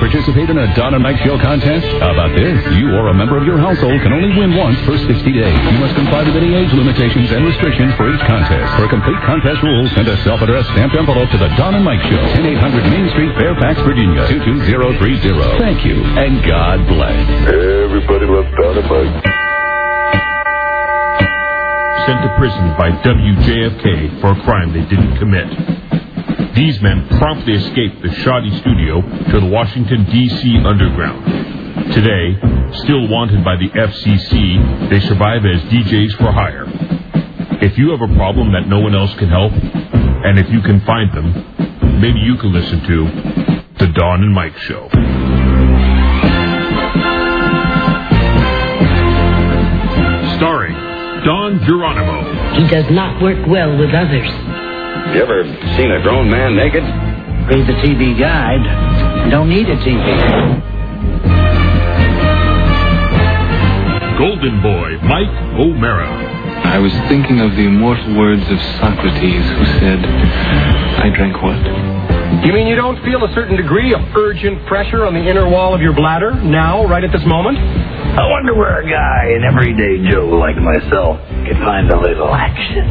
participate in a Don and Mike Show contest? How about this? You or a member of your household can only win once per 60 days. You must comply with any age limitations and restrictions for each contest. For complete contest rules, send a self-addressed stamped envelope to the Don and Mike Show, 1-800 Main Street, Fairfax, Virginia, 22030. Thank you, and God bless. Everybody loves Don and Mike. Sent to prison by WJFK for a crime they didn't commit. These men promptly escaped the shoddy studio to the Washington, D.C. underground. Today, still wanted by the FCC, they survive as DJs for hire. If you have a problem that no one else can help, and if you can find them, maybe you can listen to The Don and Mike Show. Starring Don Geronimo. He does not work well with others. You ever seen a grown man naked? Read the TV guide. Don't need a TV. Golden Boy Mike O'Mara. I was thinking of the immortal words of Socrates, who said, I drank what? You mean you don't feel a certain degree of urgent pressure on the inner wall of your bladder now, right at this moment? I wonder where a guy, an everyday Joe like myself, can find a little action.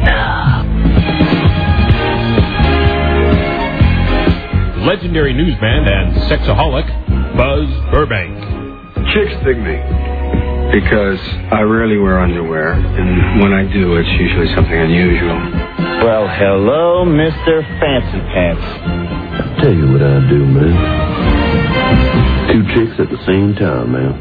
Legendary newsman and sexaholic Buzz Burbank. Chicks dig me because I rarely wear underwear, and when I do, it's usually something unusual. Well, hello, Mr. Fancy Pants. I'll tell you what I do, man. 2 chicks at the same time, man.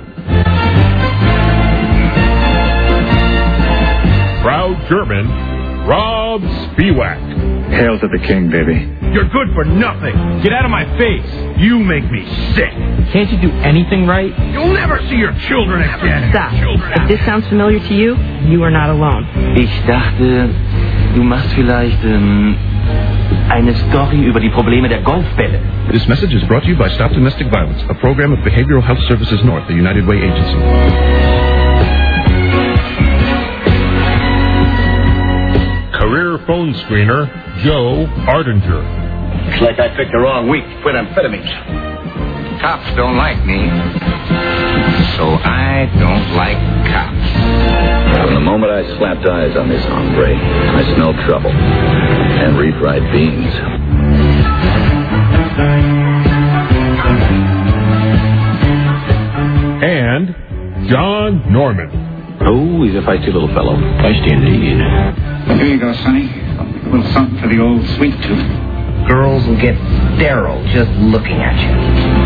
Proud German Rob Spiewak. Hail to the king, baby. You're good for nothing. Get out of my face. You make me sick. Can't you do anything right? You'll never see your children again. Stop. If this sounds familiar to you, you are not alone. Ich dachte, du machst vielleicht eine Story über die Probleme der Golfbälle. This message is brought to you by Stop Domestic Violence, a program of Behavioral Health Services North, the United Way agency. Career phone screener Joe Ardinger. Looks like I picked the wrong week to quit amphetamines. Cops don't like me, so I don't like cops. From the moment I slapped eyes on this hombre, I smelled trouble and refried beans. And John Norman. Oh, he's a feisty little fellow. Feisty indeed. Here you go, Sonny. A little something for the old sweet tooth. Girls will get sterile just looking at you.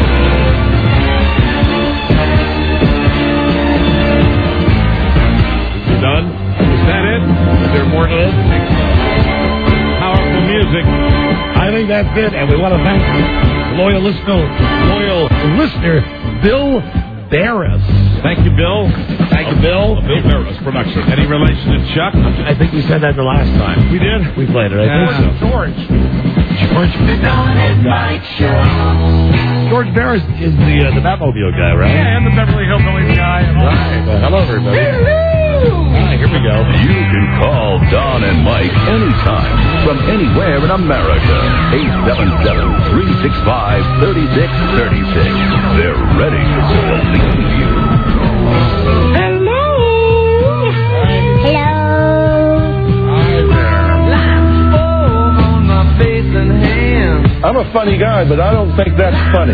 Is it done? Is that it? Is there more to it? Powerful music. I think that's it, and we want to thank loyal listener Bill Barris. Thank you, Bill. Thank you, Bill. Bill Barris production. Any relation to Chuck? I think we said that the last time. We did? We played it, I think so. George. The Don and Mike Show. George Barris is the Batmobile guy, right? Yeah, and the Beverly Hillbillies guy. And all right. Hello, everybody. Hi, here we go. You can call Don and Mike anytime from anywhere in America. 877-365-3636. They're ready to believe you. Hello. Hello. I'm a funny guy, but I don't think that's funny.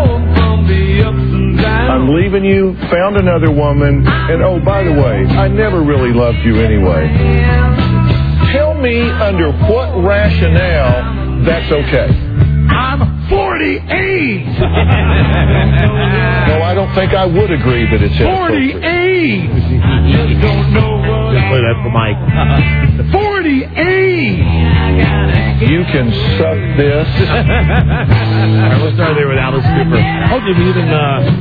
I'm leaving you, found another woman, and oh, by the way, I never really loved you anyway. Tell me under what rationale that's okay. I'm 48! No, I don't think I would agree that it's 48! Don't know what. Just play that for Mike. 48! You can suck this. All right, we'll start there with Alice Cooper. Hopefully we even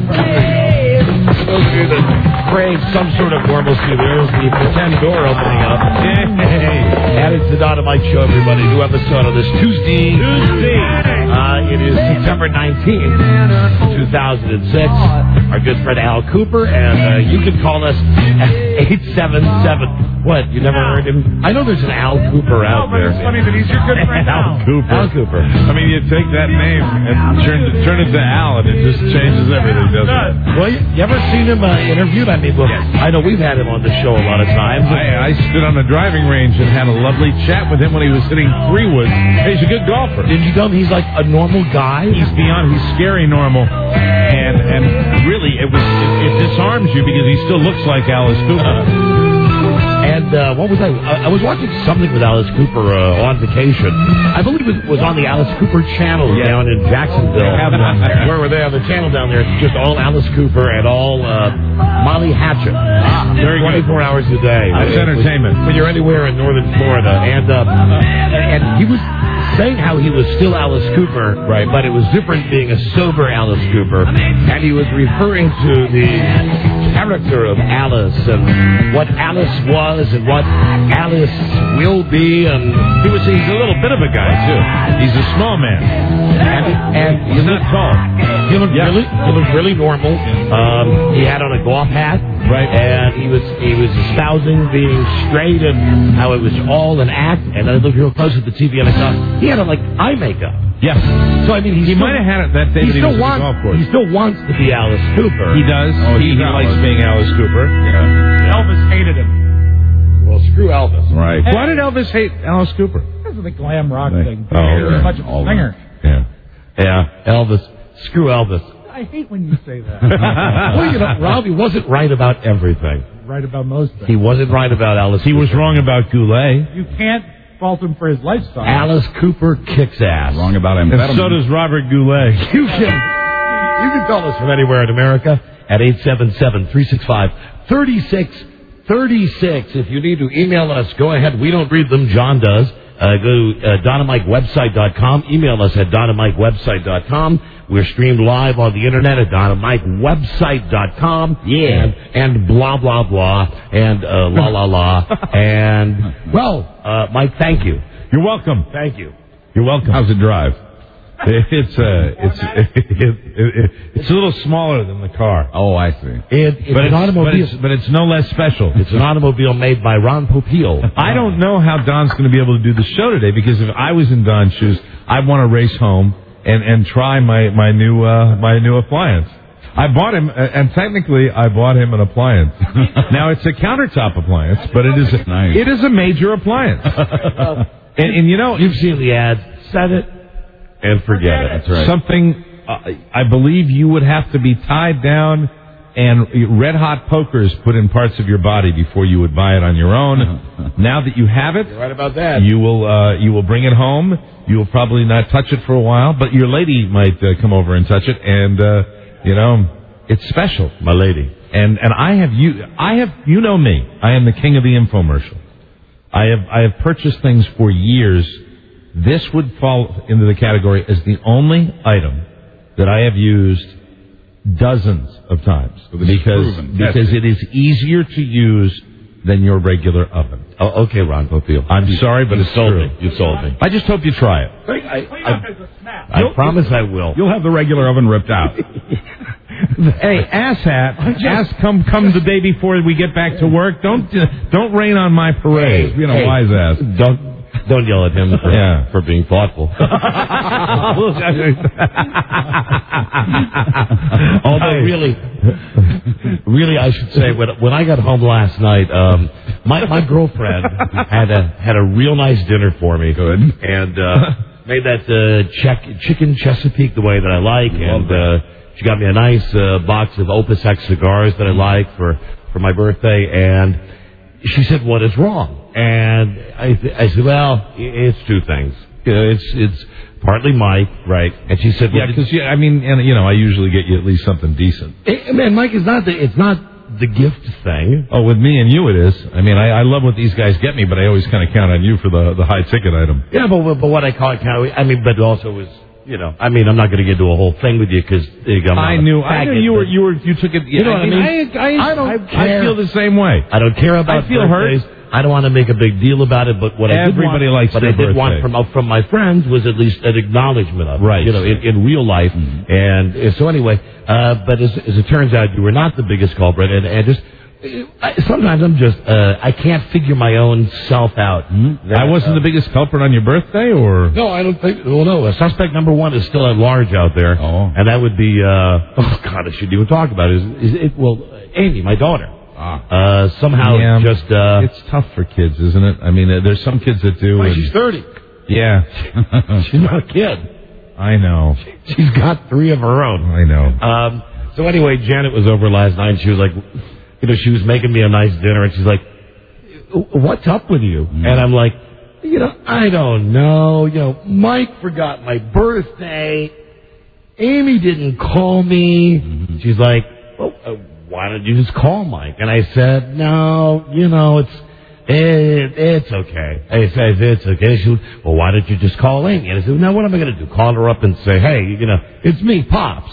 crave some sort of normalcy. There's the pretend door opening up. And it's the Don and Mike Show, everybody. New episode on this Tuesday. It is September 19th, 2006. Our good friend Al Cooper, and you can call us at 877. What? You never heard him? I know there's an Al Cooper out there. It's funny that he's your good friend Al Cooper. Al Cooper. I mean, you take that name and turn it to Al, and it just changes everything, doesn't it? Well, you ever seen him interviewed? I mean, well, I know we've had him on the show a lot of times. I stood on the driving range and had a lovely chat with him when he was hitting 3-wood. He's a good golfer. Did you tell him he's like a normal guy? He's scary normal. And really, it disarms you because he still looks like Alice Cooper. And what was I was watching something with Alice Cooper on vacation. I believe it was on the Alice Cooper channel down in Jacksonville. Where were they on the channel down there? It's just all Alice Cooper and all Molly Hatchet. 24 hours a day. That's entertainment. When you're anywhere in northern Florida. And he was saying how he was still Alice Cooper, right? But it was different being a sober Alice Cooper. And he was referring to the character of Alice and what Alice was and what Alice will be, and he's a little bit of a guy too. He's a small man, and he's not tall. He looked really normal. He had on a golf hat, right? And he was espousing being straight and how it was all an act. And I looked real close at the TV and I saw he had on like eye makeup. Yes. So I mean, he might have had it that day. He still wants to be Alice Cooper. He does. Oh, he likes being Alice Cooper. Yeah. Elvis hated him. Well, screw Elvis. Right. Why did Elvis hate Alice Cooper? Because of the glam rock thing. Oh, he was much of a singer. Yeah. Elvis. Screw Elvis. I hate when you say that. Well, Robbie wasn't right about everything. Right about most things. He wasn't right about Alice Cooper. He was wrong about Goulet. You can't fault him for his lifestyle. Alice Cooper kicks ass. Wrong about him. And so does Robert Goulet. You can call us from anywhere in America at 877-365-3636. If you need to email us, go ahead. We don't read them. John does. Go to DonnaMikeWebsite.com. Email us at DonnaMikeWebsite.com. We're streamed live on the internet at DonnaMikeWebsite.com. Yeah. And blah, blah, blah. And la, la, la. And, well, Mike, thank you. You're welcome. Thank you. You're welcome. How's it drive? It's a little smaller than the car. Oh, I see. It's an automobile. But it's no less special. It's an automobile made by Ron Popeil. I don't know how Don's going to be able to do the show today, because if I was in Don's shoes, I'd want to race home and try my new appliance. I bought him, and technically I bought him an appliance. Now it's a countertop appliance, but it is a major appliance. and you know, you've seen the ads. Set it and forget it. That's right. Something, I believe you would have to be tied down and red-hot pokers put in parts of your body before you would buy it on your own. Now that you have it, you're right about that. You will bring it home. You will probably not touch it for a while, but your lady might come over and touch it, and it's special, my lady. And I have you know me. I am the king of the infomercial. I have purchased things for years. This would fall into the category as the only item that I have used dozens of times, because it is easier to use than your regular oven. Oh, okay, Ron Popeil. I'm sorry, but it's true. You sold me. I just hope you try it. I promise I will. You'll have the regular oven ripped out. Hey, ass come the day before we get back to work. Don't rain on my parade. Being a wise ass. Don't yell at him for being thoughtful. Although really, I should say, when I got home last night, my girlfriend had a real nice dinner for me. Good. And made that chicken Chesapeake the way that I like, and she got me a nice box of Opus X cigars that I like for my birthday, and she said, "What is wrong?" And I said, "Well, it's two things. It's partly Mike, right?" And she said, "Yeah, because I usually get you at least something decent." Man, Mike, it's not the gift thing. Oh, with me and you, it is. I mean, I love what these guys get me, but I always kind of count on you for the high ticket item. Yeah, but what I call it, but also was. I'm not going to get into a whole thing with you because I knew you took it. You know what I mean? I don't care. I feel the same way. I don't care about. I feel hurt. I don't want to make a big deal about it, but what Everybody likes I their did want birthday. from my friends was at least an acknowledgement of it, Right. in real life. And so anyway, but as it turns out, you were not the biggest culprit, and just. Sometimes I'm just, I can't figure my own self out. I wasn't the biggest culprit on your birthday, or? No, I don't think, well, no, suspect number one is still at large out there. Oh. And that would be, oh God, I shouldn't even talk about it. Amy, my daughter. Somehow just, it's tough for kids, isn't it? I mean, there's some kids that do. Well, she's 30. Yeah. She's not a kid. I know. She's got 3 of her own. I know. So anyway, Janet was over last night, and she was like, she was making me a nice dinner, and she's like, what's up with you? And I'm like, I don't know. Mike forgot my birthday. Amy didn't call me. She's like, well, why don't you just call Mike? And I said, no, it's okay. I said, it's okay. She said, well, why don't you just call Amy? And I said, now what am I going to do? Call her up and say, hey, it's me, Pops.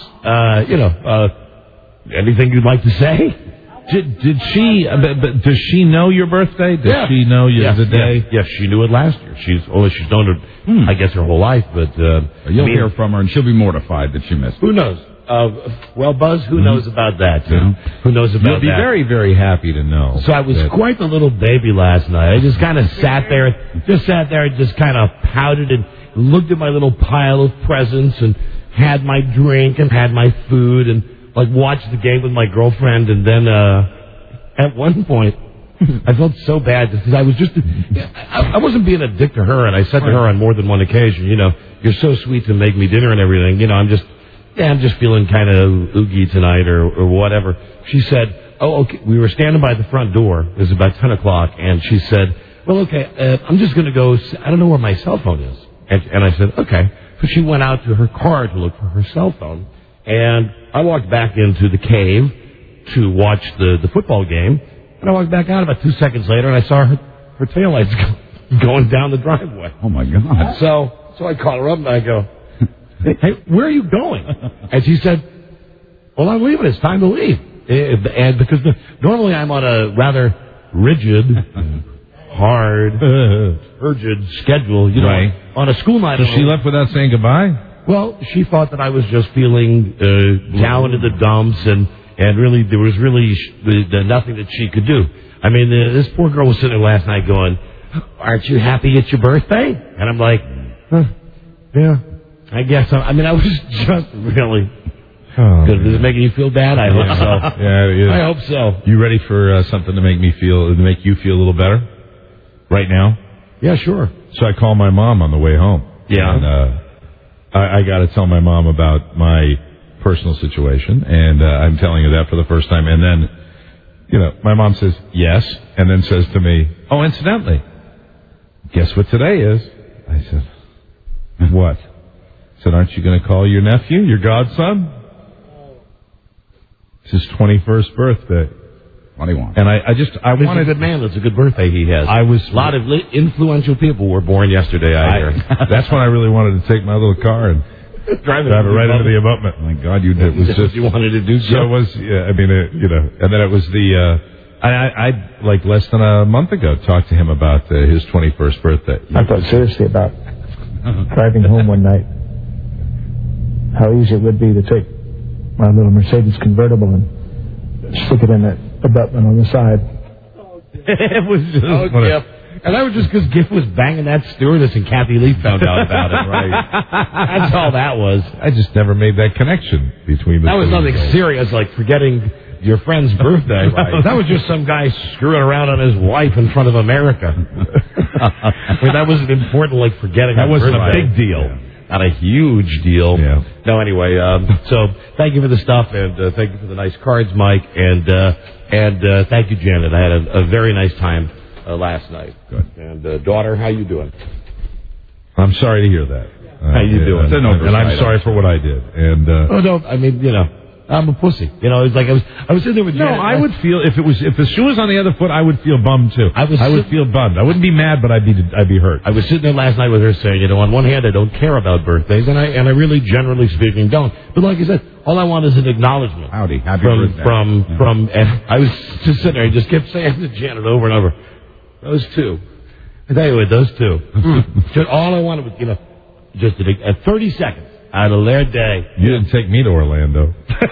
Anything you'd like to say? Did she? But does she know your birthday? Does she know the day? Yes, she knew it last year. She's known it, I guess, her whole life. But you'll hear from her, and she'll be mortified that she missed it. Who knows? Well, Buzz, who knows about that? Who knows about that? You'll be very, very happy to know. So I was quite the little baby last night. I just kind of sat there and just kind of pouted and looked at my little pile of presents and had my drink and had my food and watched the game with my girlfriend. And then at one point, I felt so bad because I was I wasn't being a dick to her, and I said to her on more than one occasion, you're so sweet to make me dinner and everything. I'm just feeling kind of oogie tonight or whatever. She said, oh, okay. We were standing by the front door. It was about 10 o'clock, and she said, well, okay, I'm just going to go. I don't know where my cell phone is. And I said, okay. So she went out to her car to look for her cell phone, and I walked back into the cave to watch the football game, and I walked back out about 2 seconds later, and I saw her taillights going down the driveway. Oh, my God. So I call her up, and I go, hey, where are you going? And she said, well, I'm leaving. It's time to leave. And because normally I'm on a rather rigid, hard, turgid schedule, right. On a school night. So she left without saying goodbye? Well, she thought that I was just feeling down in the dumps, and really there was really nothing that she could do. I mean, this poor girl was sitting there last night going, aren't you happy it's your birthday? And I'm like, yeah. I guess so. I mean, I was just really. Is it making you feel bad? I hope so. Yeah, I hope so. You ready for something to make you feel a little better? Right now? Yeah, sure. So I called my mom on the way home. Yeah. And I got to tell my mom about my personal situation, and I'm telling her that for the first time. And then, my mom says yes, and then says to me, "Oh, incidentally, guess what today is?" I said, "What?" Said, aren't you going to call your nephew, your godson? It's his 21st birthday. 21. And I wanted... He's a good man. That's a good birthday he has. A lot of influential people were born yesterday, I hear. That's when I really wanted to take my little car and drive it right into the abutment. My God, you did. It was just... You wanted to do so? So it was, and then it was the... I like less than a month ago, talked to him about his 21st birthday. I thought seriously about driving home one night. How easy it would be to take my little Mercedes convertible and stick it in that abutment on the side. It was just Giff. And that was just because Giff was banging that stewardess and Kathy Lee found out about it, right? That's all that was. I just never made that connection between the two. That was nothing serious, like forgetting your friend's birthday. Right. That was just some guy screwing around on his wife in front of America. I mean, that wasn't important, like forgetting. That wasn't birthday. a big deal. Yeah. Not a huge deal. Yeah. No, anyway, so thank you for the stuff, and thank you for the nice cards, Mike, and thank you, Janet. I had a very nice time last night. Good. And daughter, how you doing? I'm sorry to hear that. How you doing? And I'm sorry for what I did. And oh no, I mean, I'm a pussy. It's like I was sitting there with Janet. No, I would feel if the shoe was on the other foot, I would feel bummed too. I would feel bummed. I wouldn't be mad, but I'd be hurt. I was sitting there last night with her saying, on one hand, I don't care about birthdays, and I really, generally speaking, don't. But like I said, all I want is an acknowledgement. Howdy, happy birthday. From. And I was just sitting there, I just kept saying to Janet over and over, Those two. I tell you what, those two. Just all I wanted was, just 30 seconds out of their day. You didn't take me to Orlando.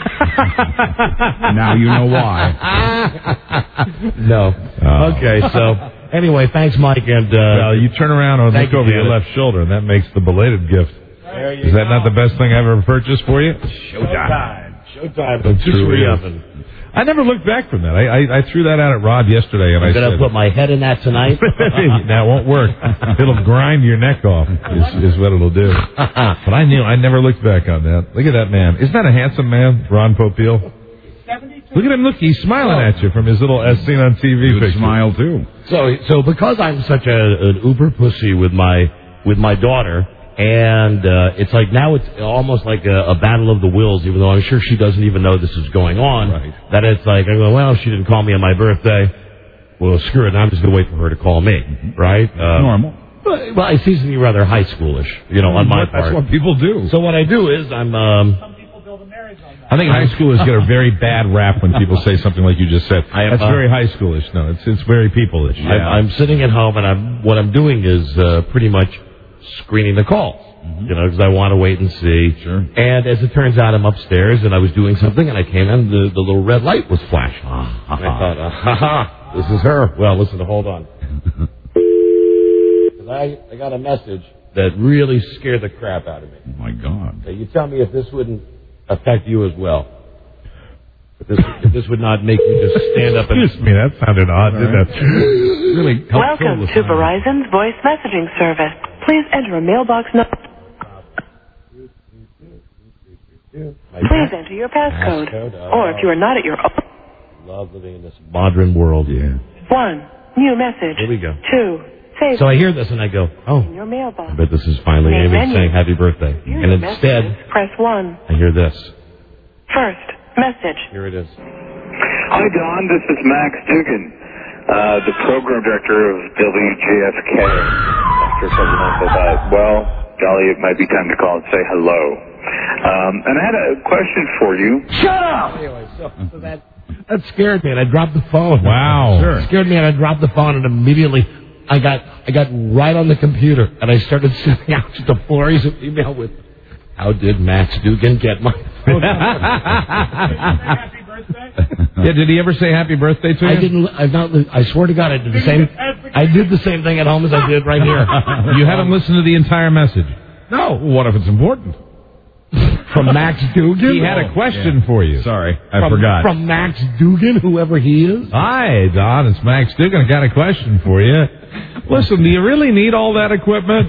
Now you know why. No. Okay, so anyway, thanks, Mike. And well, you turn around and look over your left shoulder, and that makes the belated gift. Is that not the best thing I ever purchased for you? Showtime. That's true. I never looked back from that. I threw that out at Rod yesterday, and I'm going to put my head in that tonight. That won't work. It'll grind your neck off, is what it'll do. But I never looked back on that. Look at that man. Isn't that a handsome man, Ron Popeil? Look at him. Look, he's smiling at you from his little as seen on TV picture. Smile too. So because I'm such an uber pussy with my daughter. And it's like now it's almost like a battle of the wills, even though I'm sure she doesn't even know this is going on. Right. That it's like, I go, well, she didn't call me on my birthday. Well, screw it. I'm just going to wait for her to call me. Right? Normal. Well, it seems to be rather high schoolish, on my part. That's what people do. So what I do is I'm... I think high schoolers get a very bad rap when people say something like you just said. That's very high schoolish. No, it's very people-ish. Yeah. I'm sitting at home, and what I'm doing is pretty much screening the calls, because I want to wait and see. Sure. And as it turns out, I'm upstairs, and I was doing something, and I came in, the little red light was flashing. And I thought, this is her. Well, listen, hold on. I got a message that really scared the crap out of me. Oh, my God. Okay, you tell me if this wouldn't affect you as well. If this would not make you just stand up and... Excuse me, that sounded odd, didn't it? Really helpful. Welcome to Verizon's voice messaging service. Please enter a mailbox number. Please enter your passcode. Or if you are not at your... Love living in this modern world. Yeah. 1. New message. Here we go. 2. Save. So I hear this and I go, in your mailbox. I bet this is finally Amy saying happy birthday. And instead, press 1. I hear this. First message. Here it is. Hi, Don. This is Max Dugan, the program director of WJFK. After a couple months, I thought, well, golly, it might be time to call and say hello. And I had a question for you. Shut up! Anyway, so that scared me, and I dropped the phone. Wow. Sure. It scared me, and I dropped the phone, and immediately I got right on the computer, and I started sending out the flurries of email with, how did Max Dugan get my phone? Happy birthday? Yeah, did he ever say happy birthday to you? I swear to God, I did the same. I did the same thing at home as I did right here. You haven't listened to the entire message? No. What if it's important? From Max Dugan? He had a question for you. Sorry, I forgot. From Max Dugan, whoever he is? Hi, Don, it's Max Dugan. I got a question for you. Listen, do you really need all that equipment?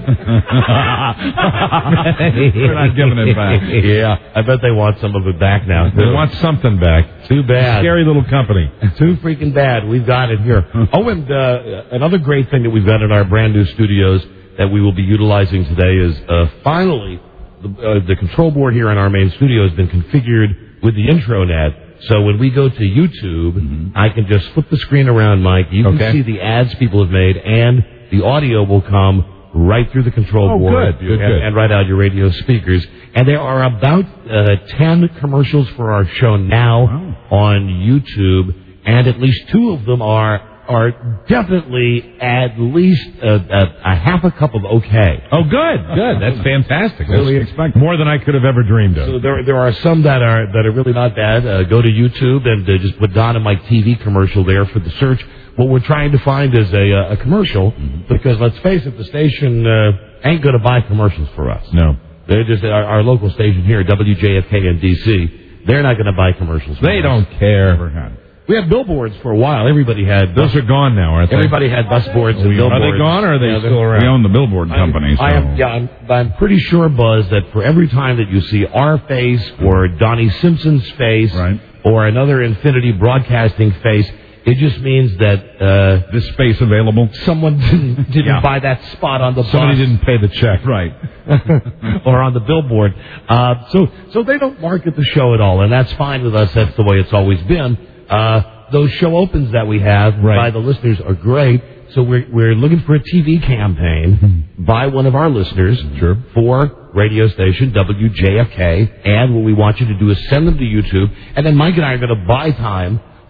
We're not giving it back. Yeah, I bet they want some of it back now. They want something back. Too bad. Scary little company. Too freaking bad. We've got it here. Oh, and another great thing that we've got in our brand new studios that we will be utilizing today is finally the control board here in our main studio has been configured with the intranet. So when we go to YouTube, I can just flip the screen around, Mike. You can see the ads people have made, and the audio will come right through the control board and right out your radio speakers. And there are about 10 commercials for our show now on YouTube, and at least 2 of them are definitely at least a half a cup of okay. Oh, good. That's fantastic. That's really expect more than I could have ever dreamed of. So there are some that are really not bad. Go to YouTube and just put Don and Mike TV commercial there for the search. What we're trying to find is a commercial because let's face it, the station ain't going to buy commercials for us. No, they're just our local station here, WJFK in DC. They're not going to buy commercials. They don't care. We had billboards for a while. Everybody had... Those are gone now, aren't they? Everybody had bus boards and billboards. Are they gone or are they still around? We own the billboard company. I'm pretty sure, Buzz, that for every time that you see our face or Donnie Simpson's face or another Infinity Broadcasting face, it just means that... this space available? Someone didn't buy that spot on the bus. Somebody didn't pay the check. Right. Or on the billboard. So they don't market the show at all, and that's fine with us. That's the way it's always been. Those show opens that we have by the listeners are great. So we're looking for a TV campaign by one of our listeners for radio station WJFK. And what we want you to do is send them to YouTube. And then Mike and I are going to buy time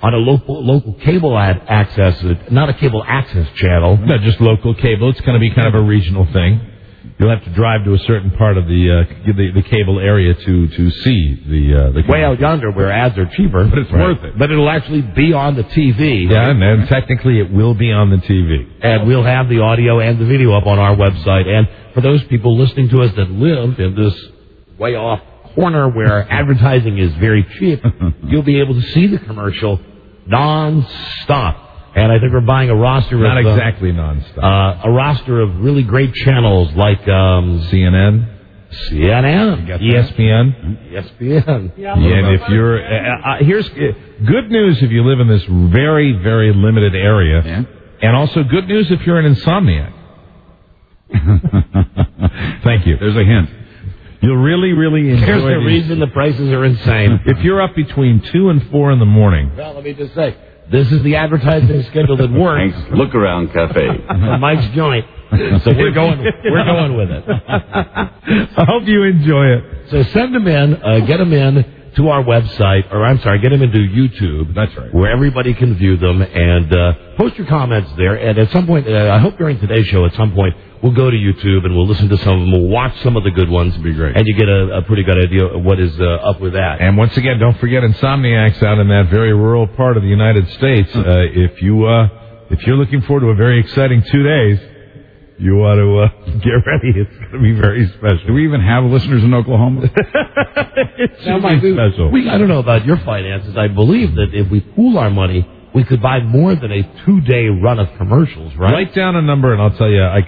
on a local cable access, not a cable access channel. No, just local cable. It's going to be kind of a regional thing. You'll have to drive to a certain part of the cable area to see the way out yonder where ads are cheaper, but it's worth it. But it'll actually be on the TV. Yeah, and then technically it will be on the TV. And we'll have the audio and the video up on our website. And for those people listening to us that live in this way off corner where advertising is very cheap, you'll be able to see the commercial non-stop. And I think we're buying a roster Not of... exactly non-stop. A roster of really great channels like... CNN, ESPN. Yeah, and if you're... here's good news if you live in this very, very limited area. Yeah. And also good news if you're an insomniac. Thank you. There's a hint. You'll really, really enjoy There's a reason the prices are insane. If you're up between 2 and 4 in the morning... Well, let me just say... This is the advertising schedule that works. Thanks. Look Around Cafe. Mike's joint. So we're going with it. I hope you enjoy it. So send them in, get them in to our website, get them into YouTube. That's right. Where everybody can view them, and post your comments there. And at some point, I hope during today's show, at some point, we'll go to YouTube and we'll listen to some of them. We'll watch some of the good ones. It'd be great. And you get a pretty good idea of what is up with that. And once again, don't forget insomniacs out in that very rural part of the United States. If you're looking forward to a very exciting 2 days, you ought to get ready. It's going to be very special. Do we even have listeners in Oklahoma? It's special. I don't know about your finances. I believe that if we pool our money, we could buy more than a 2-day run of commercials, right? Write down a number, and I'll tell you. What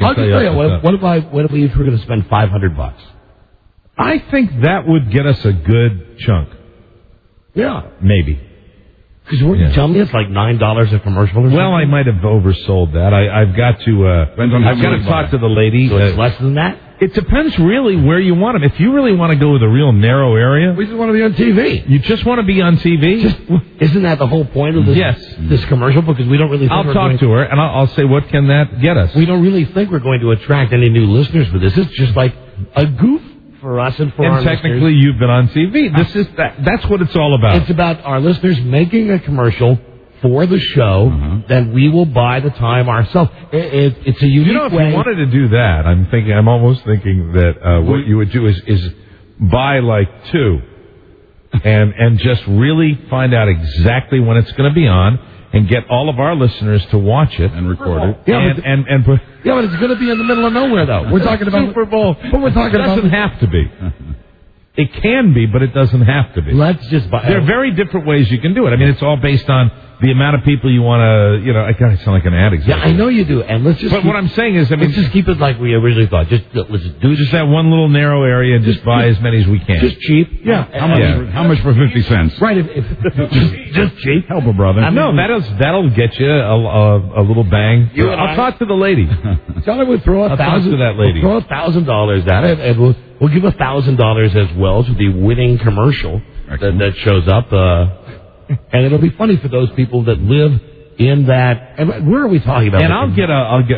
if we were going to spend $500? I think that would get us a good chunk. Yeah, maybe. Because weren't you telling me it's like $9 a commercial or something? Well, I might have oversold that. I've got to talk to the lady. So it's less than that? It depends really where you want them. If you really want to go with a real narrow area... We just want to be on TV. You just want to be on TV? Isn't that the whole point of this commercial? Because we don't really think I'll talk to her, and I'll say, what can that get us? We don't really think we're going to attract any new listeners for this. It's just like a goof for us and for our listeners. And technically, you've been on TV. That's what it's all about. It's about our listeners making a commercial for the show that we will buy the time ourselves. It's a unique if way. you wanted to do that, I'm almost thinking that what you would do is buy like 2 and just really find out exactly when it's going to be on and get all of our listeners to watch it and record it. Yeah, but it's going to be in the middle of nowhere, though. We're talking about Super Bowl. But we're talking about. It doesn't have to be. It can be, but it doesn't have to be. Let's just buy. There are very different ways you can do it. I mean, it's all based on the amount of people you want to, I kind of sound like an ad executive. Yeah, I know you do. And let's just. But what I'm saying is, let's just keep it like we originally thought. Let's just do just that one little narrow area and just buy as many as we can. Just cheap. Yeah. How much for 50 cents? Right. Just cheap. Help a brother. No, that'll get you a little bang. I'll talk to the lady. Tell her we'll throw I'll talk to that lady. We'll throw $1,000 at it, and we'll give $1,000 as well to the winning commercial that shows up. And it'll be funny for those people that live in that. And where are we talking about? And I'll get,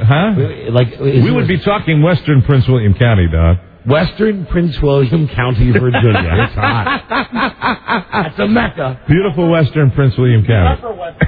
we would be talking Western Prince William County, Don. Western Prince William County, Virginia. It's hot. That's a mecca. Beautiful Western Prince William County.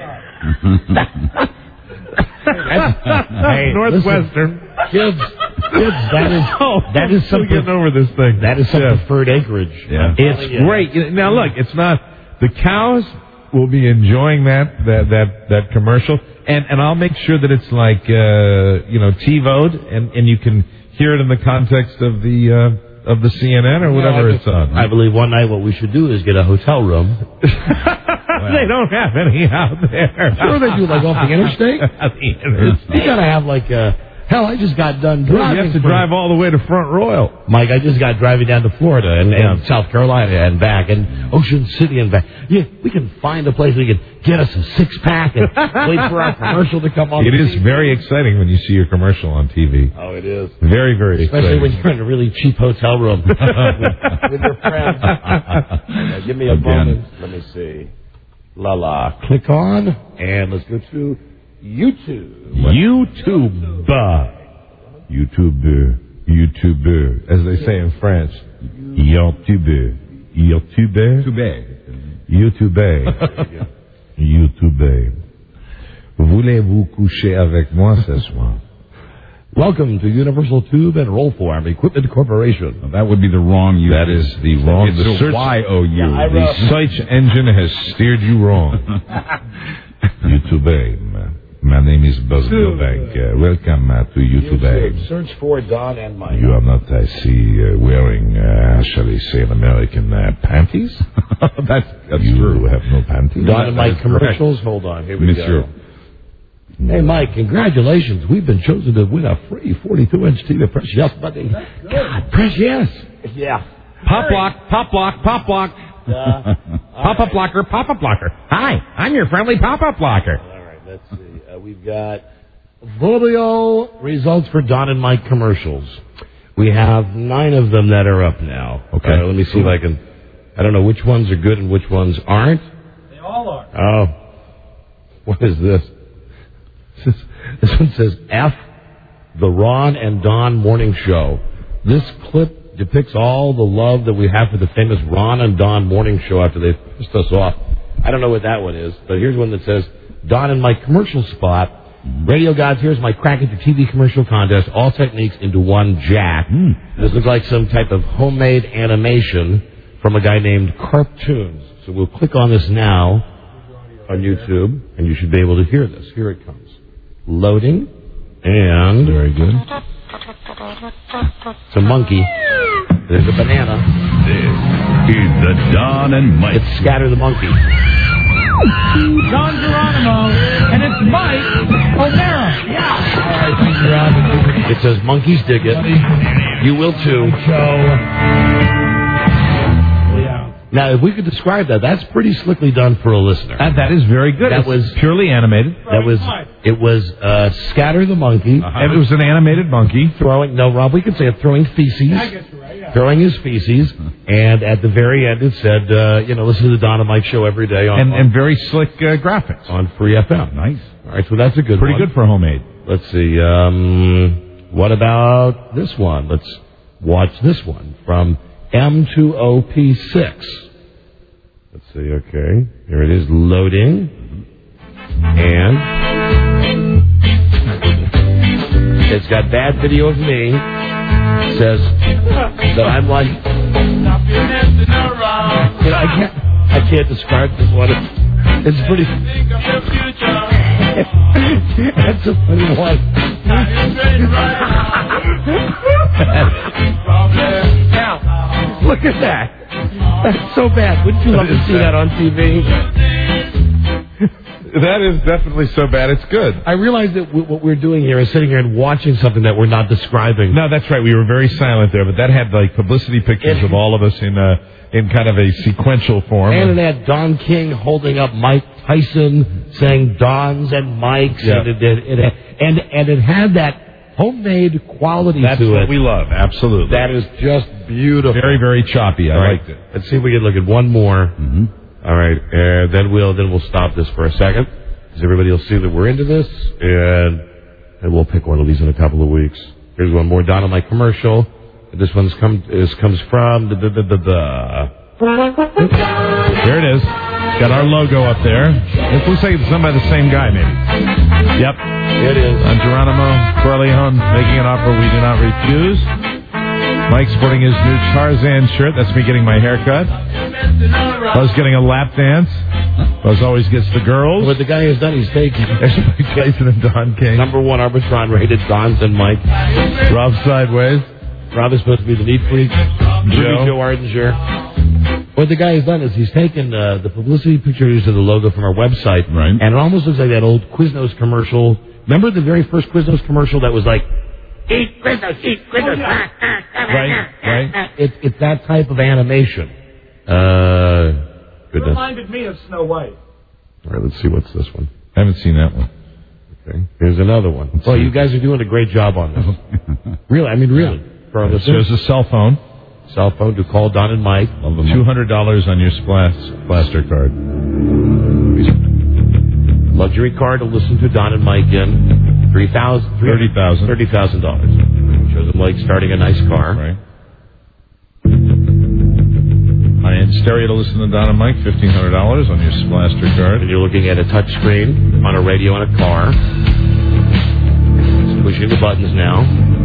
Northwestern. Kids, that is something. Getting over this thing. That is some preferred acreage. Yeah. It's great. Now look, it's not the cows will be enjoying that commercial, and I'll make sure that it's like TiVo'd, and you can hear it in the context of the CNN or whatever it's on. I believe one night what we should do is get a hotel room. They don't have any out there. Sure they do, like off the interstate. You gotta have like hell, I just got done driving. You have to drive all the way to Front Royal. Mike, I just got driving down to Florida and South Carolina and back and Ocean City and back. Yeah, we can find a place we can get us a 6-pack and wait for our commercial to come on. It is very exciting when you see your commercial on TV. Oh, it is. Very, very Especially exciting. when you're in a really cheap hotel room with your friends. Give me a moment. Let me see. Click on, and let's go to YouTube. YouTuber, as they say in French. YouTuber. YouTube. Voulez-vous coucher avec moi ce soir? Welcome to Universal Tube and Roll Form Equipment Corporation. That would be the wrong U. That is the wrong. It's The search Y-O-U. The search engine has steered you wrong. YouTube. My name is Buzz Novak. Welcome to YouTube. Search for Don and Mike. You are not, I see, wearing, shall we say, an American panties? That's you true. have no panties. Don and Mike commercials. Hold on. Here we Monsieur. go. Hey, Mike, congratulations. We've been chosen to win a free 42-inch TV. Press yes button. God, press yes. Yeah. Pop block. Pop-up blocker. Hi, I'm your friendly pop-up blocker. All right, let's see. We've got video results for Don and Mike commercials. We have 9 of them that are up now. Okay. Let me see if I can... I don't know which ones are good and which ones aren't. They all are. Oh. What is this? This one says F, the Ron and Don Morning Show. This clip depicts all the love that we have for the famous Ron and Don Morning Show after they pissed us off. I don't know what that one is, but here's one that says Don and Mike commercial spot. Radio gods, here's my crack into TV commercial contest. All techniques into one jack. This looks like some type of homemade animation from a guy named Cartoons. So we'll click on this now on YouTube, and you should be able to hear this. Here it comes. Loading, and... Very good. It's a monkey. There's a banana. This is the Don and Mike. It's Scatter the Monkey. Don Geronimo, and it's Mike O'Mara. Yeah. All right, thank you, Rob. It says monkeys dig it. You will too. Now, if we could describe that, that's pretty slickly done for a listener. That is very good. That was purely animated. It was Scatter the Monkey. And it was an animated monkey. Rob, we could say it throwing feces. I guess you're right, yeah. Throwing his feces. And at the very end it said, listen to the Don and Mike show every day and very slick graphics. On Free FM. Nice. All right, so that's a good Pretty one. good for homemade. Let's see. What about this one? Let's watch this one from M2OP6. Let's see, okay. Here it is, loading. And it's got bad video of me. It says that I'm like... I can't describe this one. It's pretty... That's a funny one. Now, look at that. That's so bad. Wouldn't you love to see that on TV? That is definitely so bad it's good. I realize that what we're doing here is sitting here and watching something that we're not describing. No, that's right. We were very silent there, but that had like publicity pictures of all of us in kind of a sequential form. And it had Don King holding up Mike Tyson saying Dons and Mikes. Yeah. And it had that homemade quality That's to it. what we love. Absolutely. That is just beautiful. Very, very choppy. I liked it. Let's see if we can look at one more. Mm-hmm. All right, then we'll stop this for a second, because everybody will see that we're into this, and we'll pick one of these in a couple of weeks. Here's one more Don and Mike commercial. This comes from There it is. It's got our logo up there. It looks like it's done by the same guy, maybe. Yep. It is. Geronimo Corleone making an offer we do not refuse. Mike sporting his new Tarzan shirt. That's me getting my hair cut. Buzz getting a lap dance. Buzz always gets the girls. What the guy has done, he's taken. There's Mike Tyson and Don King. #1 Arbitron rated Dons and Mike. Rob sideways. Rob is supposed to be the neat freak. Joe Ardinger. What the guy has done is he's taken the publicity pictures of the logo from our website, right, and it almost looks like that old Quiznos commercial. Remember the very first Quiznos commercial that was like, eat Quiznos, eat Quiznos. Right. It's that type of animation. It reminded me of Snow White. All right, let's see what's this one. I haven't seen that one. Okay, here's another one. Well, you guys are doing a great job on this. Really, I mean, really. Yeah. It shows a cell phone. Cell phone to call Don and Mike. $200 on your Blaster card. Luxury card to listen to Don and Mike in. $30,000. Shows them like starting a nice car. Right. And stereo to listen to Don and Mike, $1,500 on your Splaster card. And you're looking at a touch screen on a radio in a car. Just pushing the buttons now.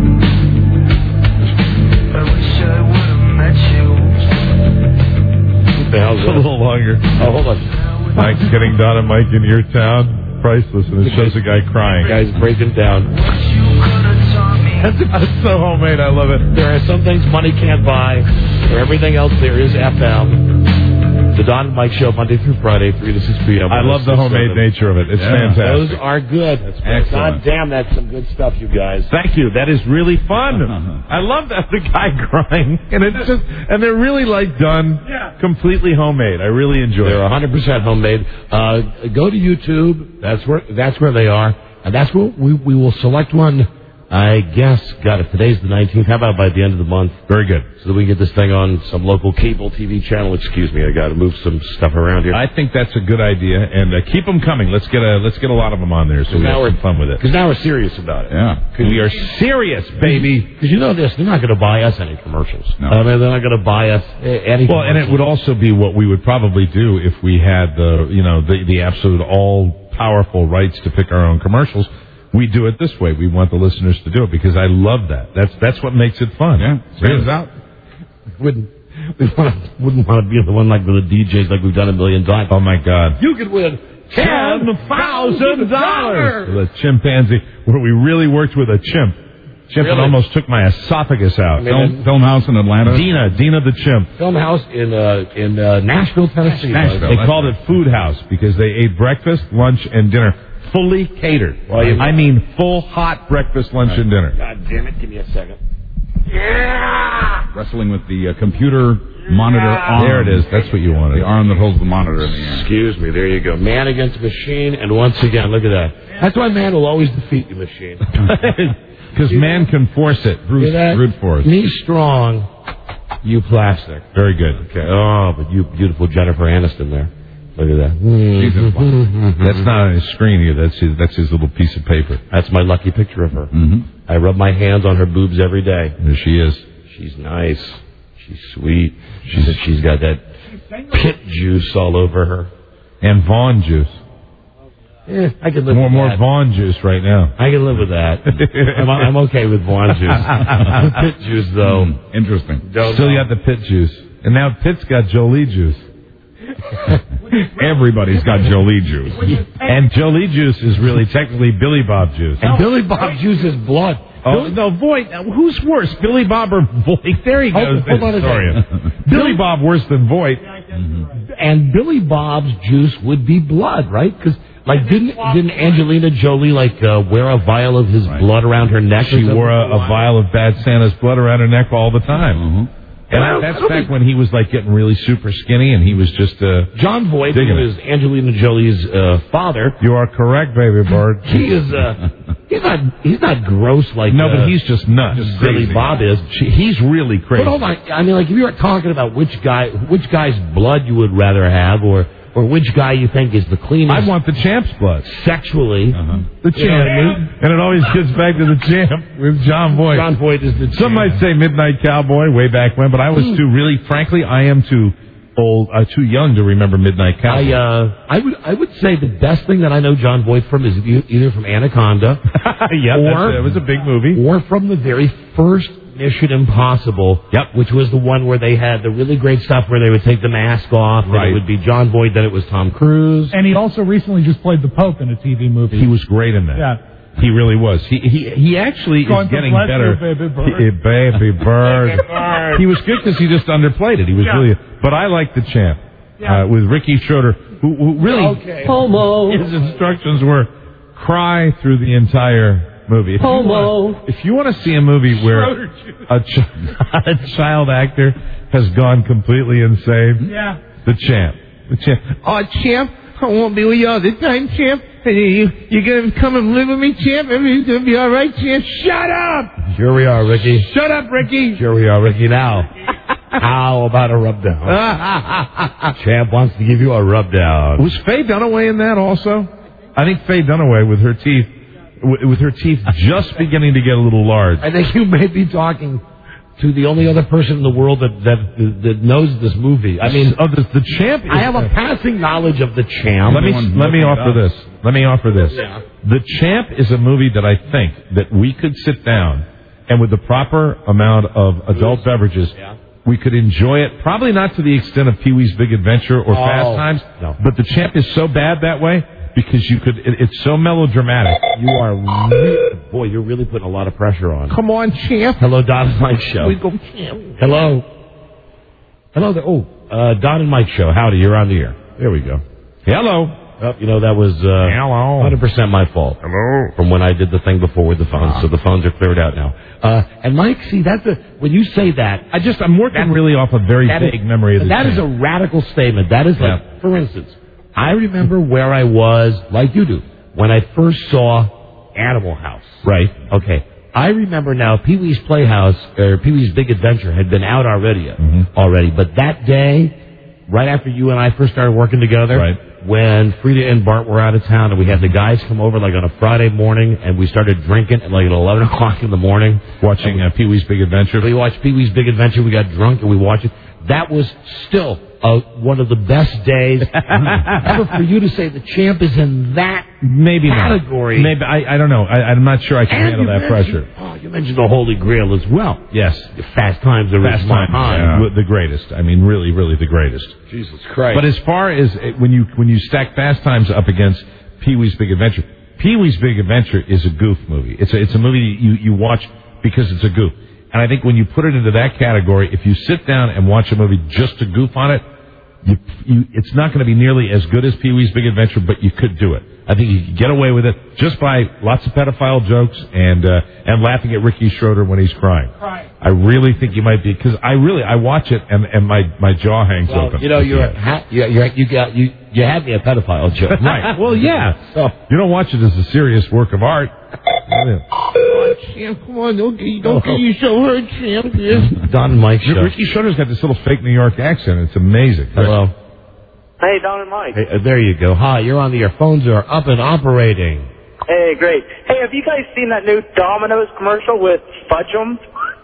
I wish I would have met you. What the hell's a little longer. Oh, hold on. Mike's getting Don and Mike in your town. Priceless, and it shows a guy crying. The guy's breaking down. That's so homemade. I love it. There are some things money can't buy. For everything else, there is FM. The Don and Mike Show, Monday through Friday, 3 to 6 p.m. I love the homemade nature of it. It's fantastic. Those are good. Excellent. God damn, that's some good stuff, you guys. Thank you. That is really fun. I love that the guy crying, and it's just, and they're really like done completely homemade. I really enjoy it. They're 100% homemade. Go to YouTube. That's where they are, and that's where we will select one. I guess, God, if today's the 19th, how about by the end of the month? Very good. So that we get this thing on some local cable TV channel. Excuse me, I got to move some stuff around here. I think that's a good idea, and keep them coming. Let's get a lot of them on there so we have some fun with it. Because now we're serious about it. Yeah, we are serious, baby. Because you know this, they're not going to buy us any commercials. No. I mean, they're not going to buy us any. Well, and it would also be what we would probably do if we had the absolute all-powerful rights to pick our own commercials. We do it this way. We want the listeners to do it because I love that. That's what makes it fun. Yeah, stands out. Wouldn't want to be the one like the DJs like we've done a million times. Oh my God! You could win $10,000. The chimpanzee, where we really worked with a chimp. Chimp that almost took my esophagus out. Film house in Atlanta. Dina the chimp. Film house in Nashville, Tennessee. They called it Food House because they ate breakfast, lunch, and dinner. Fully catered. I mean, full hot breakfast, lunch, and dinner. God damn it! Give me a second. Wrestling with the computer monitor arm. There it is. That's what you wanted. The arm that holds the monitor in the air. Excuse me. There you go. Man against machine, and once again, look at that. That's why man will always defeat the machine. Because man can force it. Brute force. Me strong, you plastic. Very good. Okay. Oh, but you beautiful Jennifer Aniston there. Look at that. That's not on his screen here. That's his little piece of paper. That's my lucky picture of her. Mm-hmm. I rub my hands on her boobs every day. There she is. She's nice. She's sweet. She's got that pit juice all over her. And Vaughn juice. Yeah, I can live with that. More Vaughn juice right now. I can live with that. I'm okay with Vaughn juice. Pit juice, though. Interesting. Still got the pit juice. And now Pitt's got Jolie juice. Everybody's got Jolie juice. And Jolie juice is really technically Billy Bob juice. And Billy Bob juice is blood. Oh, no, Voight. Who's worse, Billy Bob or Voight? There he goes. Hold on a second. Billy Bob worse than Voight. And Billy Bob's juice would be blood, right? Because didn't Angelina Jolie wear a vial of his blood around her neck? She wore a vial of Bad Santa's blood around her neck all the time. Mm-hmm. And that's back when he was getting really super skinny, and he was just John Voight, who is Angelina Jolie's father. You are correct, baby bird. He is. He's not gross like. No, but he's just nuts. Billy Bob is. He's really crazy. But hold on. I mean, if you were talking about which guy's blood you would rather have, or which guy you think is the cleanest. I want the champ's blood. Sexually. The champ. You know what I mean? And it always gets back to the champ with John Voight. John Voight is the champ. Some might say Midnight Cowboy way back when, but I was frankly, I am too old, too young to remember Midnight Cowboy. I would say the best thing that I know John Voight from is either from Anaconda. It was a big movie. Or from the very first Mission Impossible, which was the one where they had the really great stuff where they would take the mask off, and it would be John Voight, then it was Tom Cruise. And he also recently just played the Pope in a TV movie. He was great in that. Yeah. He really was. He actually is getting better. Baby bird. Baby bird. He was good because he just underplayed it. He was really. But I like the champ with Ricky Schroeder, who really homo. His instructions were cry through the entire movie. If you want to see a movie where a child actor has gone completely insane, the champ. Oh, champ, I won't be with you all the time, champ. You're going to come and live with me, champ? Everything's going to be all right, champ? Shut up! Here we are, Ricky. Shut up, Ricky! Here we are, Ricky, now. How about a rub down? Champ wants to give you a rub down. Was Faye Dunaway in that also? I think Faye Dunaway with her teeth just beginning to get a little large. I think you may be talking to the only other person in the world that knows this movie. I mean, the Champ. I have a passing knowledge of the Champ. Let me offer this. Yeah. The Champ is a movie that I think that we could sit down and with the proper amount of adult beverages, we could enjoy it. Probably not to the extent of Pee-wee's Big Adventure or Fast Times, but the Champ is so bad that way because you could. It's so melodramatic. You are you're really putting a lot of pressure on. Come on, Champ. Hello, Don and Mike Show. We go, Champ. Hello. Don and Mike Show. Howdy, you're on the air. There we go. Hello. Oh, that was 100% my fault. Hello. From when I did the thing before with the phones, so the phones are cleared out now. And Mike, see, when you say that, I'm working really off a very vague memory of the That is a radical statement. That is like, for instance, I remember where I was, like you do, when I first saw Animal House. Right. Okay. I remember now Pee-wee's Playhouse, or Pee-wee's Big Adventure had been out already. But that day, right after you and I first started working together, when Frida and Bart were out of town and we had the guys come over like on a Friday morning and we started drinking at like at 11 o'clock in the morning. Watching Pee-wee's Big Adventure. We watched Pee-wee's Big Adventure. We got drunk and we watched it. That was still one of the best days ever for you to say the Champ is in that category. Maybe I don't know. I'm not sure I can handle that pressure. Oh, you mentioned the Holy Grail as well. Yes. Fast Times are the greatest. I mean, really, really the greatest. Jesus Christ. But as far as when you stack Fast Times up against Pee-wee's Big Adventure, Pee-wee's Big Adventure is a goof movie. It's a movie you watch because it's a goof. And I think when you put it into that category, if you sit down and watch a movie just to goof on it, it's not going to be nearly as good as Pee-wee's Big Adventure, but you could do it. I think you could get away with it just by lots of pedophile jokes and laughing at Ricky Schroeder when he's crying. Right. I really think you might be, because I watch it and my jaw hangs open. You had me a pedophile joke. Right. Well, yeah. So you don't watch it as a serious work of art. Champ, come on, don't get you so hurt, Champ. Don and Mike Show. Ricky Schroeder's got this little fake New York accent. It's amazing. Hello. Hey, Don and Mike. Hey, there you go. Hi, you're on the air. Phones are up and operating. Hey, great. Hey, have you guys seen that new Domino's commercial with Fudge'em?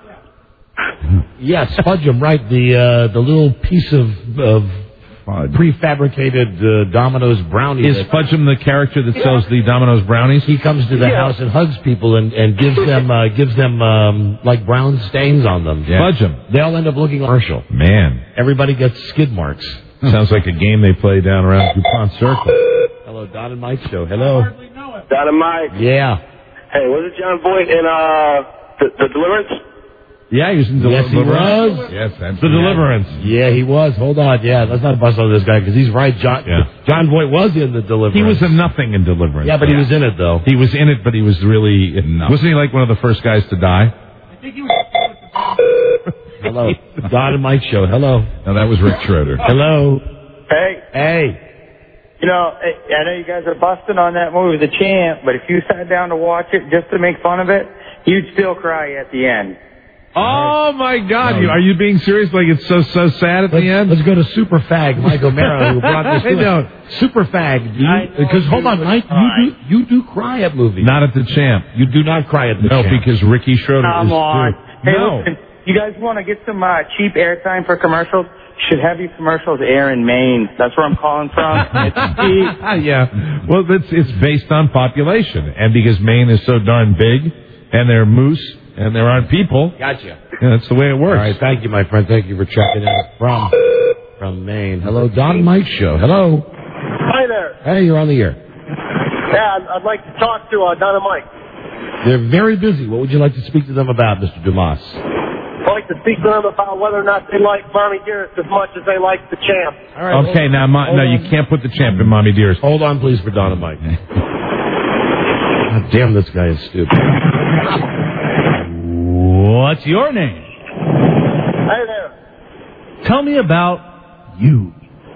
Yes, Fudge'em, right. The little piece of prefabricated Domino's brownie. Is Fudge'em the character that sells the Domino's brownies? He comes to the house and hugs people and gives them like brown stains on them. Yeah. Fudge'em. They all end up looking commercial. Man. Everybody gets skid marks. Sounds like a game they play down around DuPont Circle. Hello, Don and Mike Show. Hello. Don and Mike. Yeah. Hey, was it John Boyd in the Deliverance? Yeah, he was in Deliverance. Yes, he was. Yes, that's the Deliverance. Yeah, he was. Hold on. Yeah, let's not bust on this guy because he's right. John Voight was in the Deliverance. He was a nothing in Deliverance. Yeah, but he was in it, though. He was in it, but he was really nothing. Wasn't he like one of the first guys to die? I think he was. Hello. Don and Mike Show. Hello. No, that was Rick Schroeder. Hello. Hey. You know, I know you guys are busting on that movie, The Champ, but if you sat down to watch it just to make fun of it, you'd still cry at the end. Oh, my God. Are you being serious? Like it's so sad at the end? Let's go to Super Fag, Mike O'Mara, who brought this to us. Super Fag. Because, hold on, Mike, you do cry at movies. Not at The Champ. You do not cry at The Champ. No, because Ricky Schroeder is... Come on. Hey, listen, you guys want to get some cheap airtime for commercials? Should have these commercials air in Maine. That's where I'm calling from. It's cheap. Yeah. Well, it's based on population. And because Maine is so darn big, and there are moose, and there aren't people. Gotcha. Yeah, that's the way it works. All right, thank you, my friend. Thank you for checking in from Maine. Hello, Don and Mike Show. Hello. Hi there. Hey, you're on the air. Yeah, I'd like to talk to Don and Mike. They're very busy. What would you like to speak to them about, Mr. Dumas? I'd like to speak to them about whether or not they like Mommy Dearest as much as they like the Champ. All right, okay, now, you can't put the Champ in Mommy Dearest. Hold on, please, for Don and Mike. God damn, this guy is stupid. What's your name? Hey there. Tell me about you.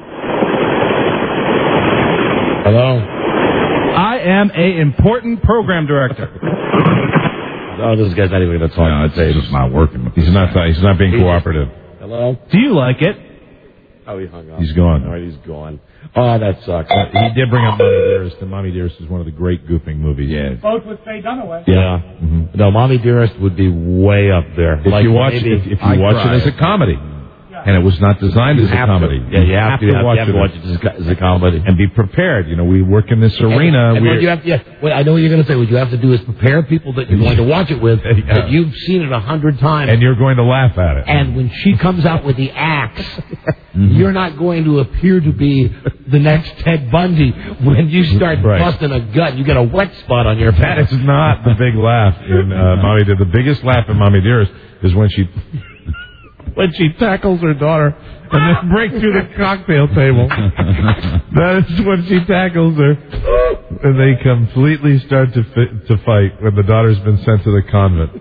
Hello? I am a important program director. Oh, this guy's not even going to talk. No, it's just not working. He's not being cooperative. Hello? Do you like it? Oh, he hung up. He's gone. All right, he's gone. Oh, that sucks. He did bring up Mommy Dearest. Dearest, and Mommy Dearest is one of the great goofing movies. Yeah. Both with Faye Dunaway. Yeah. Mm-hmm. No, Mommy Dearest would be way up there. If you watch it as a comedy. And it was not designed as a comedy. Yeah, you have to watch it as a comedy. And be prepared. You know, we work in this arena. And what you have to, what I know what you're going to say. What you have to do is prepare people that you're going to watch it with, that you've seen it 100 times. And you're going to laugh at it. And when she comes out with the axe, you're not going to appear to be the next Ted Bundy when you start busting a gut. You get a wet spot on your face. That is not the big laugh in Mommy Dearest. The biggest laugh in Mommy Dearest is when she tackles her daughter and then breaks through the cocktail table. That is when she tackles her. And they completely start to fight when the daughter's been sent to the convent.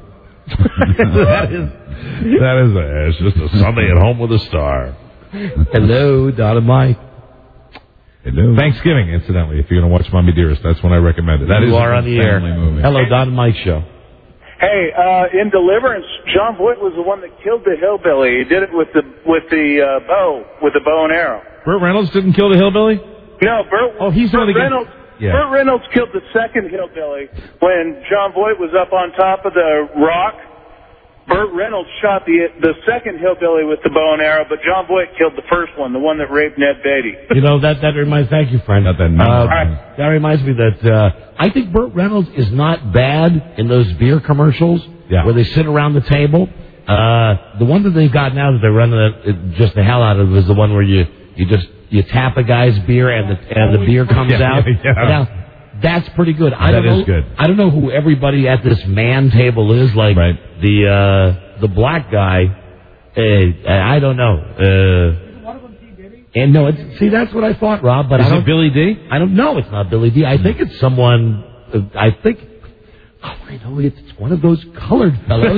It's just a Sunday at home with a star. Hello, Donna Mike. Hello. Thanksgiving, incidentally, if you're going to watch Mommy Dearest, that's when I recommend it. You are on the air. Movie. Hello, Donna Mike Show. Hey, in Deliverance, John Voight was the one that killed the hillbilly. He did it with the bow and arrow. Burt Reynolds didn't kill the hillbilly? No, Burt Reynolds. Yeah. Burt Reynolds killed the second hillbilly when John Voight was up on top of the rock. Burt Reynolds shot the second hillbilly with the bow and arrow, but John Voight killed the first one, the one that raped Ned Beatty. You know, that reminds... Thank you, friend. That reminds me that I think Burt Reynolds is not bad in those beer commercials where they sit around the table. The one that they've got now that they're running just the hell out of is the one where you tap a guy's beer and the beer comes out. Yeah. Now, that's pretty good. That is good. I don't know who everybody at this man table is, like the black guy. I don't know. And no, see, that's what I thought, Rob. But is it Billy D? I don't know. It's not Billy D. I think it's someone. I know it's one of those colored fellows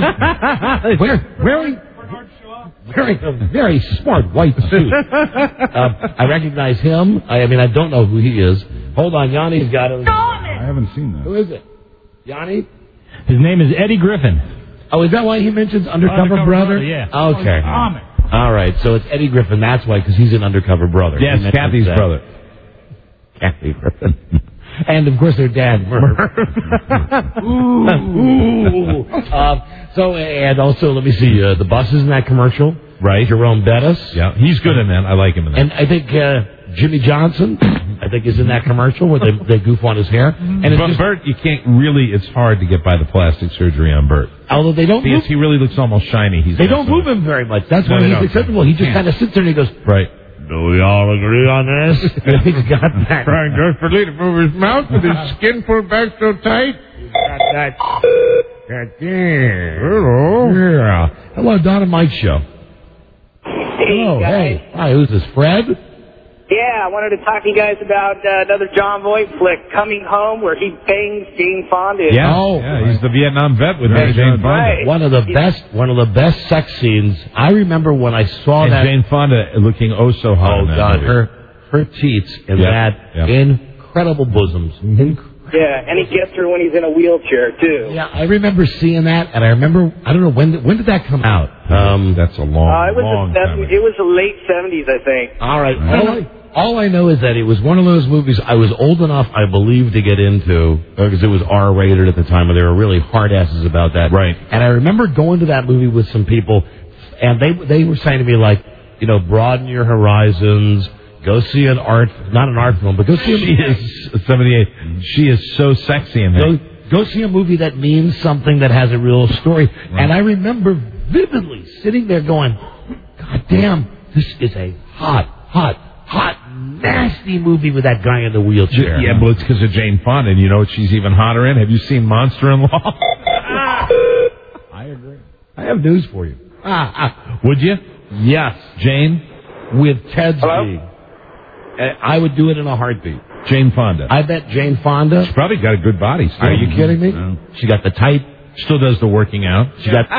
wearing a very smart white suit. I recognize him. I don't know who he is. Hold on, Yanni's got him. I haven't seen that. Who is it? Yanni? His name is Eddie Griffin. Oh, is that why he mentions Undercover Brother? Yeah. Okay. All right, so it's Eddie Griffin. That's why, because he's an Undercover Brother. Yes, Kathy's brother. Kathy Griffin. And, of course, their dad, Murph. Ooh. And also, let me see, the buses in that commercial. Right. Jerome Bettis. Yeah, he's good in that. I like him in that. And I think Jimmy Johnson, is in that commercial where they goof on his hair. And Bert, you can't really, it's hard to get by the plastic surgery on Bert. Although they don't move. He really looks almost shiny. They don't move him very much. That's why he's acceptable. He just kind of sits there and he goes, right. Do we all agree on this? He's got that. Trying desperately to move his mouth with his skin pulled back so tight. He's got that. Hello. Yeah. Hello, Donna Mike Show. Hey, guys. Hey. Hi, who's this, Fred? Yeah, I wanted to talk to you guys about another John Voight flick, Coming Home, where he bangs Jane Fonda. Yeah, he's the Vietnam vet with Jane Fonda. Right. One of the best sex scenes. I remember when I saw that. Jane Fonda looking oh so hot. Oh God, her teats and that incredible bosoms. Yeah, and he gets her when he's in a wheelchair too. Yeah, I remember seeing that, and I don't know when did that come out. That's a long time ago. It was the late 70s, I think. All right. All I know is that it was one of those movies I was old enough, I believe, to get into, because it was R-rated at the time, and they were really hard asses about that. Right. And I remember going to that movie with some people, and they were saying to me, like, broaden your horizons, go see not an art film, but go see a movie. She is 78. She is so sexy in that. Go see a movie that means something, that has a real story. Right. And I remember vividly sitting there going, God damn, this is a hot, nasty movie with that guy in the wheelchair. Yeah, but it's because of Jane Fonda, and you know what she's even hotter in? Have you seen Monster-in-Law? I agree. I have news for you. Would you? Yes. Jane? With Ted's D. I would do it in a heartbeat. Jane Fonda. I bet Jane Fonda. She's probably got a good body still. Are you kidding me? No. She got the type. Still does the working out. She got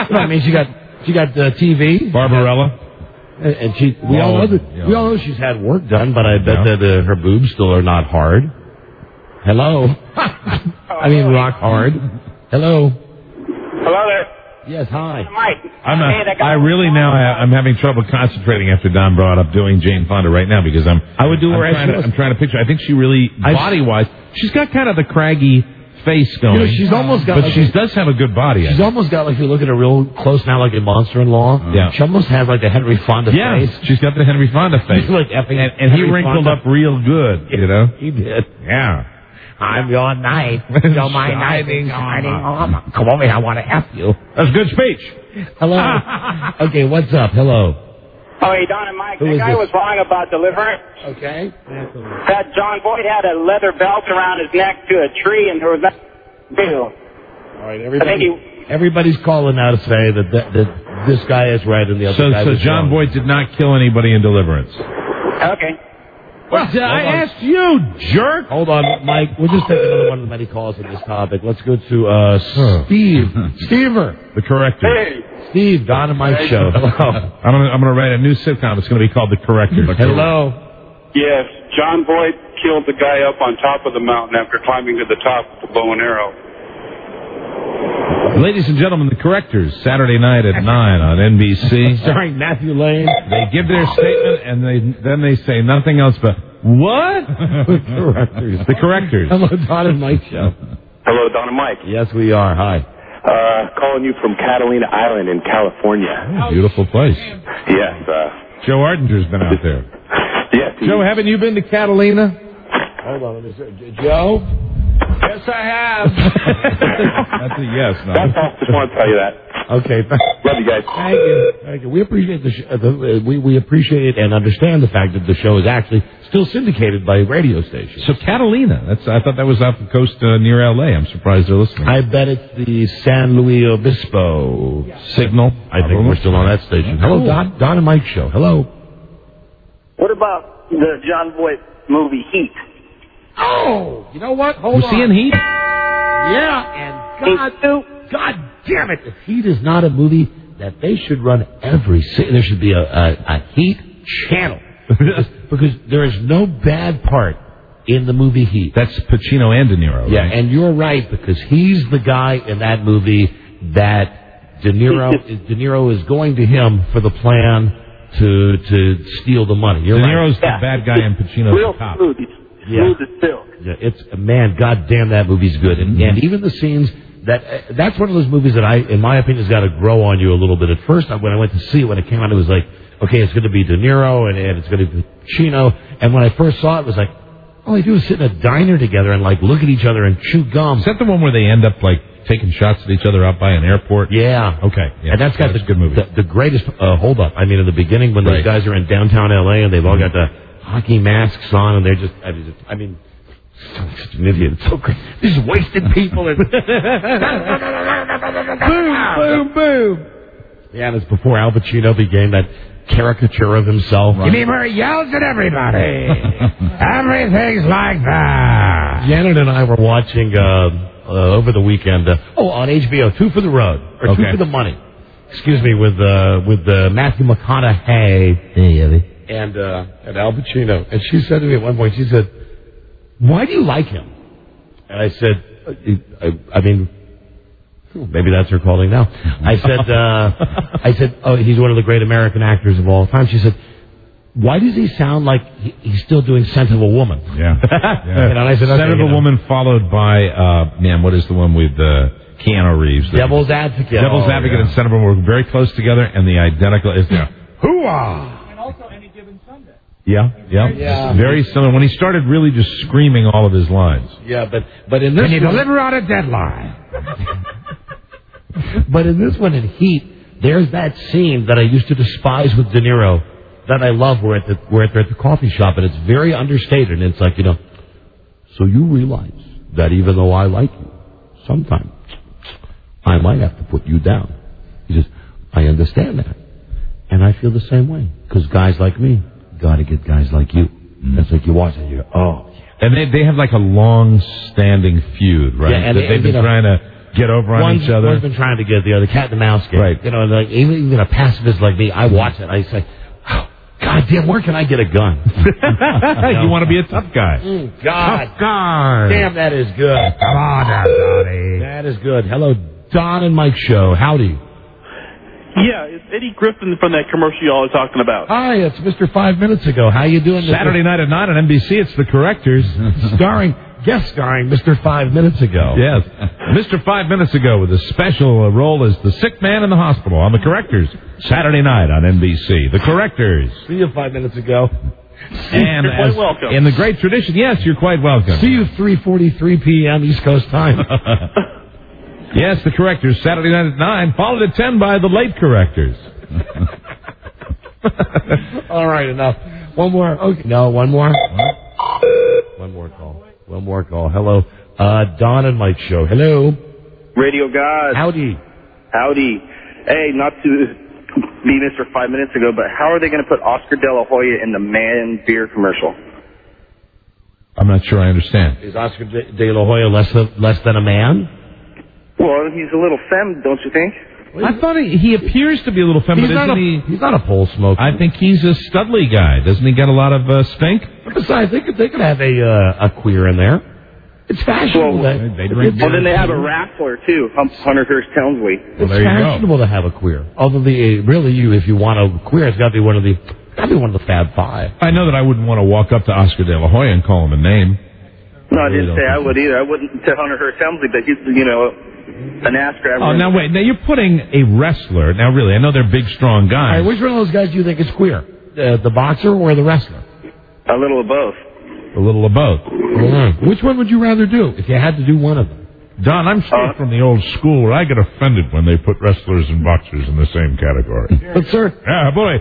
the TV. Barbarella. And we all know she's had work done, but I bet that her boobs still are not hard. Hello. I mean, rock hard. Hello. Hello there. Yes, hi. Mike. I'm having trouble concentrating after Don brought up doing Jane Fonda right now because I'm trying to picture. I think she really, body-wise, she's got kind of the craggy face going. You know, she's almost got, but like she does have a good body. She's almost got, like, if you look at her real close now, like in Monster-in-Law. Yeah. She almost has like the Henry Fonda face. She's got the Henry Fonda face. Like effing and he wrinkled up real good, you know. He did. Yeah. I'm your knight. You're my knight. Come over here. I want to F you. That's a good speech. Hello. Okay, what's up? Hello. Oh, hey, Don and Mike. Who That is guy this? was wrong about Deliverance. Okay. That John Boyd had a leather belt around his neck to a tree, and there was nothing to do. All right, everybody's calling now to say that this guy is right and the other guy is John wrong. Boyd did not kill anybody in Deliverance. Okay. Well, I asked you, jerk. Hold on, Mike. We'll just take another one of the many calls on this topic. Let's go to Steve. Stever. The Correctors. Hey. Steve, Don and Mike show. Hello. I'm going to write a new sitcom. It's going to be called The Correctors. Hello. Yes, John Boyd killed the guy up on top of the mountain after climbing to the top with the bow and arrow. Ladies and gentlemen, The Correctors, Saturday night at 9 on NBC. Starring Matthew Lane. They give their statement, and then they say nothing else but, what? The Correctors. Hello, Don and Mike show. Hello, Don and Mike. Yes, we are. Hi. Calling you from Catalina Island in California. Oh, beautiful place. Yes. Joe Ardenger's been out there. Yes. Joe, haven't you been to Catalina? Hold on. Joe? Yes, I have. That's a yes. No. That's all. Just want to tell you that. Okay. Love you guys. Thank you. We appreciate we appreciate and understand the fact that the show is actually still syndicated by radio stations. So Catalina, I thought that was off the coast near L.A. I'm surprised they're listening. I bet it's the San Luis Obispo signal. I think we're still on that station. Hello, Don and Mike show. Hello. What about the John Boyd movie Heat? Oh, you know what? Hold on. Was he in Heat? Yeah, and God damn it, if Heat is not a movie that they should run there should be a Heat channel. because there is no bad part in the movie Heat. That's Pacino and De Niro, yeah, right? and you're right, because he's the guy in that movie that De Niro is going to him for the plan to steal the money. You're De Niro's the bad guy and Pacino's Real the cop. smooth as silk. Yeah, it's man, goddamn, that movie's good, and even the scenes that's one of those movies that in my opinion, has got to grow on you a little bit. At first, when I went to see it, when it came out, it was like, okay, it's going to be De Niro and it's going to be Pacino, and when I first saw it, it was like, all they do is sit in a diner together and like look at each other and chew gum. Is that the one where they end up like taking shots at each other out by an airport? Yeah. Okay. Yeah, and that's got the good movie. The greatest hold up. I mean, in the beginning when those guys are in downtown L.A. and they've all got the hockey masks on and they're just, I mean, such an idiot. It's so great. These wasted people. And boom, boom, boom. Yeah, and it's before Al Pacino became that caricature of himself. You mean where he yells at everybody? Everything's like that. Janet and I were watching over the weekend. On HBO, Two for the Road or Two for the Money. Excuse me, with Matthew McConaughey and Al Pacino. And she said to me at one point, she said, "Why do you like him?" And I said, I mean, maybe that's her calling now. I said, oh, he's one of the great American actors of all time. She said, why does he sound like he's still doing Scent of a Woman? Yeah. And I said, Scent of a Woman followed by, what is the one with Keanu Reeves? Devil's Advocate. Devil's Advocate and Scent of a Woman were very close together, and the identical is there. Hoo-ah! And also Any Given Sunday. Yeah. Very similar. When he started really just screaming all of his lines. Yeah, but in this Can you deliver on a deadline? But in this one, in Heat, there's that scene that I used to despise with De Niro that I love where they're at the coffee shop, and it's very understated, and it's like, so you realize that even though I like you, sometimes I might have to put you down. He says, I understand that. And I feel the same way, because guys like me got to get guys like you. That's like you watch it, you go, oh. And they have like a long-standing feud, right? Yeah, and they've been trying to get over on each other. One's been trying to get the other, cat and the mouse game. Right. Like even a pacifist like me, I watch it. I say, oh, God damn, where can I get a gun? You want to be a tough guy. God. Tough guy. Damn, that is good. Come on now, Donnie. That is good. Hello, Don and Mike show. Howdy. Yeah, it's Eddie Griffin from that commercial y'all are talking about. Hi, it's Mr. 5 Minutes Ago. How you doing? Saturday night at 9 on NBC, it's The Correctors. Guest starring Mr. 5 Minutes Ago. Yes. Mr. 5 Minutes Ago with a special role as the sick man in the hospital on The Correctors. Saturday night on NBC. The Correctors. See you 5 minutes ago. And you're quite welcome. In the great tradition, yes, you're quite welcome. See you 3:43 p.m. East Coast time. Yes, The Correctors, Saturday night at 9, followed at 10 by The Late Correctors. All right, enough. One more. Okay. No, one more. One more call. One more call. Hello. Don and Mike Show. Hello. Radio guys. Howdy. Howdy. Hey, not to be Mr. 5 Minutes Ago, but how are they going to put Oscar De La Hoya in the man beer commercial? I'm not sure I understand. Is Oscar De La Hoya less than a man? Well, he's a little femme, don't you think? I thought he appears to be a little feminine. He's not a pole smoker. I think he's a studly guy. Doesn't he get a lot of stink? Besides, they could have a queer in there. It's fashionable. Well, then they have a wrestler too, Hunter Hearst Helmsley. It's fashionable to have a queer. Although if you want a queer, it's got to be one of the Fab Five. I know that I wouldn't want to walk up to Oscar De La Hoya and call him a name. No, I didn't say I would either. I wouldn't to Hunter Hearst Helmsley, but he's an ass grabber. Oh, now wait. Now you're putting a wrestler. Now really, I know they're big, strong guys. All right, which one of those guys do you think is queer? The boxer or the wrestler? A little of both. A little of both. Mm-hmm. Which one would you rather do if you had to do one of them? Don, I'm straight from the old school where I get offended when they put wrestlers and boxers in the same category. But sir, yeah, bully.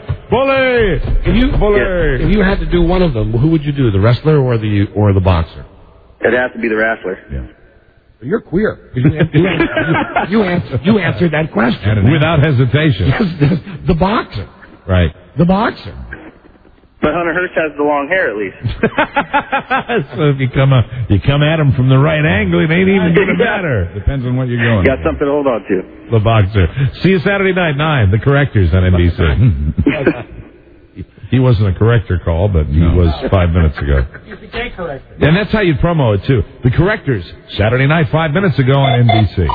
If you had to do one of them, who would you do? The wrestler or the boxer? It'd have to be the wrestler. Yeah. You're queer. You answered that question without hesitation. Yes, the boxer. Right. The boxer. But Hunter Hearst has the long hair, at least. So if you come at him from the right angle, it ain't even going to matter. Depends on what you're going. Got something to hold on to. The boxer. See you Saturday night 9. The Correctors on NBC. He wasn't a corrector call, but he was 5 minutes ago. You became corrector. And that's how you'd promo it too. The Correctors, Saturday night 5 minutes ago on NBC.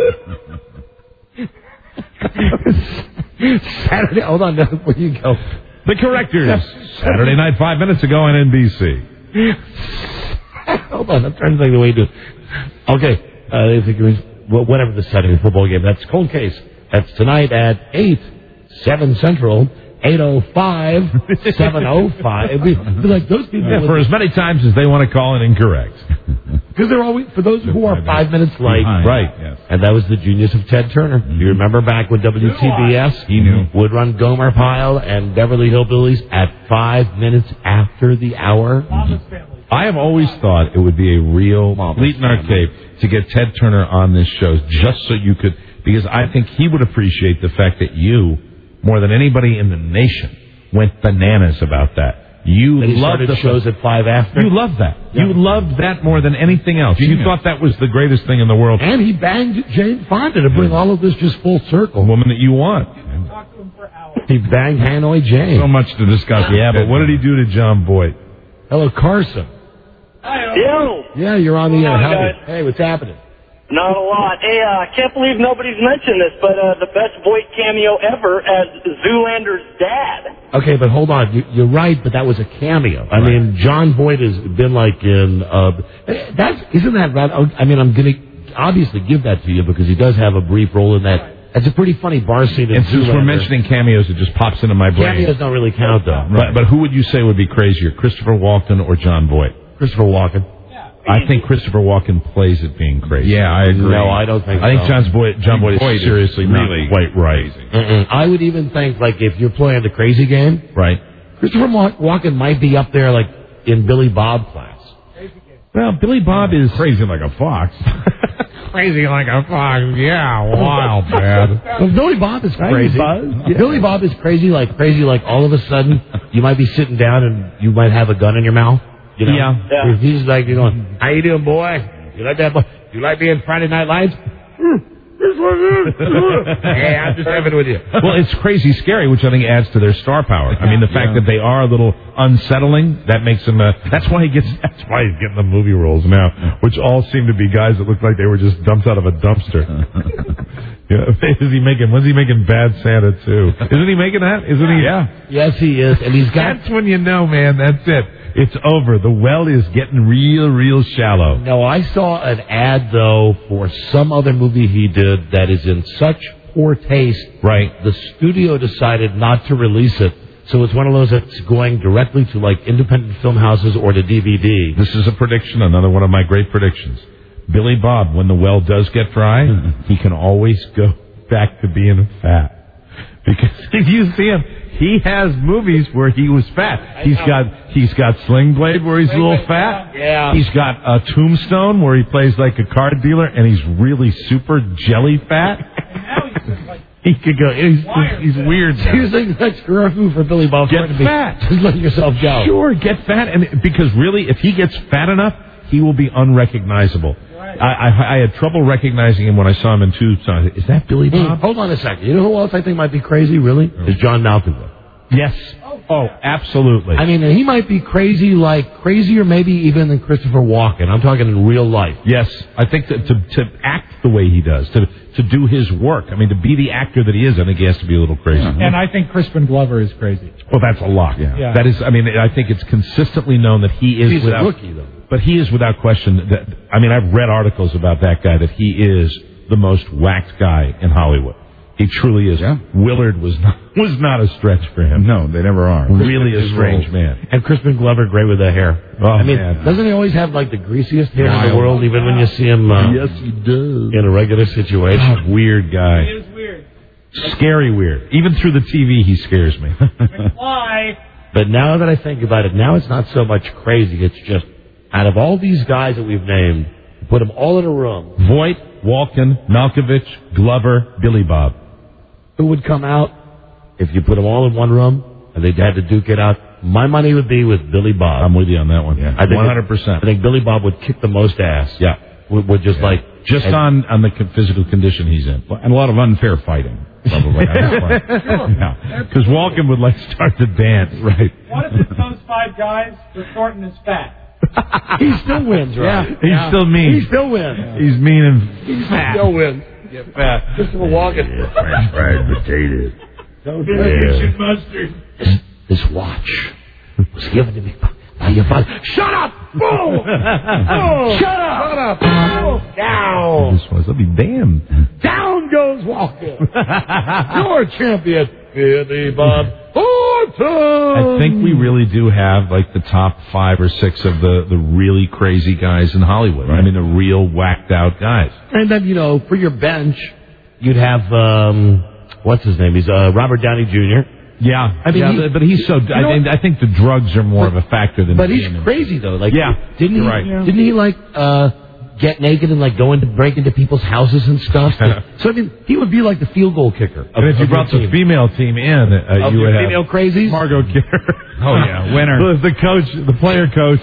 Saturday. Hold on, where you go? The Correctors, Saturday night 5 minutes ago on NBC. Hold on, I'm trying to think the way to do it. Okay, I think it was whatever the setting of the football game. That's Cold Case. That's tonight at 8, 7 Central. 805 705. It'd be like those people. Yeah, for as many times as they want to call it incorrect. Because they're always, for those who are 5 minutes late. Right. Yes. And that was the genius of Ted Turner. Mm-hmm. You remember back when WTBS would run Gomer Pyle and Beverly Hillbillies at 5 minutes after the hour? Mm-hmm. I have always thought it would be a real fleet in our cape to get Ted Turner on this show just so you could, because I think he would appreciate the fact that you, more than anybody in the nation, went bananas about that. You loved the shows at 5 after. You loved that. Yeah. You loved that more than anything else. You thought that was the greatest thing in the world. And he banged Jane Fonda to bring all of this just full circle. The woman that you want. Talk to him for hours. He banged Hanoi Jane. So much to discuss. Yeah, but what did he do to John Boyd? Hello, Carson. Hi. Yo. Yeah, you're on the air. Howdy. Hey, what's happening? Not a lot. Hey, I can't believe nobody's mentioned this, but the best Voight cameo ever as Zoolander's dad. Okay, but hold on. You're right, but that was a cameo. I mean, John Voight has been like in... isn't that right? I mean, I'm going to obviously give that to you because he does have a brief role in that. It's a pretty funny bar scene in And since we're mentioning cameos, it just pops into my brain. Cameos don't really count, though. Right. But who would you say would be crazier, Christopher Walken or John Voight? Christopher Walken. I think Christopher Walken plays it being crazy. Yeah, I agree. No, I don't think so. I think John Boyd is seriously really quite right. I would even think, like, if you're playing the crazy game, right? Christopher Walken might be up there, like, in Billy Bob class. Well, Billy Bob is crazy like a fox. Crazy like a fox, yeah, wild, man. Well, Billy Bob is crazy. Yeah. Billy Bob is crazy, like all of a sudden, you might be sitting down and you might have a gun in your mouth. You know? Yeah. He's like, you know, how you doing, boy? You like that, boy? You like being Friday Night Lights? Hey, I'm just having it with you. Well, it's crazy scary, which I think adds to their star power. I mean, the fact that they are a little unsettling, that makes him that's why he's getting the movie roles now, which all seem to be guys that look like they were just dumped out of a dumpster. Is he making? When's he making Bad Santa 2? Isn't he making that? Isn't he? Yeah. Yes, he is, and he's got. That's when you know, man. That's it. It's over. The well is getting real shallow. No, I saw an ad though for some other movie he did that is in such poor taste. Right. The studio decided not to release it. So it's one of those that's going directly to like independent film houses or to DVD. This is a prediction, another one of my great predictions. Billy Bob, when the well does get dry, he can always go back to being fat. Because if you see him, he has movies where he was fat. He's got Sling Blade where he's a little fat. Yeah. He's got Tombstone where he plays like a card dealer and he's really super jelly fat. He could go. He's weird. Seriously, that's correct move for Billy Bob. Get fat. Just let yourself go. Sure, get fat, and because really, if he gets fat enough, he will be unrecognizable. Right. I had trouble recognizing him when I saw him in Tucson. Is that Billy Bob? Hold on a second. You know who else I think might be crazy? Really, is John Malkovich. Yes. Oh, absolutely. I mean, he might be crazy, like crazier maybe even than Christopher Walken. I'm talking in real life. Yes, I think that to act the way he does, to do his work. I mean, to be the actor that he is, I think he has to be a little crazy. Yeah. And I think Crispin Glover is crazy. Well, that's a lot. Yeah. That is. I mean, I think it's consistently known that he is. He's without, a rookie, though. But he is without question. I mean, I've read articles about that guy that he is the most whacked guy in Hollywood. He truly is. Yeah. Willard was not a stretch for him. No, they never are. Really a strange man. And Crispin Glover, great with the hair. Oh, I mean, man. doesn't he always have like the greasiest hair in the world, even when you see him? Yes, he does. In a regular situation. God, weird guy. He is weird. Scary weird. Even through the TV, he scares me. Why? But now that I think about it, now it's not so much crazy. It's just, out of all these guys that we've named, put them all in a room. Voight, Walken, Malkovich, Glover, Billy Bob. Who would come out if you put them all in one room and they had to duke it out? My money would be with Billy Bob. I'm with you on that one. Yeah. 100%. I think Billy Bob would kick the most ass. Yeah. Would just like... Just on the physical condition he's in. And a lot of unfair fighting, probably. Because Walken would like start to dance. Right. What if it's those five guys, but Thornton is fat? He still wins, right? He's still mean. He still wins. He's mean and He fat. still wins. Get fat. Christopher Walken. French fried potatoes. Mustard. This watch was given to me by your father. Shut up! Boom! Shut up! Down! I'll be damned. Down goes Walken. You're a champion, Billy Bob Thornton. I think we really do have like the top 5 or 6 of the really crazy guys in Hollywood. Right? I mean, the real whacked out guys. And then, for your bench, you'd have, what's his name? He's Robert Downey Jr. Yeah, I mean, but he's so. I think the drugs are more of a factor than. But he's crazy though. Like, didn't he like get naked and like break into people's houses and stuff? So I mean, he would be like the field goal kicker. And if you brought the female team in, you would have female crazies. Margot Kidder. Oh yeah, winner. The coach, the player coach.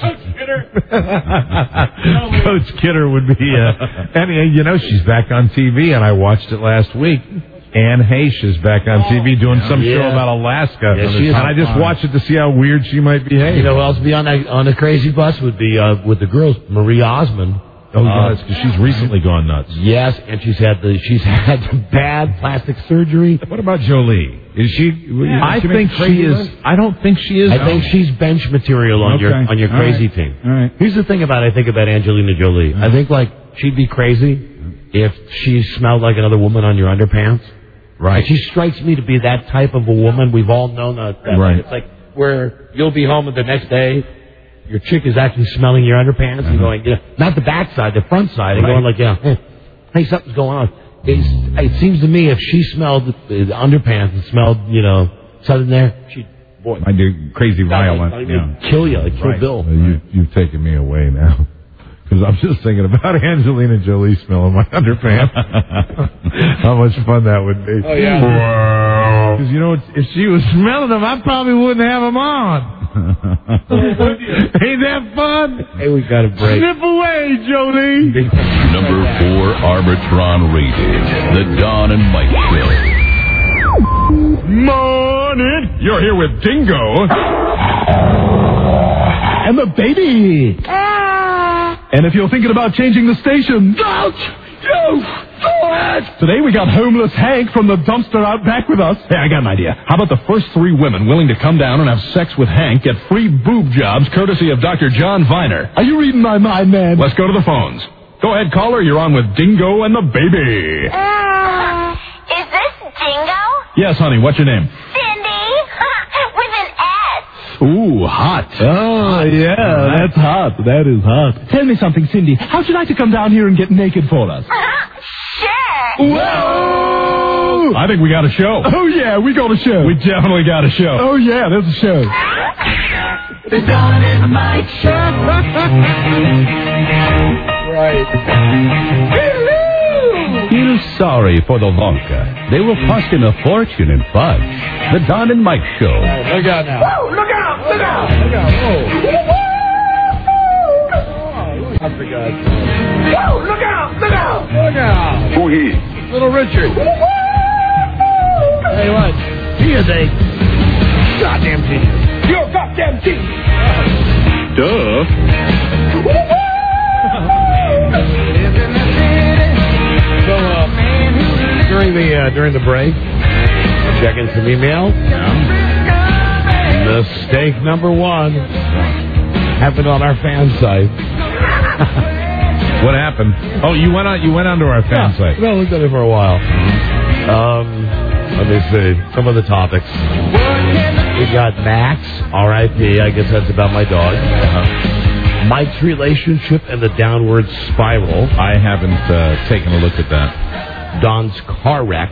Coach Kidder would be. And she's back on TV, and I watched it last week. Anne Heche is back on TV doing some show about Alaska. Yeah, and I just watched it to see how weird she might behave. You know who else would be on the crazy bus would be with the girls, Marie Osmond. Oh, yes, because she's recently gone nuts. Yes, and she's had bad plastic surgery. What about Jolie? Is she? I think she is. I don't think she is. I think she's bench material on your crazy team. All right. Here's the thing I think about Angelina Jolie. I think like she'd be crazy if she smelled like another woman on your underpants. Right. And she strikes me to be that type of a woman. We've all known that. Right. It's like where you'll be home and the next day your chick is actually smelling your underpants and going, not the back side, the front side, and going like, hey, something's going on. It seems to me if she smelled the underpants and smelled, something there, she'd, boy. I do crazy violent. Kill you, like Kill Bill. Well, you've taken me away now. Because I'm just thinking about Angelina Jolie smelling my underpants. How much fun that would be. Oh, yeah. Because, if she was smelling them, I probably wouldn't have them on. Ain't that fun? Hey, we got a break. Snip away, Jolie. Number 4 Arbitron rated. The Don and Mike Show. Morning. You're here with Dingo. And the baby. And if you're thinking about changing the station, don't you What? Today we got homeless Hank from the dumpster out back with us. Hey, I got an idea. How about the first 3 women willing to come down and have sex with Hank get free boob jobs courtesy of Dr. John Viner? Are you reading my mind, man? Let's go to the phones. Go ahead, caller. You're on with Dingo and the Baby. Is this Dingo? Yes, honey. What's your name? Cindy. With an S. Ooh, hot. Oh, yeah, that's hot. That is hot. Tell me something, Cindy. How'd you like to come down here and get naked for us? Sure. Whoa! I think we got a show. Oh, yeah, we got a show. We definitely got a show. Oh, yeah, there's a show. The Don and Mike Show. Right. Feel sorry for the Wonka. They will cost him a fortune in fudge. The Don and Mike Show. Right, look out now. Whoa, look out, look out. Look out, whoa. I forgot. Whoa, look out, look out. Look out. Who he? Little Richard. Hey, what? He is a goddamn genius. You're a goddamn genius. Duh. So, during the break, checking some email. Mistake number 1 happened on our fan site. What happened? Oh, you went onto our fan site. No, I looked at it for a while. Let me see some of the topics. We got Max, R.I.P. I guess that's about my dog. Mike's relationship and the downward spiral. I haven't taken a look at that. Don's car wreck.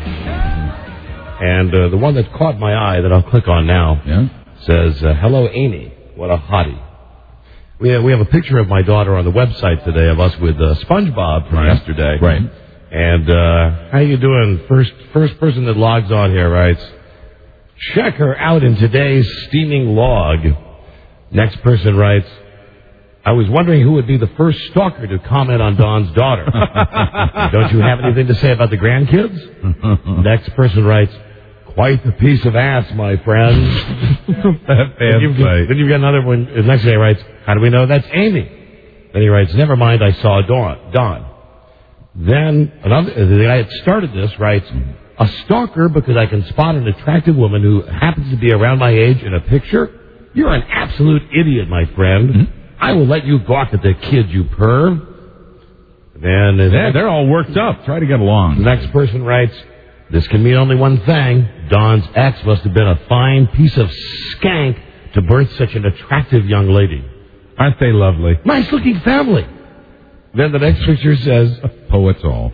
And the one that caught my eye that I'll click on now says, hello, Amy. What a hottie. We have a picture of my daughter on the website today of us with SpongeBob from yesterday. Right. And how you doing? First person that logs on here writes, check her out in today's steaming log. Next person writes, I was wondering who would be the first stalker to comment on Don's daughter. Don't you have anything to say about the grandkids? Next person writes, quite the piece of ass, my friend. Then you've got another one. The next guy writes, how do we know that's Amy? Then he writes, never mind, I saw Don. Then the guy that started this writes, a stalker because I can spot an attractive woman who happens to be around my age in a picture? You're an absolute idiot, my friend. Mm-hmm. I will let you gawk at the kid, you perv. And they're all worked up. Try to get along. The next person writes, this can mean only one thing. Don's ex must have been a fine piece of skank to birth such an attractive young lady. Aren't they lovely? Nice-looking family. Then the next picture says, poets all.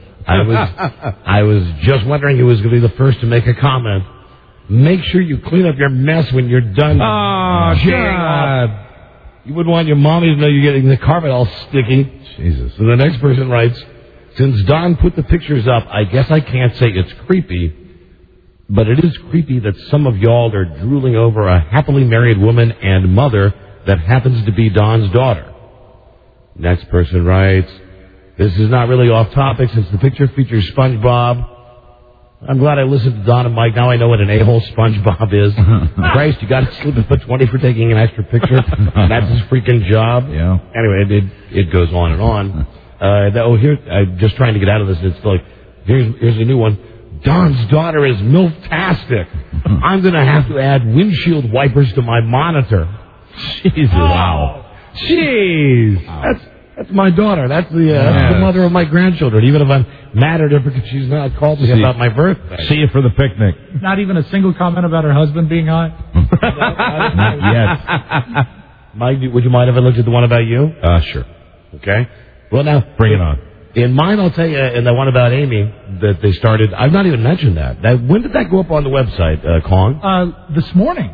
I was just wondering who was going to be the first to make a comment. Make sure you clean up your mess when you're done. Oh, God. You wouldn't want your mommy to know you're getting the carpet all sticky. Jesus. And the next person writes, since Don put the pictures up, I guess I can't say it's creepy, but it is creepy that some of y'all are drooling over a happily married woman and mother that happens to be Don's daughter. Next person writes, this is not really off topic since the picture features SpongeBob. I'm glad I listened to Don and Mike. Now I know what an a-hole SpongeBob is. Christ, you got to slip and put 20 for taking an extra picture. That's his freaking job. Yeah. Anyway, it goes on and on. Here, I'm just trying to get out of this. It's like, here's a new one. Don's daughter is MILF-tastic. I'm going to have to add windshield wipers to my monitor. Jesus. Wow. Jeez. That's my daughter. That's the mother of my grandchildren. Even if I'm mad at her because she's not called me about my birthday. See you for the picnic. Not even a single comment about her husband being hot? Not yet. Mike, would you mind if I looked at the one about you? Sure. Okay. Well, now, bring it on. In mine, I'll tell you, and the one about Amy that they started, I've not even mentioned that. When did that go up on the website, Kong? This morning.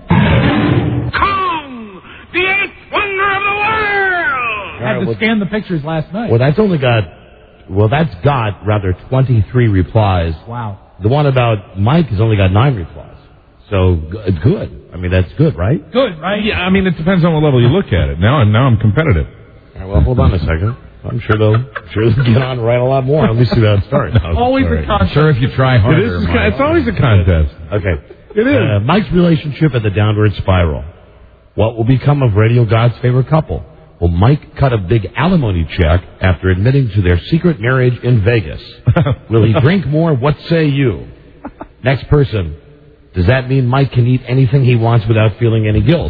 Kong, the eighth wonder of the world! I had to scan the pictures last night. Well, that's got 23 replies. Wow. The one about Mike has only got 9 replies. So, it's good. I mean, that's good, right? Good, right? Yeah, I mean, it depends on what level you look at it. Now I'm competitive. All right, well, hold on a second. I'm sure they'll get on and write a lot more. Let me see how it starts. Always a contest. Sure, if you try harder. It's always a contest. Okay. It is. Mike's relationship and the downward spiral. What will become of Radio God's favorite couple? Well, Mike cut a big alimony check after admitting to their secret marriage in Vegas. Will he drink more? What say you? Next person. Does that mean Mike can eat anything he wants without feeling any guilt?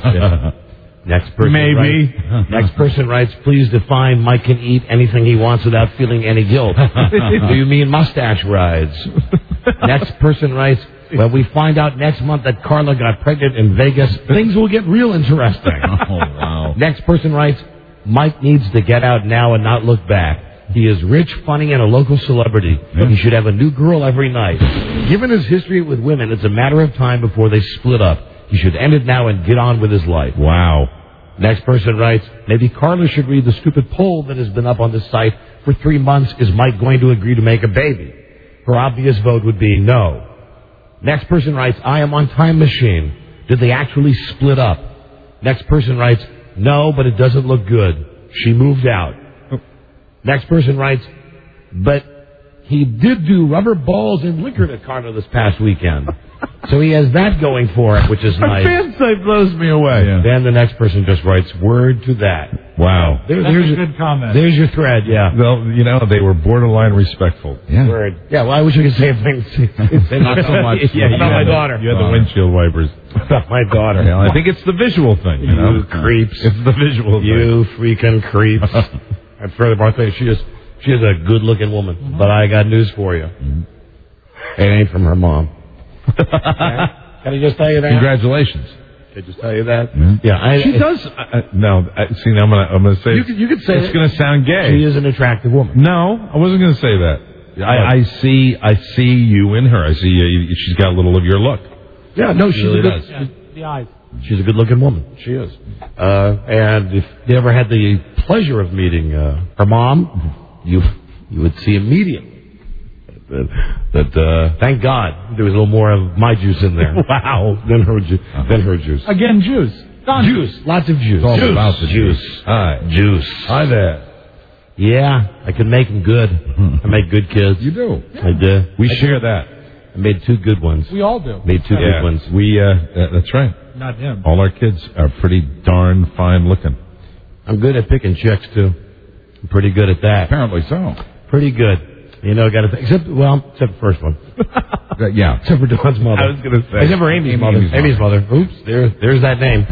Next person. Maybe. Next person writes, please define Mike can eat anything he wants without feeling any guilt. Do you mean mustache rides? Next person writes, when we find out next month that Carla got pregnant in Vegas, things will get real interesting. Oh, wow. Next person writes, Mike needs to get out now and not look back. He is rich, funny, and a local celebrity. He should have a new girl every night. Given his history with women, it's a matter of time before they split up. He should end it now and get on with his life. Wow. Next person writes, maybe Carla should read the stupid poll that has been up on the site for 3 months. Is Mike going to agree to make a baby? Her obvious vote would be no. Next person writes, I am on Time Machine. Did they actually split up? Next person writes, no, but it doesn't look good. She moved out. Next person writes, but he did do rubber balls and liquor to Carla this past weekend. So he has that going for it, which is nice. A fan site blows me away. Yeah. Then the next person just writes, word to that. Wow. That's a good comment. There's your thread, yeah. Well, they were borderline respectful. Yeah. Word. Yeah, well, I wish I could say things. Not so much. Yeah, about my daughter. You had the windshield wipers. About my daughter. Yeah, I think it's the visual thing. You creeps. It's the visual thing. You freaking creeps. And furthermore, I think she is a good-looking woman. But I got news for you. It ain't from her mom. Okay? Can I just tell you that? Congratulations. Can I just tell you that? Yeah. She does. No. See, I'm gonna say. You could say it's gonna sound gay. She is an attractive woman. No, I wasn't gonna say that. I see you in her. I see she's got a little of your look. Yeah. No, she really does. The eyes. She's a good-looking woman. She is. And if you ever had the pleasure of meeting her mom, you would see immediately that thank God there was a little more of my juice in there. Wow. Than her juice. Again, juice. Juice. Lots of juice. It's all about the juice. Hi. Juice. Hi there. Yeah, I can make them good. I make good kids. You do. I do. We share that. I made 2 good ones. We all do. Made 2 good ones. That's right. Not him. All our kids are pretty darn fine looking. I'm good at picking chicks, too. I'm pretty good at that. Apparently so. Pretty good. Except the first one. Yeah. Except for Dawn's mother. I was going to say. Except for Amy's mother. Oops, there's that name.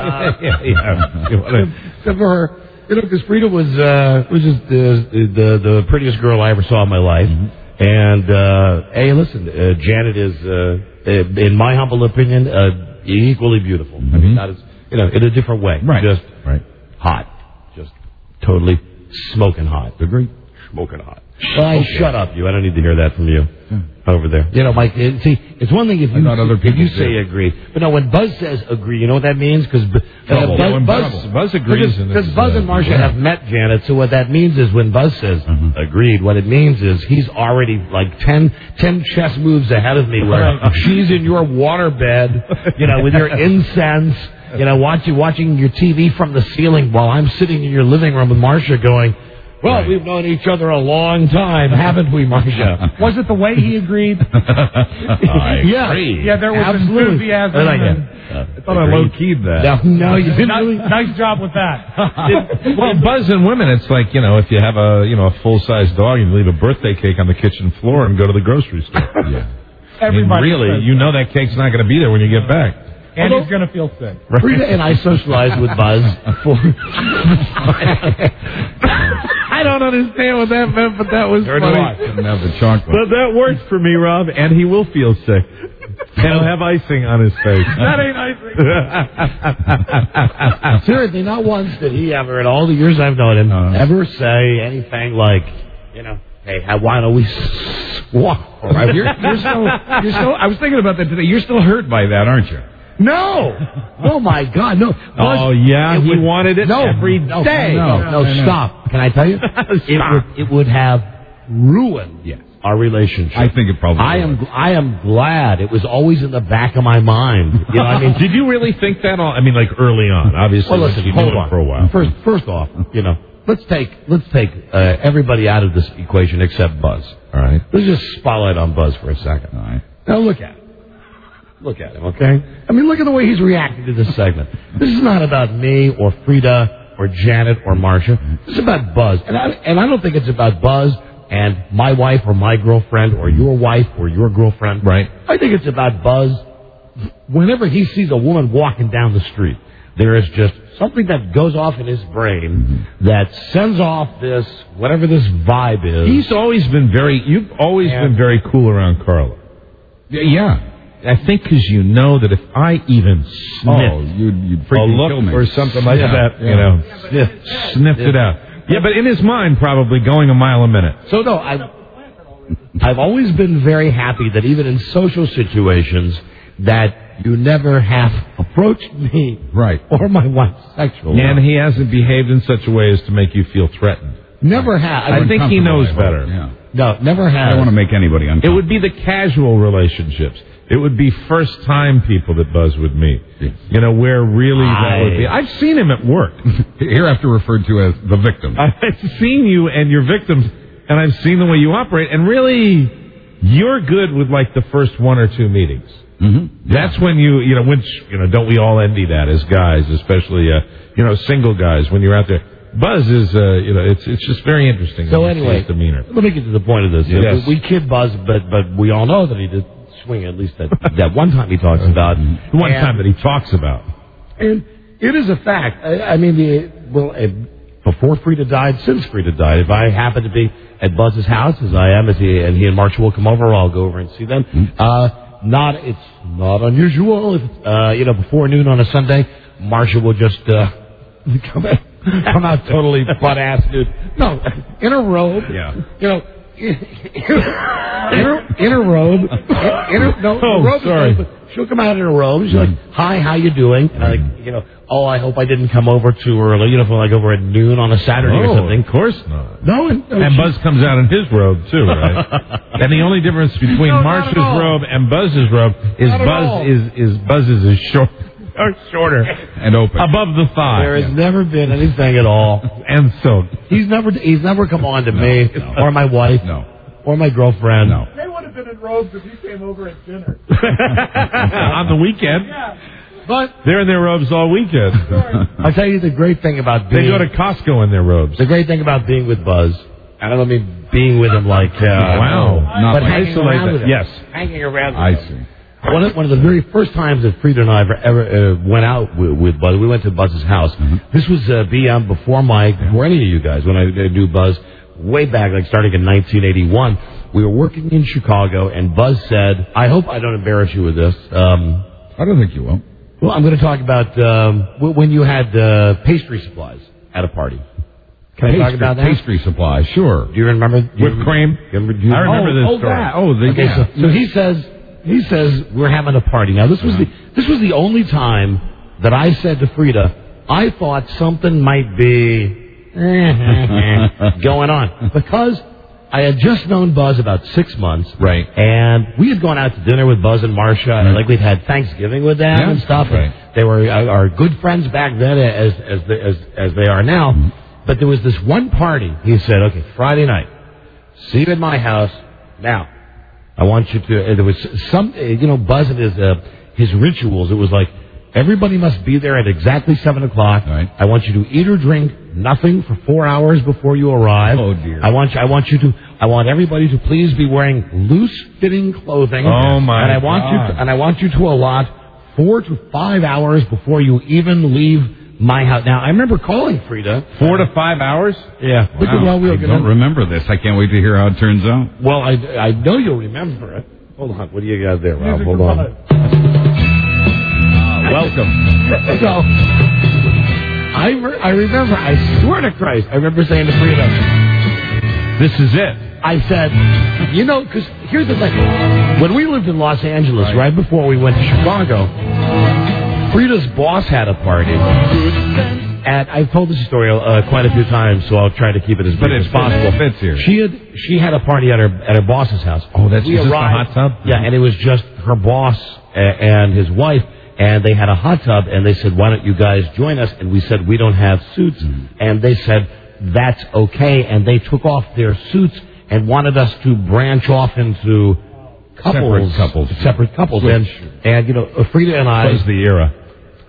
Except for her. Because Frida was just the prettiest girl I ever saw in my life. Mm-hmm. And, hey, listen, Janet is, in my humble opinion, equally beautiful. Mm-hmm. I mean, not as, in a different way. Right. Just right. Hot. Just totally smoking hot. Agree? Smoking hot. Well, shut up, you. I don't need to hear that from you over there. Mike, see, it's one thing if you say agree. But no, when Buzz says agree, you know what that means? Because Buzz agrees. Because Buzz and Marcia have met Janet, so what that means is when Buzz says agreed, what it means is he's already like 10 chess moves ahead of me where she's in your waterbed, with your incense, watching your TV from the ceiling while I'm sitting in your living room with Marcia going, well, we've known each other a long time, haven't we, Marcia? Was it the way he agreed? I agree. Yeah, there was absolutely enthusiasm. I thought I low-keyed that. No, you didn't. Nice job with that. Well, Buzz and women, it's like, if you have a full-size dog and you leave a birthday cake on the kitchen floor and go to the grocery store. Yeah. Everybody really, that cake's not going to be there when you get back. And he's going to feel sick. Frida and I socialized with Buzz. I don't understand what that meant, but that was funny. Didn't have the chocolate. But that works for me, Rob, and he will feel sick. And he'll have icing on his face. That ain't icing. Seriously, not once did he ever, in all the years I've known him, ever say anything like, hey, why don't we swap? Right, you're still, I was thinking about that today. You're still hurt by that, aren't you? No! Oh, my God, no. He wanted it every day. No, stop. Can I tell you? It would have ruined our relationship. I think it probably would. I am glad it was always in the back of my mind. Did you really think that early on? Obviously, well, listen, hold on. For a while. First off, let's take everybody out of this equation except Buzz. All right. Let's just spotlight on Buzz for a second. All right. Now look at him. Look at him, okay? Look at the way he's reacting to this segment. This is not about me or Frida or Janet or Marcia. It's about Buzz. And I don't think it's about Buzz and my wife or my girlfriend or your wife or your girlfriend. Right. I think it's about Buzz. Whenever he sees a woman walking down the street, there is just something that goes off in his brain that sends off this, whatever this vibe is. You've always been very cool around Carla. Yeah. I think because you know that if I even you'd freaking kill me. Or something like that, sniffed it out. Yeah, but in his mind, probably going a mile a minute. So no, I've always been very happy that even in social situations that you never have approached me or my wife sexually. And he hasn't behaved in such a way as to make you feel threatened. Never have. I think he knows better. Yeah. No, never has. I don't want to make anybody uncomfortable. It would be the casual relationships. It would be first-time people that Buzz would meet. Yes. You know, where really that would be. I've seen him at work. Hereafter referred to as the victim. I've seen you and your victims, and I've seen the way you operate, and really, you're good with, like, the first one or two meetings. Mm-hmm. That's when don't we all envy that as guys, especially, single guys, when you're out there. Buzz is, it's just very interesting. So anyway, his demeanor. Let me get to the point of this. Yes. We kid Buzz, but we all know that he did swing at least that one time he talks about. The one time that he talks about. And it is a fact. I mean, before Frida died, since Frida died, if I happen to be at Buzz's house, as I am, he and Marcia will come over, I'll go over and see them. It's not unusual. Before noon on a Sunday, Marcia will just come out totally butt ass nude. No, in a robe. Yeah. In a robe. Robe. Sorry. She'll come out in a robe. She's like, "Hi, how you doing?" And I hope I didn't come over too early. For like over at noon on a Saturday or something. Of course not. No, and Buzz comes out in his robe too, right? And the only difference between Marcia's robe and Buzz's robe is Buzz's is short. Or shorter and open above the thigh. There has never been anything at all. And so he's never come on to me or my wife or my girlfriend. No. They would have been in robes if you came over at dinner. On the weekend. Yeah. But they're in their robes all weekend. I'll tell you the great thing about being... They go to Costco in their robes. The great thing about being with Buzz, I don't mean being with him like... wow. But hanging around with him. Yes. Hanging around with I him. see. One of the very first times that Frida and I ever went out with Buzz, we went to Buzz's house. Mm-hmm. This was before any of you guys, when I knew Buzz way back, like starting in 1981. We were working in Chicago, and Buzz said, "I hope I don't embarrass you with this." I don't think you will. Well, I'm going to talk about when you had pastry supplies at a party. Can I talk about that? Pastry supply, sure. Do you remember? Whipped cream? I remember this story. So he says we're having a party. Now this was the only time that I said to Frida, I thought something might be going on, because I had just known Buzz about 6 months, right? And we had gone out to dinner with Buzz and Marcia, and like we'd had Thanksgiving with them and stuff. Right. And they were our good friends back then, as they are now. Mm-hmm. But there was this one party. He said, "Okay, Friday night, see you at my house now. I want you to." There was some, Buzz and his rituals. It was like everybody must be there at exactly 7:00. Right. I want you to eat or drink nothing for 4 hours before you arrive. Oh dear. I want everybody to please be wearing loose-fitting clothing. Oh my And I want you to allot 4 to 5 hours before you even leave my house. Now, I remember calling Frida. 4 to 5 hours? Yeah. Wow. I don't remember this. I can't wait to hear how it turns out. Well, I know you'll remember it. Hold on. What do you got there, Rob? Hold on. Welcome. So, I remember, I swear to Christ, I remember saying to Frida, "This is it." I said, because here's the thing. When we lived in Los Angeles, right before we went to Chicago, Frida's boss had a party. And I've told this story quite a few times, so I'll try to keep it as brief as possible. Fits here. She had a party at her boss's house. Oh, that's just the hot tub? Yeah, and it was just her boss and his wife, and they had a hot tub, and they said, "Why don't you guys join us?" And we said, "We don't have suits." And they said, "That's okay." And they took off their suits and wanted us to branch off into Separate couples. And Frida and I... That was the era.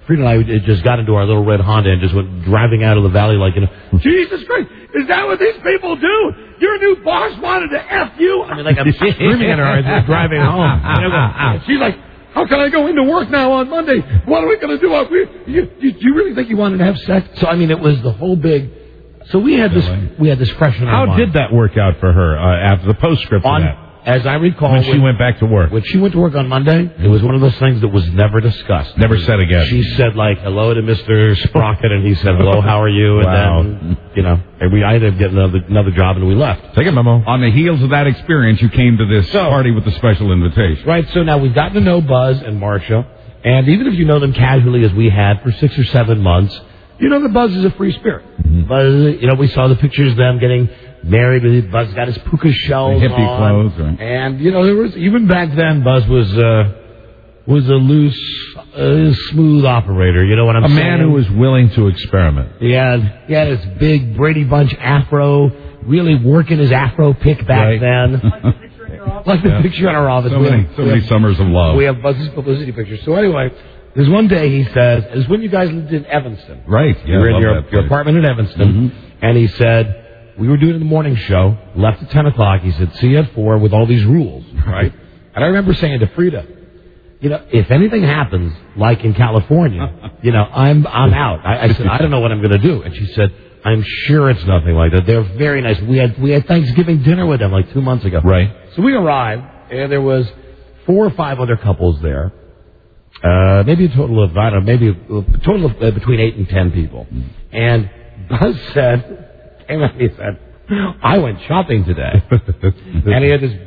Frida and I just got into our little red Honda and just went driving out of the valley like, Jesus Christ, is that what these people do? Your new boss wanted to F you? I mean, like, I'm screaming at her as we're driving home. And she's like, how can I go into work now on Monday? What are we going to do? You really think you wanted to have sex? So, I mean, it was the whole big... So we had this fresh in our mind. How did that work out for her after the postscript of that? As I recall... When she went back to work. When she went to work on Monday, it was one of those things that was never discussed. Never said again. She said, like, hello to Mr. Sprocket, and he said, hello, how are you? And then, and I ended up getting another job, and we left. Take a memo. On the heels of that experience, you came to this party with the special invitation. Right, so now we've gotten to know Buzz and Marcia, and even if you know them casually as we had for 6 or 7 months, you know that Buzz is a free spirit. Mm-hmm. Buzz, we saw the pictures of them getting married. Buzz got his puka shells the hippie on. Clothes, right? And, there was, even back then, Buzz was a loose, smooth operator. You know what I'm saying? A man who was willing to experiment. He had his big Brady Bunch afro, really working his afro pick back then. Like the picture in our office. So many summers of love. We have Buzz's publicity pictures. So anyway... There's one day he says, it was when you guys lived in Evanston. Right. You were in your apartment in Evanston. Mm-hmm. And he said, we were doing the morning show, left at 10 o'clock. He said, see you at 4 with all these rules. Right. And I remember saying to Frida, if anything happens, like in California, I'm out. I said, I don't know what I'm going to do. And she said, I'm sure it's nothing like that. They're very nice. We had Thanksgiving dinner with them like 2 months ago. Right. So we arrived, and there was 4 or 5 other couples there. Maybe a total of, between 8 and 10 people. And Buzz came up and he said, I went shopping today. And he had this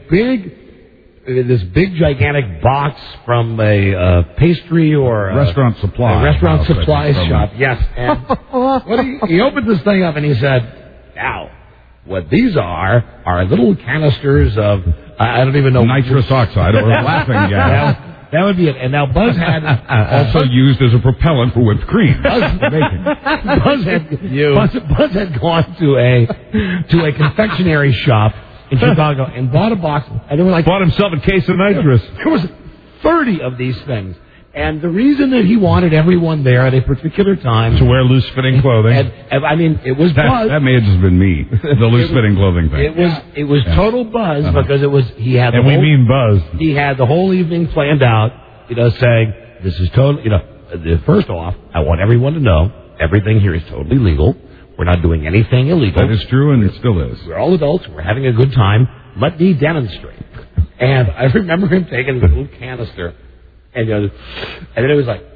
big gigantic box from a pastry or restaurant supply. A restaurant supply shop, yes. And he opened this thing up and he said, now, what these are little canisters of, I don't even know. Nitrous oxide or laughing gas. That would be it. And now Buzz had also used as a propellant for whipped cream. Buzz had gone to a confectionery shop in Chicago and bought a box, and they were like, bought himself a case of nitrous. There was 30 of these things. And the reason that he wanted everyone there at a particular time to wear loose-fitting clothing. It was Buzz. That may have just been me. The loose-fitting clothing thing. It was total Buzz because he had. And we mean Buzz. He had the whole evening planned out. Saying this is total. First off, I want everyone to know everything here is totally legal. We're not doing anything illegal. That is true, and it still is. We're all adults. We're having a good time. Let me demonstrate. And I remember him taking a little canister. And then it was like,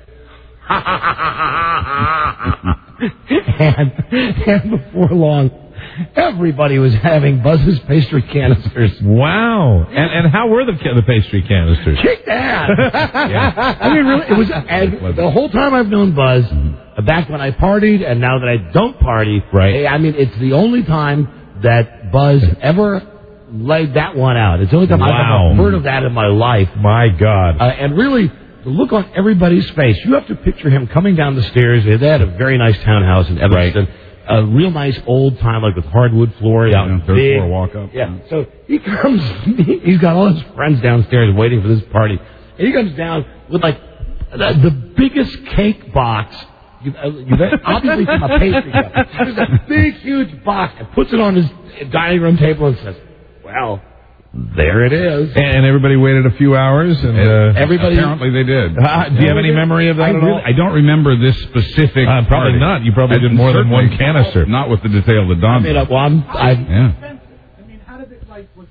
and before long, everybody was having Buzz's pastry canisters. Wow! And how were the pastry canisters? Kicked ass. Yeah. I mean, really, it was the whole time I've known Buzz, back when I partied, and now that I don't party. Right. I mean, it's the only time that Buzz ever laid that one out. It's the only time I've ever heard of that in my life. My God. And really, the look on everybody's face, you have to picture him coming down the stairs. They had a very nice townhouse in Evanston. Right. A real nice old time, like with hardwood floors. Third floor walk up. Yeah. So he comes, he's got all his friends downstairs waiting for this party. And he comes down with like the biggest cake box you've obviously from a pastry shop. There's a big, huge box and puts it on his dining room table and says, well, there it is. And everybody waited a few hours, and everybody apparently they did. Do you have any memory of that at all? I don't remember this specific. Probably party. not. You probably did more than one canister. Not with the detail that Don. How did it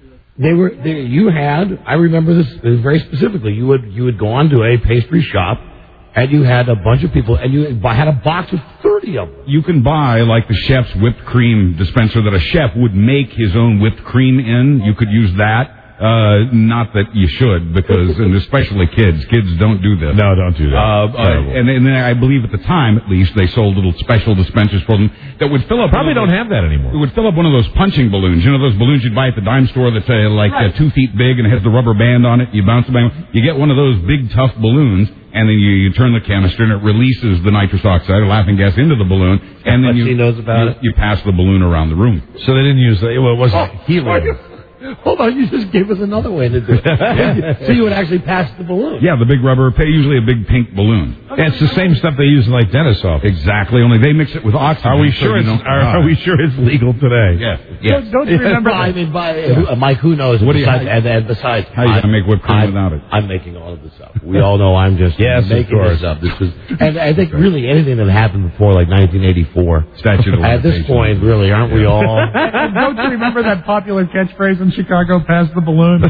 I remember this very specifically. You would go on to a pastry shop. And you had a bunch of people, and you had a box of 30 of them. You can buy, like the chef's whipped cream dispenser that a chef would make his own whipped cream in. You could use that. Not that you should, because, and especially kids don't do this. No, don't do that. And then I believe at the time, at least, they sold little special dispensers for them that would fill up. Probably don't have that anymore. It would fill up one of those punching balloons. You know those balloons you'd buy at the dime store that's 2 feet big and it has the rubber band on it. You bounce it back. You get one of those big, tough balloons. And then you turn the canister, and it releases the nitrous oxide or laughing gas into the balloon. And then he knows about it. You pass the balloon around the room. So they didn't use it. It wasn't helium. Hold on, you just gave us another way to do it. So you would actually pass the balloon. Yeah, the big rubber, usually a big pink balloon. Yeah, it's the same stuff they use in like dentist office. Exactly, only they mix it with oxygen. Are we sure it's legal today? Yes. Don't you remember? I mean, Mike, who knows? What do you? And besides, how you gonna make whipped cream without it? I'm making all of this up. We all know I'm just making this up. And I think really anything that happened before like 1984. Statute of at this point, really, aren't we all? Don't you remember that popular catchphrase in Chicago, pass the balloon?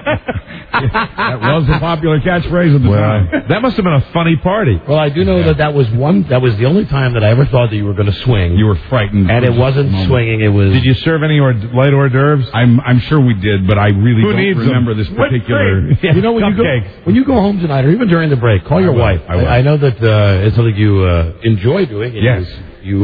That was a popular catchphrase at the time. That must have been a funny party. Well, I do know that was the only time that I ever thought that you were going to swing. You were frightened. And it wasn't swinging, it was... Did you serve any light hors d'oeuvres? I'm sure we did, but I really don't remember this particular... You know, when you go home tonight, or even during the break, call your wife. I know that it's something you enjoy doing. And yes. You're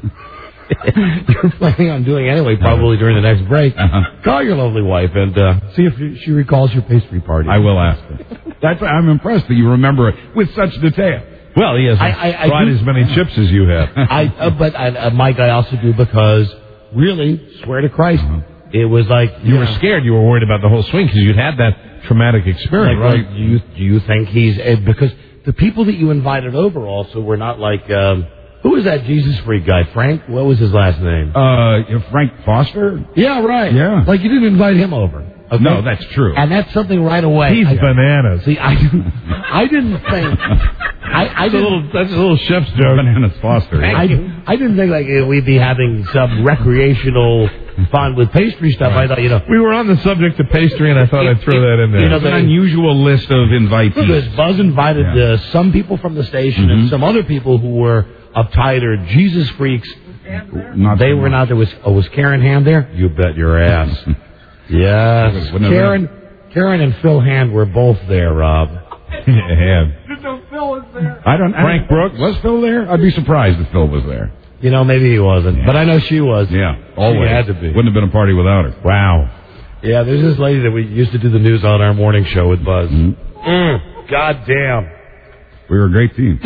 planning on doing anyway, probably during the next break. Call your lovely wife and see if she recalls your pastry party. I will ask her. I'm impressed that you remember it with such detail. Well, he hasn't fried as many chips as you have. But Mike, I also do because, really, swear to Christ, it was like... You were scared. You were worried about the whole swing because you'd had that traumatic experience. Like, right? Do you think he's... Because the people that you invited over also were not like... who was that Jesus freak guy? Frank? What was his last name? Frank Foster? Yeah, right. Yeah. Like, you didn't invite him over. Okay? No, that's true. And that's something right away. He's bananas. See, I didn't think... That's a little chef's joke. Bananas Foster. I didn't think like we'd be having some recreational fun with pastry stuff. I thought, we were on the subject of pastry, and I thought I'd throw that in there. It's an unusual list of invitees. Because Buzz invited some people from the station and some other people who were uptight or Jesus freaks. They were not. There was Karen Hand there? You bet your ass. Yes. Karen and Phil Hand were both there, Rob. Hand. Phil is there. Frank Brooks. Was Phil there? I'd be surprised if Phil was there. Maybe he wasn't. Yeah. But I know she was. Yeah, always. She had to be. Wouldn't have been a party without her. Wow. Yeah, there's this lady that we used to do the news on our morning show with Buzz. God damn. We were a great team.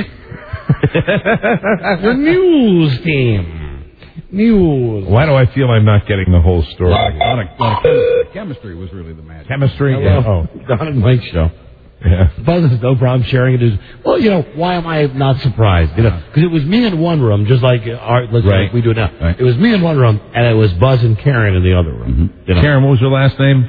The news team. News. Why do I feel I'm not getting the whole story? Chemistry was really the magic. Chemistry? Yeah. Don and Mike show. Yeah. Buzz has no problem sharing it. Well, why am I not surprised? Because it was me in one room, just like like we do it now. Right. It was me in one room, and it was Buzz and Karen in the other room. Karen, what was her last name?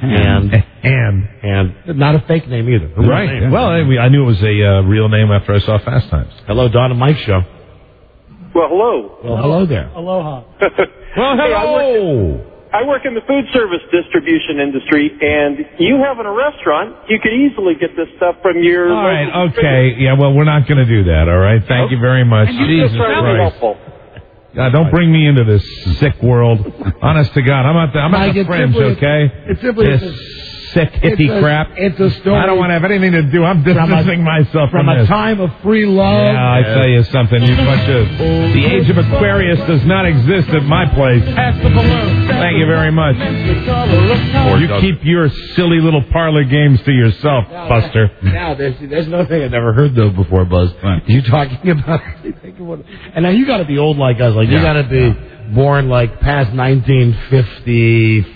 And not a fake name either. Right. Name. Well, I knew it was a real name after I saw Fast Times. Hello, Don and Mike show. Well, hello. Well, hello there. Aloha. Well, hello. I work in the food service distribution industry, and you having a restaurant, you could easily get this stuff from your... All right, okay. Yeah, well, we're not going to do that, all right? Thank you very much. And Jesus Christ. Don't bring me into this sick world. Honest to God, I'm at the fringe, okay? It's simply sick hippie crap. It's a story. I don't want to have anything to do. I'm distancing myself from a time of free love. Yeah, I tell you something. You bunch of... The age of Aquarius does not exist at my place. Pass the balloon. Thank you very much. You keep your silly little parlor games to yourself, Buster. Now, there's nothing I've never heard, though, before, Buzz. Right. You talking about... And now you got to be old like us. Like, you got to be born, like, past 1950...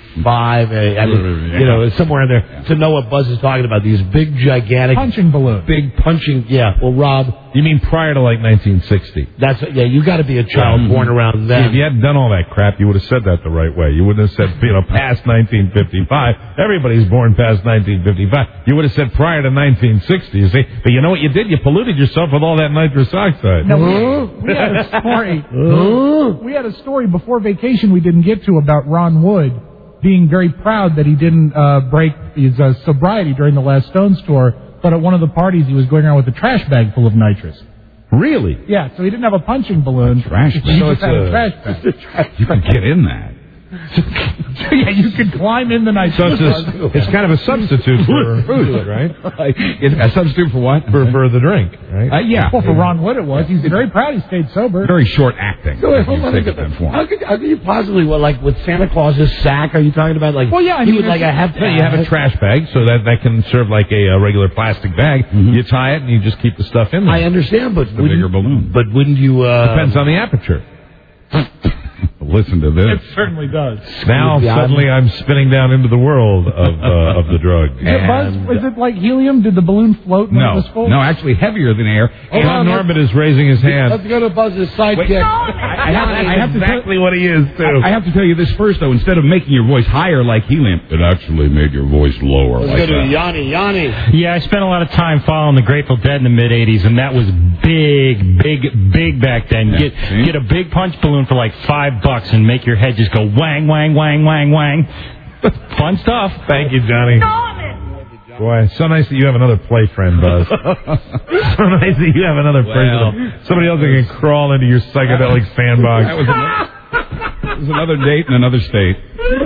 somewhere in there, to know what Buzz is talking about. These big, gigantic... Punching balloons. Big punching... Yeah. Well, Rob... You mean prior to, like, 1960? You got to be a child born around then. If you hadn't done all that crap, you would have said that the right way. You wouldn't have said, past 1955. Everybody's born past 1955. You would have said prior to 1960, you see. But you know what you did? You polluted yourself with all that nitrous oxide. No, we had a story. We had a story before vacation we didn't get to about Ron Wood being very proud that he didn't break his sobriety during the last Stones tour, but at one of the parties he was going around with a trash bag full of nitrous. Really? Yeah, so he didn't have a punching balloon. Trash bag. He just had a trash bag. You can get in that. Yeah, you could climb in the nitrous. So it's kind of a substitute for food, right? A substitute for what? For the drink, right? Yeah. Well, for Ron Wood it was. He's very proud he stayed sober. Very short acting. So wait, hold on. How could you possibly, with Santa Claus's sack, are you talking about, like... Well, yeah, you have a trash bag, so that can serve like a regular plastic bag. You tie it, and you just keep the stuff in there. I understand, but... The bigger balloon. But wouldn't you... Depends on the aperture. Listen to this. It certainly does. Now suddenly I'm spinning down into the world of the drug. Is it buzz? Was it like helium? Did the balloon float when it was full? No, actually heavier than air. John Norman is raising his hand. Let's go to Buzz's sidekick. I have exactly what he is, too. I have to tell you this first, though. Instead of making your voice higher like helium, it actually made your voice lower Let's like go to that. Yanni. Yeah, I spent a lot of time following the Grateful Dead in the mid-'80s, and that was big back then. Get a big punch balloon for like $5 and make your head just go wang, wang, wang, wang, wang. Fun stuff. Thank you, Johnny. Boy, so nice that you have another play friend, Buzz. So nice that you have another person. Somebody else that can crawl into your psychedelic sandbox. That was another date in another state.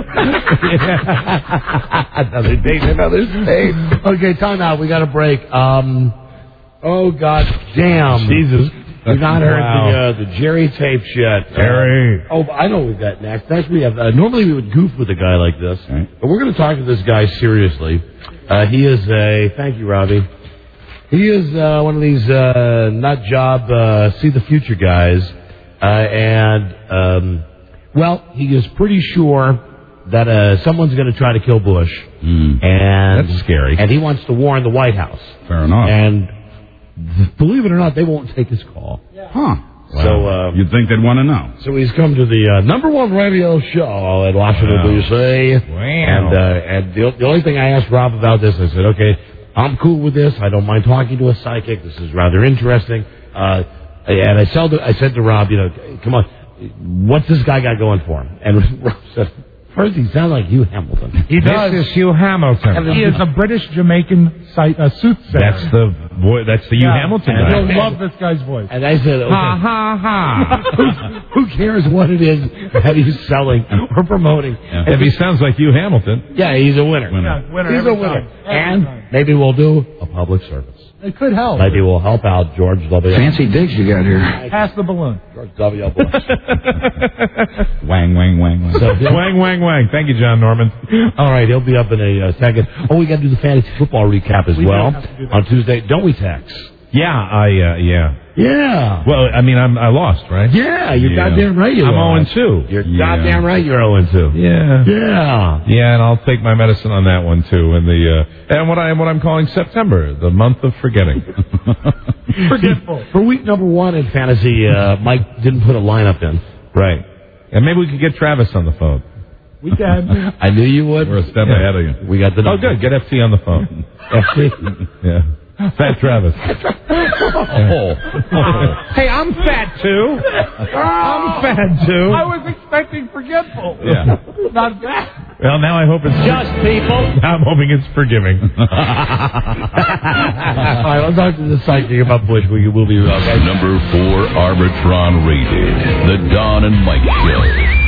Another date in another state. Okay, time out. We got a break. Oh, God damn. Jesus. We've not heard the Jerry tapes yet. Jerry. I know what we've got next. Next we have, normally we would goof with a guy like this, but we're going to talk to this guy seriously. He is thank you, Robbie. He is one of these nut job, see the future guys. He is pretty sure that someone's going to try to kill Bush. And that's scary. And he wants to warn the White House. Fair enough. And believe it or not, they won't take his call. Huh. Wow. So you'd think they'd want to know. So he's come to the #1 radio show in Washington, D.C. And the only thing I asked Rob about this, I said, okay, I'm cool with this. I don't mind talking to a psychic. This is rather interesting. And I said to Rob, come on, what's this guy got going for him? And Rob said, first, he sounds like Hugh Hamilton. He does. This is Hugh Hamilton. He is a British-Jamaican soothsayer. That's the Hugh Hamilton guy. You'll love this guy's voice. And I said, okay, ha. who cares what it is that he's selling or promoting? Yeah. If he sounds like Hugh Hamilton. Yeah, he's a winner. Yeah, winner He's a winner. And maybe we'll do a public service. It could help. Maybe we'll help out George W. Fancy digs you got here. Pass the balloon. George W. Bush. Wang, wang, wang, wang. So, wang, wang, wang. Thank you, John Norman. All right, he'll be up in a second. Oh, we got to do the fantasy football recap as well on Tuesday. Don't we, Tex? Yeah, Yeah. Well, I mean, I lost, right? Yeah, you're goddamn right you I'm lost. 0-2. You're goddamn right you're 0-2. Yeah. Yeah, and I'll take my medicine on that one too. And what I'm calling September, the month of forgetting. Forgetful. For week #1 in fantasy, Mike didn't put a lineup in. Right. And maybe we could get Travis on the phone. We can. I knew you would. We're a step ahead of you. We got the number. Oh, good. Get FT on the phone. FT? Yeah. Fat Travis. Hey, I'm fat too. I'm fat too. I was expecting forgetful. Yeah. Not bad. Well, now I hope it's Just people. Now I'm hoping it's forgiving. All right, let's talk to the psychic about Bush. We'll be right back. Number 4 Arbitron rated. The Don and Mike Show.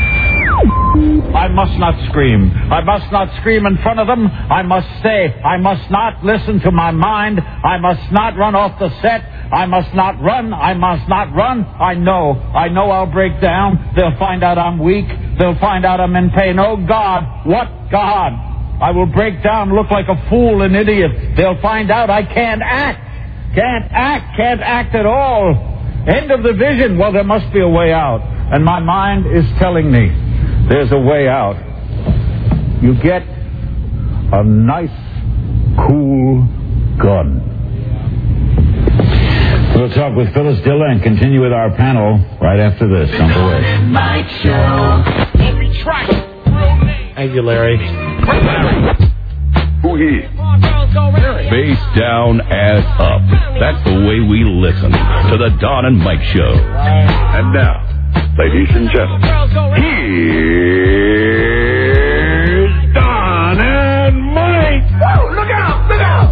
I must not scream. I must not scream in front of them. I must stay. I must not listen to my mind. I must not run off the set. I must not run. I must not run. I know I'll break down. They'll find out I'm weak. They'll find out I'm in pain. Oh, God. What God? I will break down, look like a fool, an idiot. They'll find out I can't act. Can't act at all. End of the vision. Well, there must be a way out. And my mind is telling me there's a way out. You get a nice, cool gun. We'll talk with Phyllis Diller and continue with our panel right after this. On the way. Mike Show. Thank you, Larry. Face down, ass up. That's the way we listen to the Don and Mike Show. And now, ladies and gentlemen, here's Don and Mike. Whoa, look out, look out.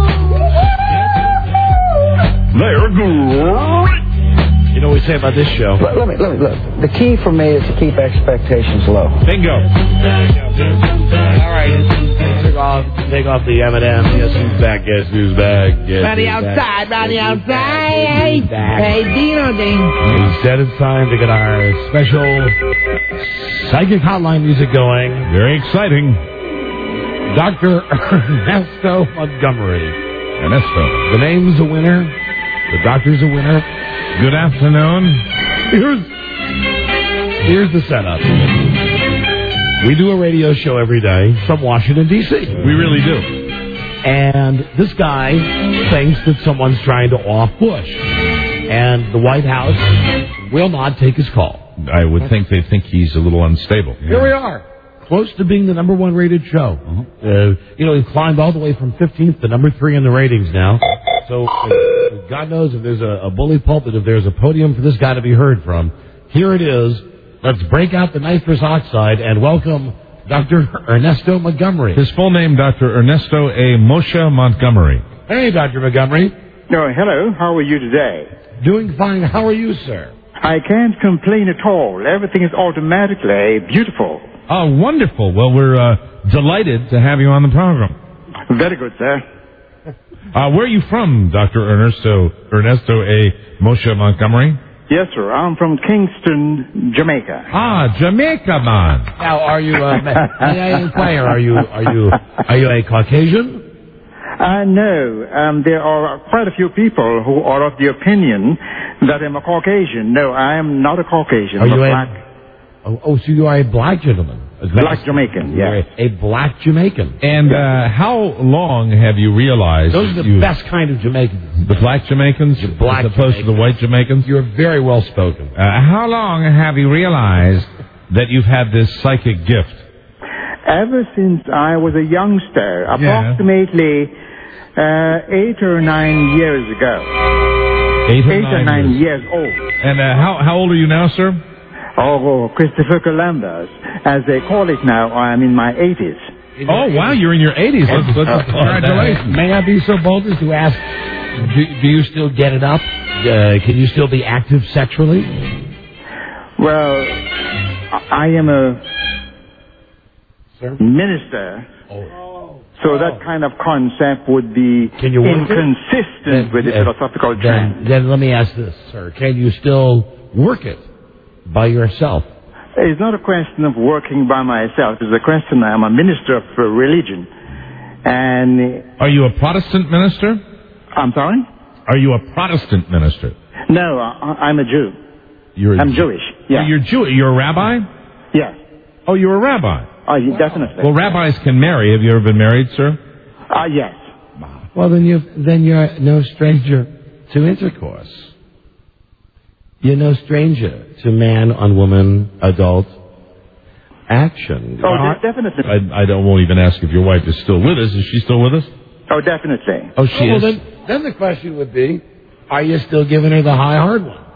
They're great. You know what we say about this show? Let me look. The key for me is to keep expectations low. Bingo. All right. Take off the M&M. Guess who's back? Guess who's back? Body outside. Hey, Dino Ding. Instead, it's time to get our special psychic hotline music going. Very exciting. Dr. Ernesto Montgomery. Ernesto. The name's a winner. The doctor's a winner. Good afternoon. Here's Here's the setup. We do a radio show every day from Washington, D.C. We really do. And this guy thinks that someone's trying to off-Bush. And the White House will not take his call. I would think they think he's a little unstable. Here we are. Close to being the number one rated show. We've climbed all the way from 15th to number 3 in the ratings now. So God knows if there's a bully pulpit, if there's a podium for this guy to be heard from. Here it is. Let's break out the nitrous oxide and welcome Dr. Ernesto Montgomery. His full name, Dr. Ernesto A. Moshe Montgomery. Hey, Dr. Montgomery. Oh, hello. How are you today? Doing fine. How are you, sir? I can't complain at all. Everything is automatically beautiful. Oh, wonderful. Well, we're delighted to have you on the program. Very good, sir. Where are you from, Dr. Ernesto A. Moshe Montgomery? Yes, sir. I'm from Kingston, Jamaica. Ah, Jamaica, man. Now, are you? May I inquire? Are you a Caucasian? No. There are quite a few people who are of the opinion that I'm a Caucasian. No, I am not a Caucasian. Are you black? So you are a black gentleman. Black Jamaican, yes. A black Jamaican. And how long have you realized... Those are the best kind of Jamaicans. The black Jamaicans? The black as opposed to the white Jamaicans? You're very well spoken. How long have you realized that you've had this psychic gift? Ever since I was a youngster, approximately 8 or 9 years ago. 8 or 9 years old. And how old are you now, sir? Oh, Christopher Columbus. As they call it now, I'm in my 80s. Oh, wow, you're in your 80s. Congratulations. May I be so bold as to ask, do you still get it up? Can you still be active sexually? Well, I am a minister. So that kind of concept would be inconsistent with the philosophical trend. Then let me ask this, sir. Can you still work it by yourself? It's not a question of working by myself. It's a question I'm a minister of religion. And are you a Protestant minister? I'm sorry? Are you a Protestant minister? No, I'm a Jew. I'm Jewish. Yeah. Oh, you're Jewish. You're a rabbi? Yes. Oh, you're a rabbi? Oh, definitely. Well, rabbis can marry. Have you ever been married, sir? Yes. Well, then you're no stranger to intercourse. You're no stranger to man on woman, adult action. Oh, definitely. I won't even ask if your wife is still with us. Is she still with us? Oh, definitely. Oh, she is. Well, then the question would be, are you still giving her the high hard one?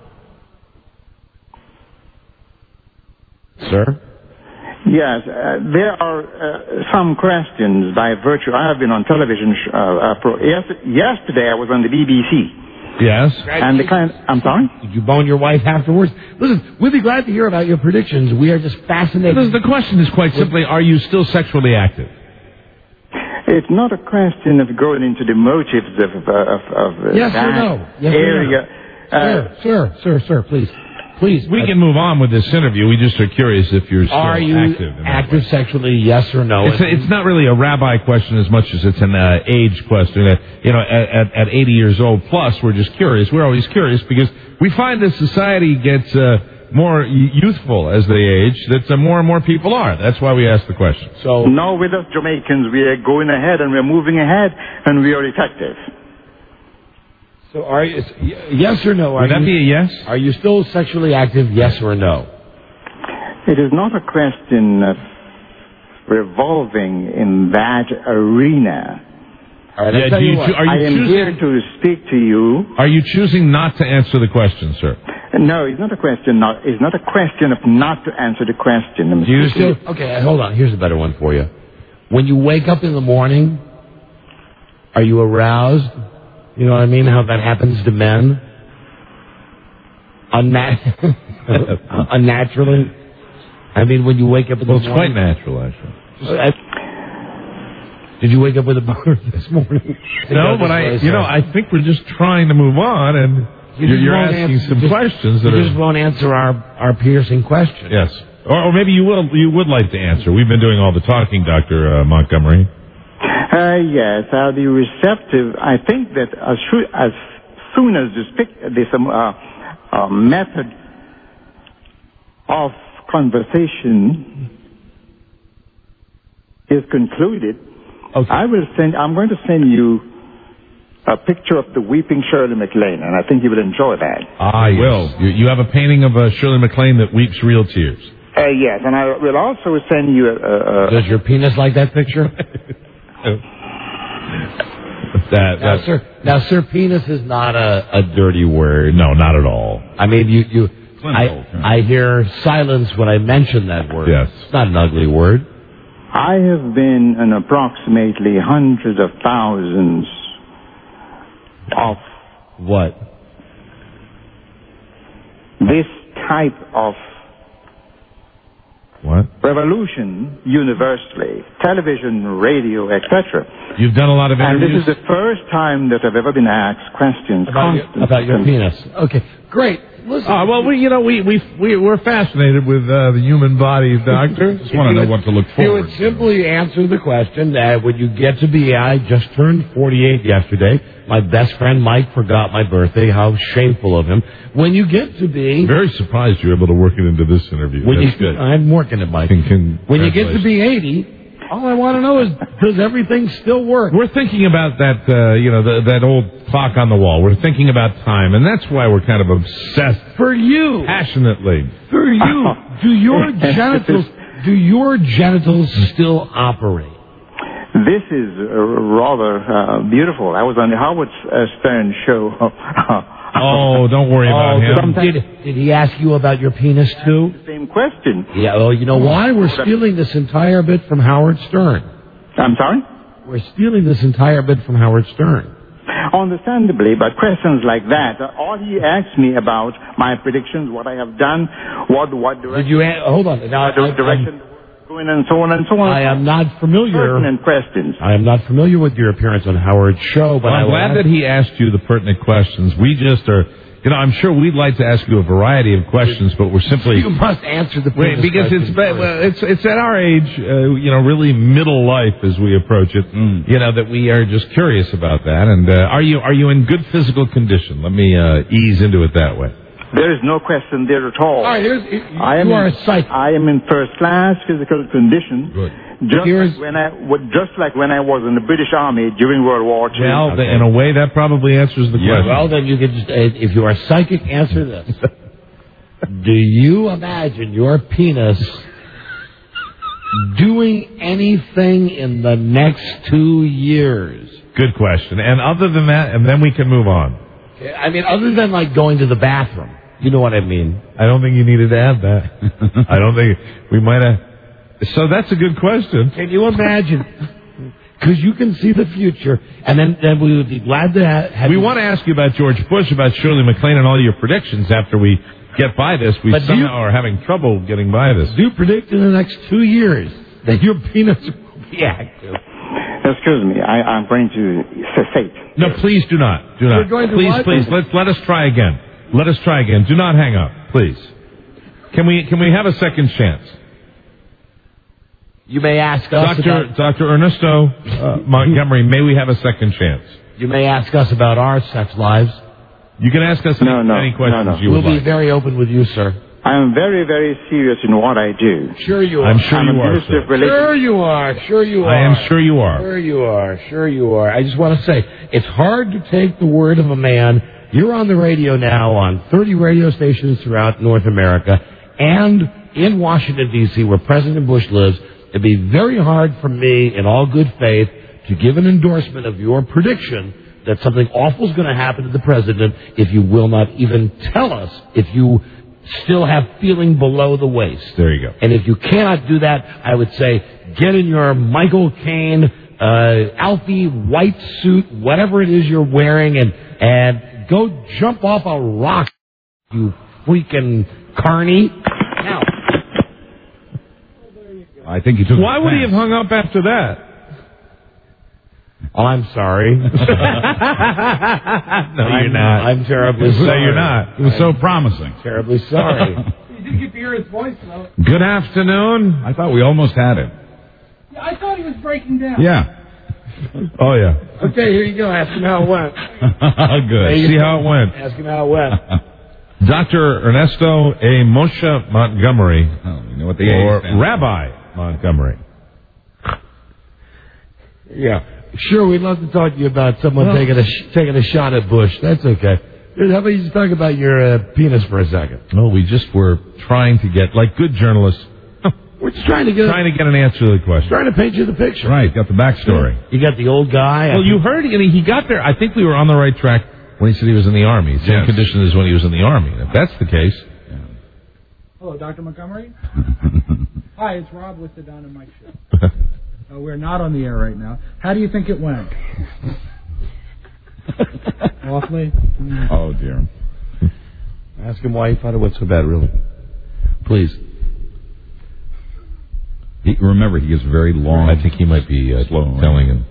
Sir? Yes, there are some questions by virtue. I have been on television. Yesterday I was on the BBC. Yes. And I'm sorry? Did you bone your wife afterwards? Listen, we'd be glad to hear about your predictions. We are just fascinated. The question is quite simply, are you still sexually active? It's not a question of going into the motives of yes that or no. Yes area. Or no. Sir, please. Please. We can move on with this interview. We just are curious if you're still active. Active sexually, yes or no? It's not really a rabbi question as much as it's an age question. At 80 years old plus, we're just curious. We're always curious because we find that society gets more youthful as they age, that more and more people are. That's why we ask the question. So now with us Jamaicans, we are going ahead and we're moving ahead and we are effective. So are you, yes or no? Would that be a yes? Are you still sexually active, yes or no? It is not a question of revolving in that arena. All right, I am here to speak to you. Are you choosing not to answer the question, sir? No, it's not a question. It's not a question of not to answer the question. Do you still? Okay, hold on. Here's a better one for you. When you wake up in the morning, are you aroused? You know what I mean? How that happens to men? Unnaturally? I mean, when you wake up in the morning... Well, it's quite natural, actually. Did you wake up with a boner this morning? No, but I think we're just trying to move on, and you're asking some questions that you just won't answer our piercing question. Yes. Or maybe you would like to answer. We've been doing all the talking, Dr. Montgomery. Yes, I'll be receptive. I think that as soon as this method of conversation is concluded, okay. I'm going to send you a picture of the weeping Shirley MacLaine, and I think you will enjoy that. Ah, yes. Will. You have a painting of Shirley MacLaine that weeps real tears. Yes, and I will also send you Does your penis like that picture? Now, sir, penis is not a dirty word. No, not at all. I mean, I hear silence when I mention that word. Yes. It's not an ugly word. I have been in approximately hundreds of thousands of what? This type of what? Revolution universally, television, radio, etc. You've done a lot of interviews. And this is the first time that I've ever been asked questions about your penis. Okay, great. Listen. We're fascinated with the human body, Doctor. Just want to know what to look forward to. You would simply answer the question that when you get to be, I just turned 48 yesterday. My best friend Mike forgot my birthday. How shameful of him. When you get to be... Very surprised you're able to work it into this interview. That's good. I'm working it, Mike. When you get to be 80... all I want to know is, does everything still work? We're thinking about that, that old clock on the wall. We're thinking about time, and that's why we're kind of obsessed. For you. Passionately. For you. Do your genitals still operate? This is rather beautiful. I was on the Howard Stern show. Oh, don't worry about him. Did he ask you about your penis, too? Same question. Yeah, well, you know why? We're stealing this entire bit from Howard Stern. I'm sorry? We're stealing this entire bit from Howard Stern. Understandably, but questions like that, all he asked me about my predictions, what I have done, what direction... Did you... hold on. Now, direction going and so on and so on. I am not familiar... Pertinent questions. I am not familiar with your appearance on Howard's show, but I'm glad that he asked you the pertinent questions. We just are... I'm sure we'd like to ask you a variety of questions, but we're simply... You must answer the questions. Because it's at our age, really middle life as we approach it, that we are just curious about that. And are you in good physical condition? Let me ease into it that way. There is no question there at all. All right, you are a psych. I am in first-class physical condition. Good. Just like when I was in the British Army during World War II. Well, in a way, that probably answers the question. Well, then you could just, if you are psychic, answer this. Do you imagine your penis doing anything in the next 2 years? Good question. And other than that, and then we can move on. I mean, other than like going to the bathroom. You know what I mean? I don't think you needed to add that. I don't think we might have... So that's a good question. Can you imagine? Because you can see the future, and then we would be glad to have... We want to ask you about George Bush, about Shirley MacLaine, and all your predictions after we get by this. We somehow are having trouble getting by this. Do you predict in the next 2 years that your penis will be active? Excuse me, I'm going to cessate. No, please do not. Do not. You're going to please. Let us try again. Let us try again. Do not hang up, please. Can we have a second chance? You may ask us Dr. Ernesto Montgomery, may we have a second chance? You may ask us about our sex lives. You can ask us any questions you would like. We'll be very open with you, sir. I am very, very serious in what I do. Sure you are. I'm sure you are, sir. Sure you are. Sure you are. I am sure you are. Sure you are. Sure you are. I just want to say, it's hard to take the word of a man. You're on the radio now on 30 radio stations throughout North America and in Washington, D.C., where President Bush lives. It'd be very hard for me, in all good faith, to give an endorsement of your prediction that something awful is going to happen to the president if you will not even tell us if you still have feeling below the waist. There you go. And if you cannot do that, I would say get in your Michael Caine, Alfie white suit, whatever it is you're wearing, and go jump off a rock, you freaking carny. Now. I think he took. Why would he have hung up after that? Oh, I'm sorry. No, you're not. I'm terribly sorry. No, you're not. It was so promising. Terribly sorry. You did get to hear his voice, though. Good afternoon. I thought we almost had him. Yeah, I thought he was breaking down. Yeah. Oh, yeah. Okay, here you go. Ask him how it went. Good. See how it went. Ask him how it went. Dr. Ernesto A. Moshe Montgomery, you know what the A or stands for. Rabbi Montgomery. Yeah. Sure, we'd love to talk to you about someone taking a shot at Bush. That's okay. Dude, how about you just talk about your penis for a second? Well, we just were trying to get, like good journalists, we're just trying to get an answer to the question. Trying to paint you the picture. Right, got the backstory. You got the old guy. Well, you heard, he got there. I think we were on the right track when he said he was in the Army. Same condition as when he was in the Army. If that's the case. Hello, Dr. Montgomery. Hi, it's Rob with the Don and Mike Show. We're not on the air right now. How do you think it went? Awfully? Oh, dear. Ask him why he thought it went so bad, really. Please. Remember, he is very long. I think he might be slow telling him.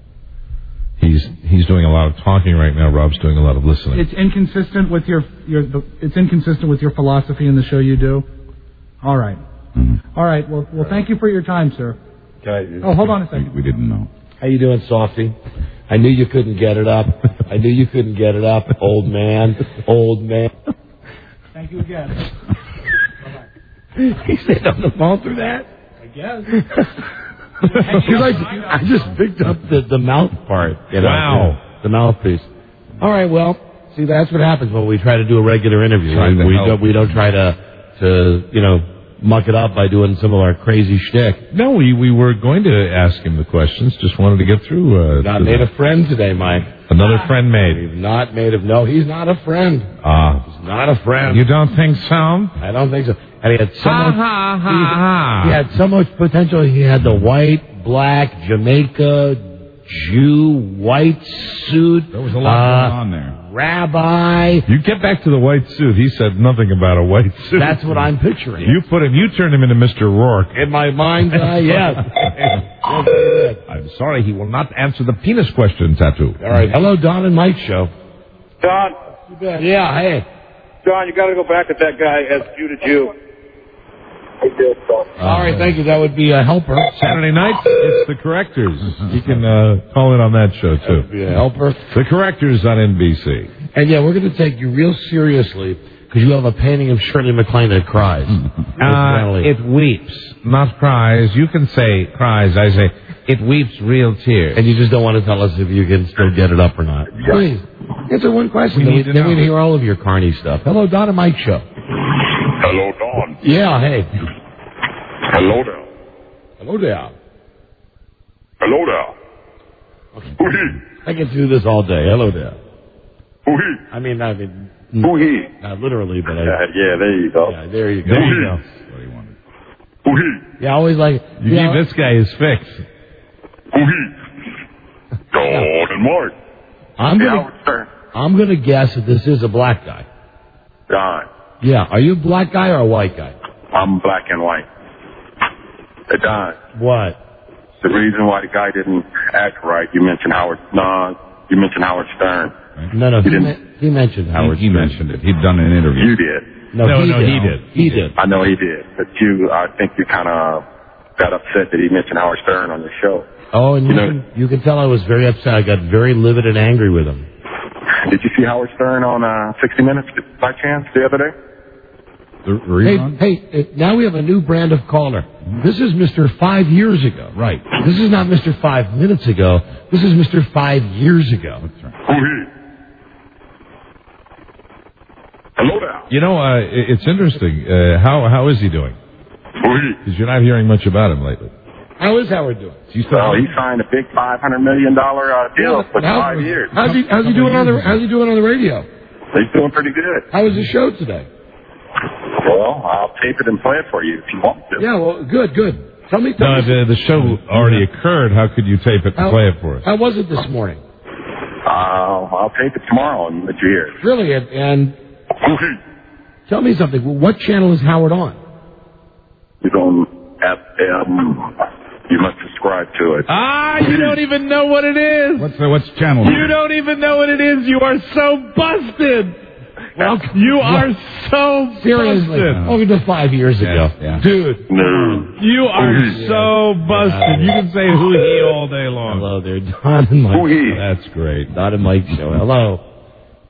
He's doing a lot of talking right now. Rob's doing a lot of listening. It's inconsistent with it's inconsistent with your philosophy in the show you do. All right. Mm-hmm. All right. Well, thank you for your time, sir. Hold on a second. We didn't know. How you doing, Softy? I knew you couldn't get it up. Old man. Old man. Thank you again. Bye-bye. He stayed on the phone through that? I guess. I just picked up the mouth part. Wow. The mouthpiece. All right, well, see, that's what happens when we try to do a regular interview. We don't try to muck it up by doing some of our crazy shtick. No, we were going to ask him the questions. Just wanted to get through. Not made a friend today, Mike. Another friend made. He's not made of. No, he's not a friend. He's not a friend. You don't think so? I don't think so. And he had so much. He had so much potential. He had the white, black, Jamaica, Jew, white suit. There was a lot going on there. Rabbi. You get back to the white suit. He said nothing about a white suit. That's what I'm picturing. You turned him into Mr. Rourke. In my mind's eye, yes. I'm sorry, he will not answer the penis question, Tattoo. All right. Hello, Don and Mike Show. Don. Yeah, hey. Don, you got to go back at that guy as Jew to Jew. All right, thank you. That would be a helper. Saturday nights, it's the Correctors. You can call in on that show, too. That would be a helper. The Correctors on NBC. And, yeah, we're going to take you real seriously because you have a painting of Shirley MacLaine that cries. It weeps, not cries. You can say cries. I say it weeps real tears. And you just don't want to tell us if you can still get it up or not. Please, answer one question. Then we hear all of your carny stuff. Hello, Don and Mike Show. Hello, Don. Yeah, hey. Hello there. Hello there. Hello there. Who-hee? I can do this all day. Hello there. Who-hee? I mean, Who-hee? Not literally, but yeah, there you go. Yeah, there you go. There you go. What he wanted. Who-hee? Yeah, always like... You give this guy his fix. Who-hee? Don and Mark. I'm gonna guess that this is a black guy. Don. Yeah, are you a black guy or a white guy? I'm black and white. Hey, Don. What? The reason why the guy didn't act right, you mentioned Howard Stern. No, he mentioned Howard Stern. He mentioned it. He'd done an interview. You did. No, he did. He did. I know he did. But I think you kind of got upset that he mentioned Howard Stern on the show. Oh, and you can tell I was very upset. I got very livid and angry with him. Did you see Howard Stern on 60 Minutes by chance the other day? Hey, now we have a new brand of caller. This is Mr. 5 years ago. Right. This is not Mr. 5 minutes ago. This is Mr. 5 years ago. That's right. Hello there. You know, it's interesting. How is he doing? Because you're not hearing much about him lately. How is Howard doing? He signed a big $500 million deal for 5 years. How's he doing on the radio? He's doing pretty good. How was the show today? Well, I'll tape it and play it for you if you want to. Yeah, well, good. Tell me. The show already occurred. How could you tape it and play it for us? How was it this morning? I'll tape it tomorrow and let you hear it. Really? And tell me something. What channel is Howard on? He's on FM. You must subscribe to it. You don't even know what it is. What's channel? You don't even know what it is. You are so busted. Well, you are so seriously busted. Over to 5 years ago, dude. No. You are so busted. You can say hoo-hee all day long. Hello there, Don and Mike. Hoo-hee. That's great. Don and Mike Show. Hello.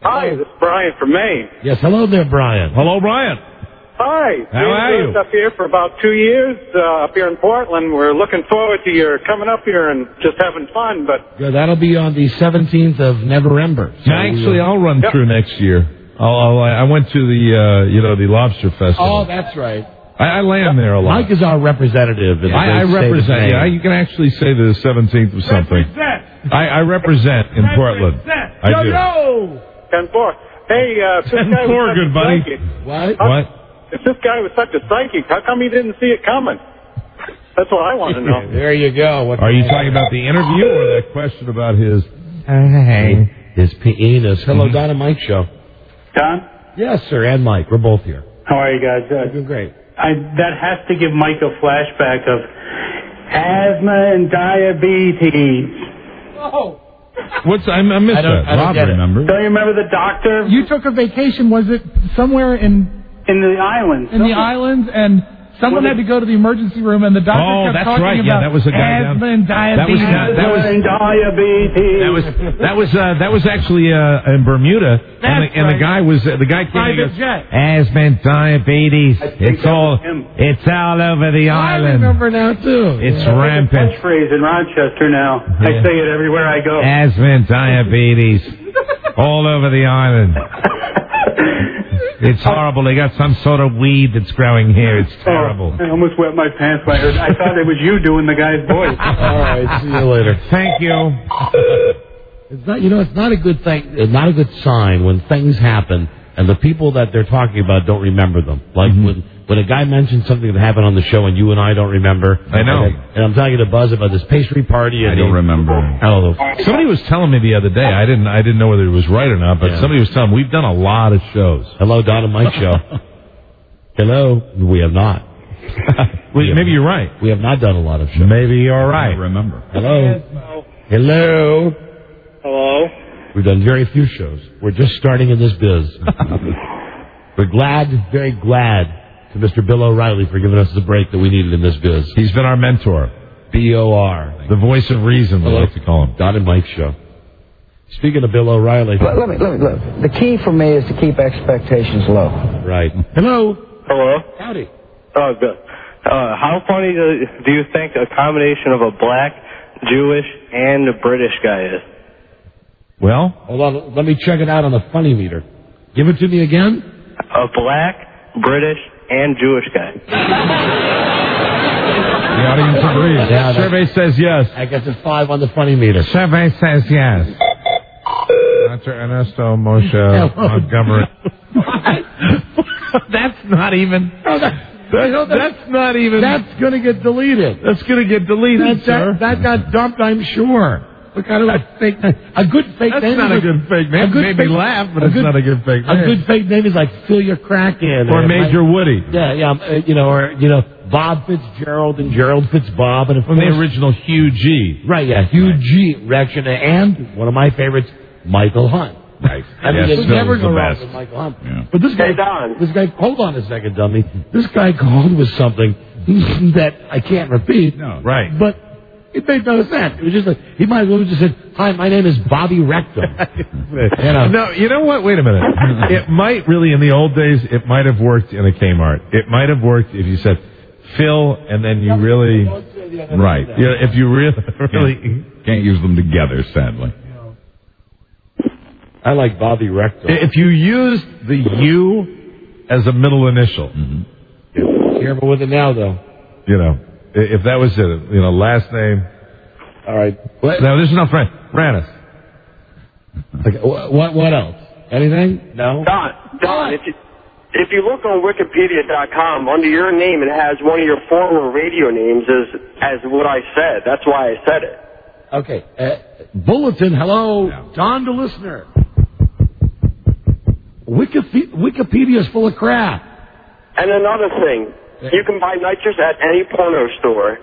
Hi, this is Brian from Maine. Yes, hello there, Brian. Hello, Brian. Hi. How are you? Up here for about 2 years, up here in Portland. We're looking forward to your coming up here and just having fun. But Yeah, that'll be on the 17th of November. So Actually, I'll run through next year. I went to the Lobster Festival. Oh, that's right. I land there a lot. Mike is our representative. In the I great state of represent. Maine. Yeah, you can actually say the 17th of something. I represent in Portland. I do. Yo! 10-4. Hey, this guy 10-4, was good such a buddy. psychic. What? If this guy was such a psychic, how come he didn't see it coming? That's what I want to know. There you go. Are you talking about the interview or that question about his? His penis. Hello, Don and Mike show. Don? Yes, sir, and Mike. We're both here. How are you guys? Doing great. That has to give Mike a flashback of asthma and diabetes. Oh. I missed that. Rob remembers. Don't you remember the doctor? You took a vacation, was it somewhere in the islands? In the islands, and someone had to go to the emergency room, and the doctor kept talking about Yeah, that was a guy asthma and diabetes. That was actually in Bermuda, and the guy came and goes, asthma and diabetes. It's all over the island. I remember now too. It's rampant. Catchphrase in Rochester now. I say it everywhere I go. Asthma and diabetes all over the island. It's horrible. They got some sort of weed that's growing here. It's terrible. I almost wet my pants when I heard. I thought it was you doing the guy's voice. All right, see you later. Thank you. It's not, it's not a good thing. It's not a good sign when things happen and the people that they're talking about don't remember them. Like when a guy mentions something that happened on the show and you and I don't remember. I know. And I'm talking to Buzz about this pastry party. And I don't remember. Somebody was telling me the other day. I didn't know whether it was right or not, but somebody was telling me we've done a lot of shows. Hello, Don and Mike show. Hello. We have not. Maybe you're right. We have not done a lot of shows. Maybe you're right. I don't remember. Hello. Hello. Hello. We've done very few shows. We're just starting in this biz. We're very glad to Mr. Bill O'Reilly for giving us the break that we needed in this biz. He's been our mentor. B.O.R. The voice of reason, we like to call him. Don and Mike show. Speaking of Bill O'Reilly. Let me. The key for me is to keep expectations low. Right. Hello. Hello. Howdy. Oh, good. How funny do you think a combination of a black, Jewish, and a British guy is? Well? Hold on. Let me check it out on the funny meter. Give it to me again. A black, British, and Jewish guy. The audience agrees. Yeah, Survey says yes. I guess it's 5 on the funny meter. Survey says yes. Dr. Ernesto Moshe Montgomery. That's not even... That's not even... That's going to get deleted. That's going to get deleted, sir. That got dumped, I'm sure. What kind of a fake name? A good fake That's name. That's not a good fake name. It made me laugh, but it's not a good fake name. A good fake name is like Phil Your Crack In. Or Major Woody. Yeah, Bob Fitzgerald and Gerald Fitzbob. And from the original Hugh G. Right, yeah, Hugh G. Reaction. And one of my favorites, Michael Hunt. Right. I mean, yes, you never go the wrong best. with Michael Hunt. Yeah. But this guy, hold on a second, dummy. This guy called with something that I can't repeat. No, right. But it made no sense. It was just like, he might as well have just said, hi, my name is Bobby Rectum. No, you know what? Wait a minute. It might really, in the old days, it might have worked in a Kmart. It might have worked if you said Phil and then you really... Right. Yeah, if you really... Can't use them together, sadly. I like Bobby Rectum. If you used the U as a middle initial... Careful with it now, though. If that was it, last name. All right. No, this is not Frank. Rannis. Okay, what else? Anything? No? Don, if you look on Wikipedia.com, under your name, it has one of your former radio names as what I said. That's why I said it. Okay. Bulletin, hello. Don the listener. Wikipedia's full of crap. And another thing, you can buy nitrous at any porno store.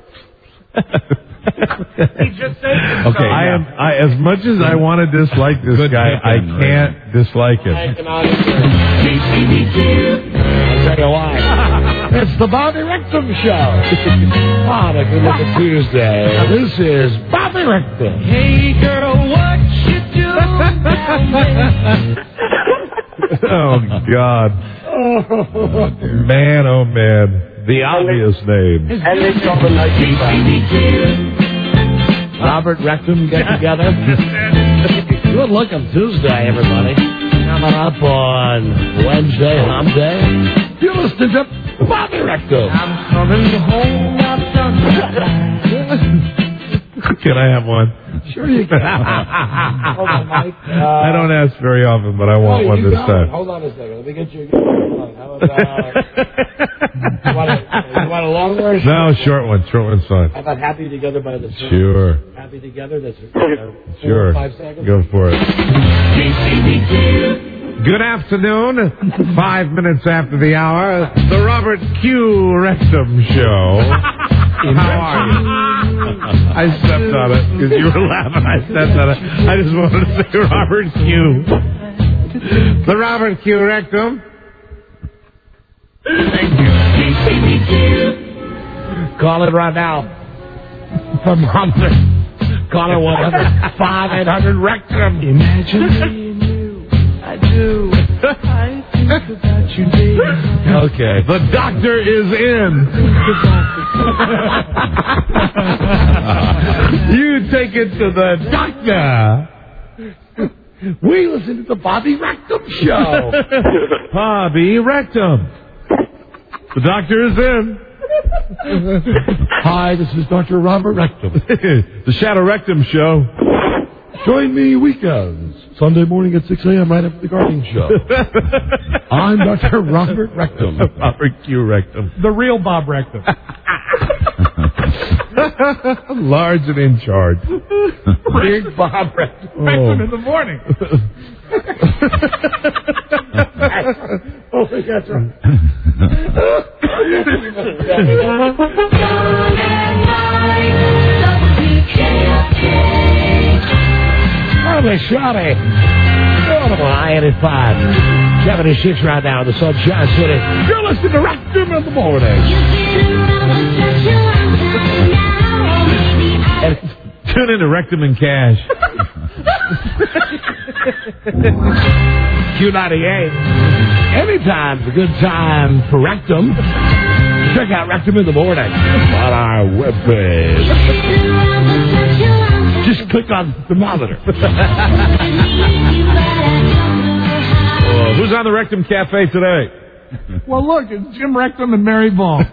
He just said it. Okay, I as much as I want to dislike this guy, I can't dislike him. I'll tell you why. It's the Bobby Rectum Show. On a good look at Tuesday. This is Bobby Rectum. Hey girl, what you doing? Oh, God. Man, oh, man. The obvious name. And they call the night Robert Rectum get together. Good look on Tuesday, everybody. Coming up on Wednesday, Hump Day. You're listening to Bobby Rectum. I'm coming home, I've done Can I have one? Sure you can. Hold on, Mike. I don't ask very often, but I want one this time. Hold on a second. Let me get you. Hold on. How about, you want a long one or a short No, short one. Short one's fine. How about Happy Together by the Surf? Sure. Happy Together? That's 4 Sure. or 5 seconds? Go for it. Good afternoon. 5 minutes after the hour, the Robert Q. Rectum Show. How are you? I stepped on it because you were laughing. I stepped on it. I just wanted to say Robert Q. The Robert Q. Rectum. Thank you. Call it right now. From Humber. Call it 1-800-5800 Rectum. Imagine me and you. I do. I think about you daily. Okay. The doctor is in. You take it to the doctor. We listen to the Bobby Rectum Show. Bobby Rectum. The doctor is in. Hi, this is Dr. Robert Rectum. The Shadow Rectum Show. Join me weekends, Sunday morning at 6 a.m. right after the Gardening Show. I'm Dr. Robert Rectum. Robert Q. Rectum. The real Bob Rectum. Large and in charge. Big Bob Rectum. Rectum in the morning. Oh, that's right. Early Shawty. Beautiful I-85. 76 right now in the Sunshine City. You're listening to Rectum in the morning. And tune in to Rectum and Cash. Q98. Anytime's a good time for Rectum. Check out Rectum in the morning on our webpage. Just click on the monitor. Who's on the Rectum Cafe today? Well, look, it's Jim Rectum and Mary Ball.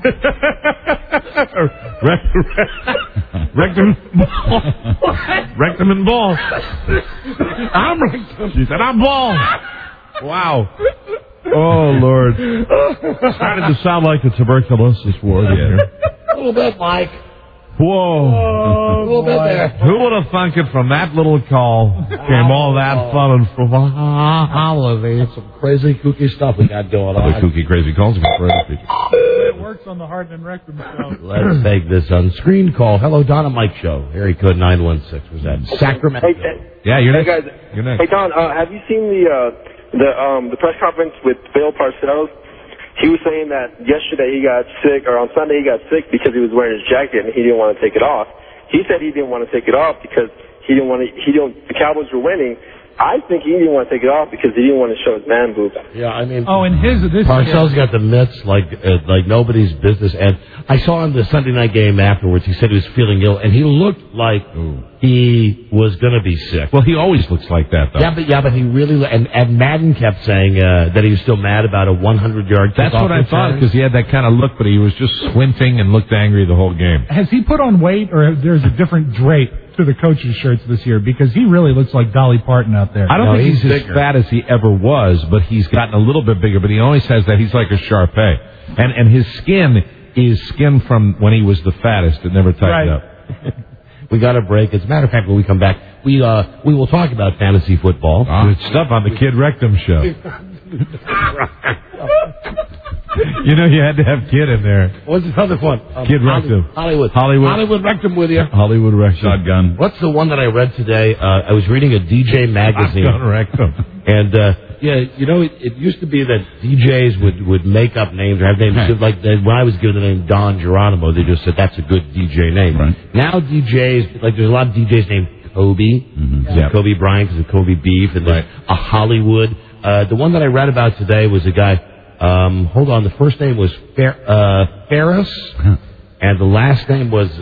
Rectum. Rectum and Ball. I'm Rectum. She said, I'm Ball. Wow. Oh, Lord. Started to sound like the tuberculosis ward here. A little bit, Mike. Whoa. A little bit there. Who would have thunk it from that little call came all that fun and frivolity? Some crazy, kooky stuff we got going on. The kooky, crazy calls are for other people. It works on the Hardin and Rectum show. Let's take this unscreen call. Hello, Don and Mike Show. Area code 916. Was that Sacramento? Yeah, you're next. Hey, guys. You're next. Hey, Don, have you seen the press conference with Bill Parcells? He was saying that yesterday he got sick, or on Sunday he got sick because he was wearing his jacket and he didn't want to take it off. He said he didn't want to take it off because the Cowboys were winning. I think he didn't want to take it off because he didn't want to show his man boobs. Yeah, I mean... Oh, and this... Parcells got the mitts like nobody's business. And I saw him the Sunday night game afterwards. He said he was feeling ill, and he looked like he was going to be sick. Well, he always looks like that, though. Yeah, but he really... And Madden kept saying that he was still mad about a 100-yard... That's what I thought, because he had that kind of look, but he was just squinting and looked angry the whole game. Has he put on weight, or there's a different drape to the coaches' shirts this year? Because he really looks like Dolly Parton out there. I don't think he's as fat as he ever was, but he's gotten a little bit bigger. But he always has that. He's like a Shar-Pei. And his skin is skin from when he was the fattest. It never tightened up. We got a break. As a matter of fact, when we come back, we will talk about fantasy football. Good stuff on the Kid Rectum Show. You know you had to have Kid in there. What's the other one? Kid Rectum. Hollywood Rectum with you. Hollywood Rectum. Shotgun. What's the one that I read today? I was reading a DJ magazine. Shotgun Rectum. And, it used to be that DJs would make up names or have names. Like when I was given the name Don Geronimo, they just said that's a good DJ name. Right. Now DJs, like there's a lot of DJs named Kobe. Kobe Bryant is a Kobe beef, and there's a Hollywood. The one that I read about today was a guy. Hold on, the first name was Ferris, and the last name was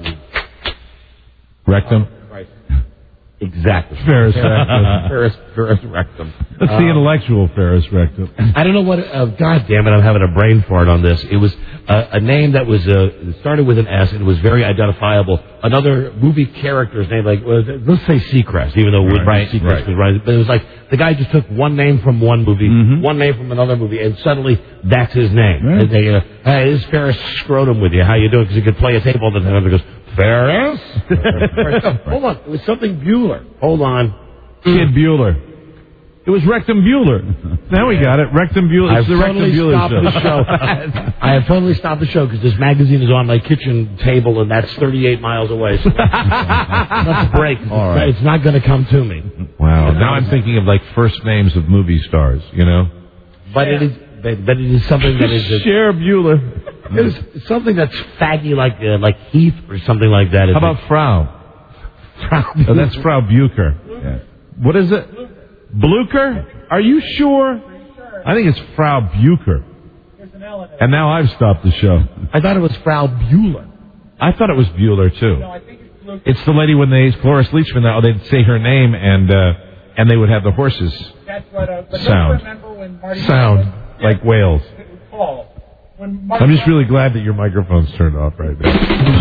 Rectum. Exactly. Ferris Rectum. Ferris Rectum. That's the intellectual Ferris Rectum. I don't know what. God damn it! I'm having a brain fart on this. It was a name that was started with an S, and it was very identifiable. Another movie character's name, like let's say Seacrest, even though Seacrest was right. But it was like the guy just took one name from one movie, one name from another movie, and suddenly that's his name. Right. And they, hey, this is Ferris Scrotum with you. How you doing? Because he could play a tape all the time. And he goes, Ferris? Hold on. It was something Bueller. Hold on. Kid Bueller. It was Rectum Bueller. Now we got it. Rectum Bueller. It's the Rectum Bueller show. I have totally stopped the show because this magazine is on my kitchen table, and that's 38 miles away. So let's break. All right. It's not going to come to me. Wow. Now I'm thinking of like first names of movie stars, you know? But it is something that is... Cher Bueller. It's something that's faggy like Heath or something like that. How about Frau? Oh, that's Frau Bucher. Yeah. What is it? Blucher? Are you sure? I think it's Frau Bucher. And now I've stopped the show. I thought it was Frau Bueller. I thought it was Bueller too. No, I think it's Blucher. It's the lady when Cloris Leachman, they'd say her name and they would have the horses That's what. But sound. don't remember when Marty Like whales. Paul. I'm just really glad that your microphone's turned off right now.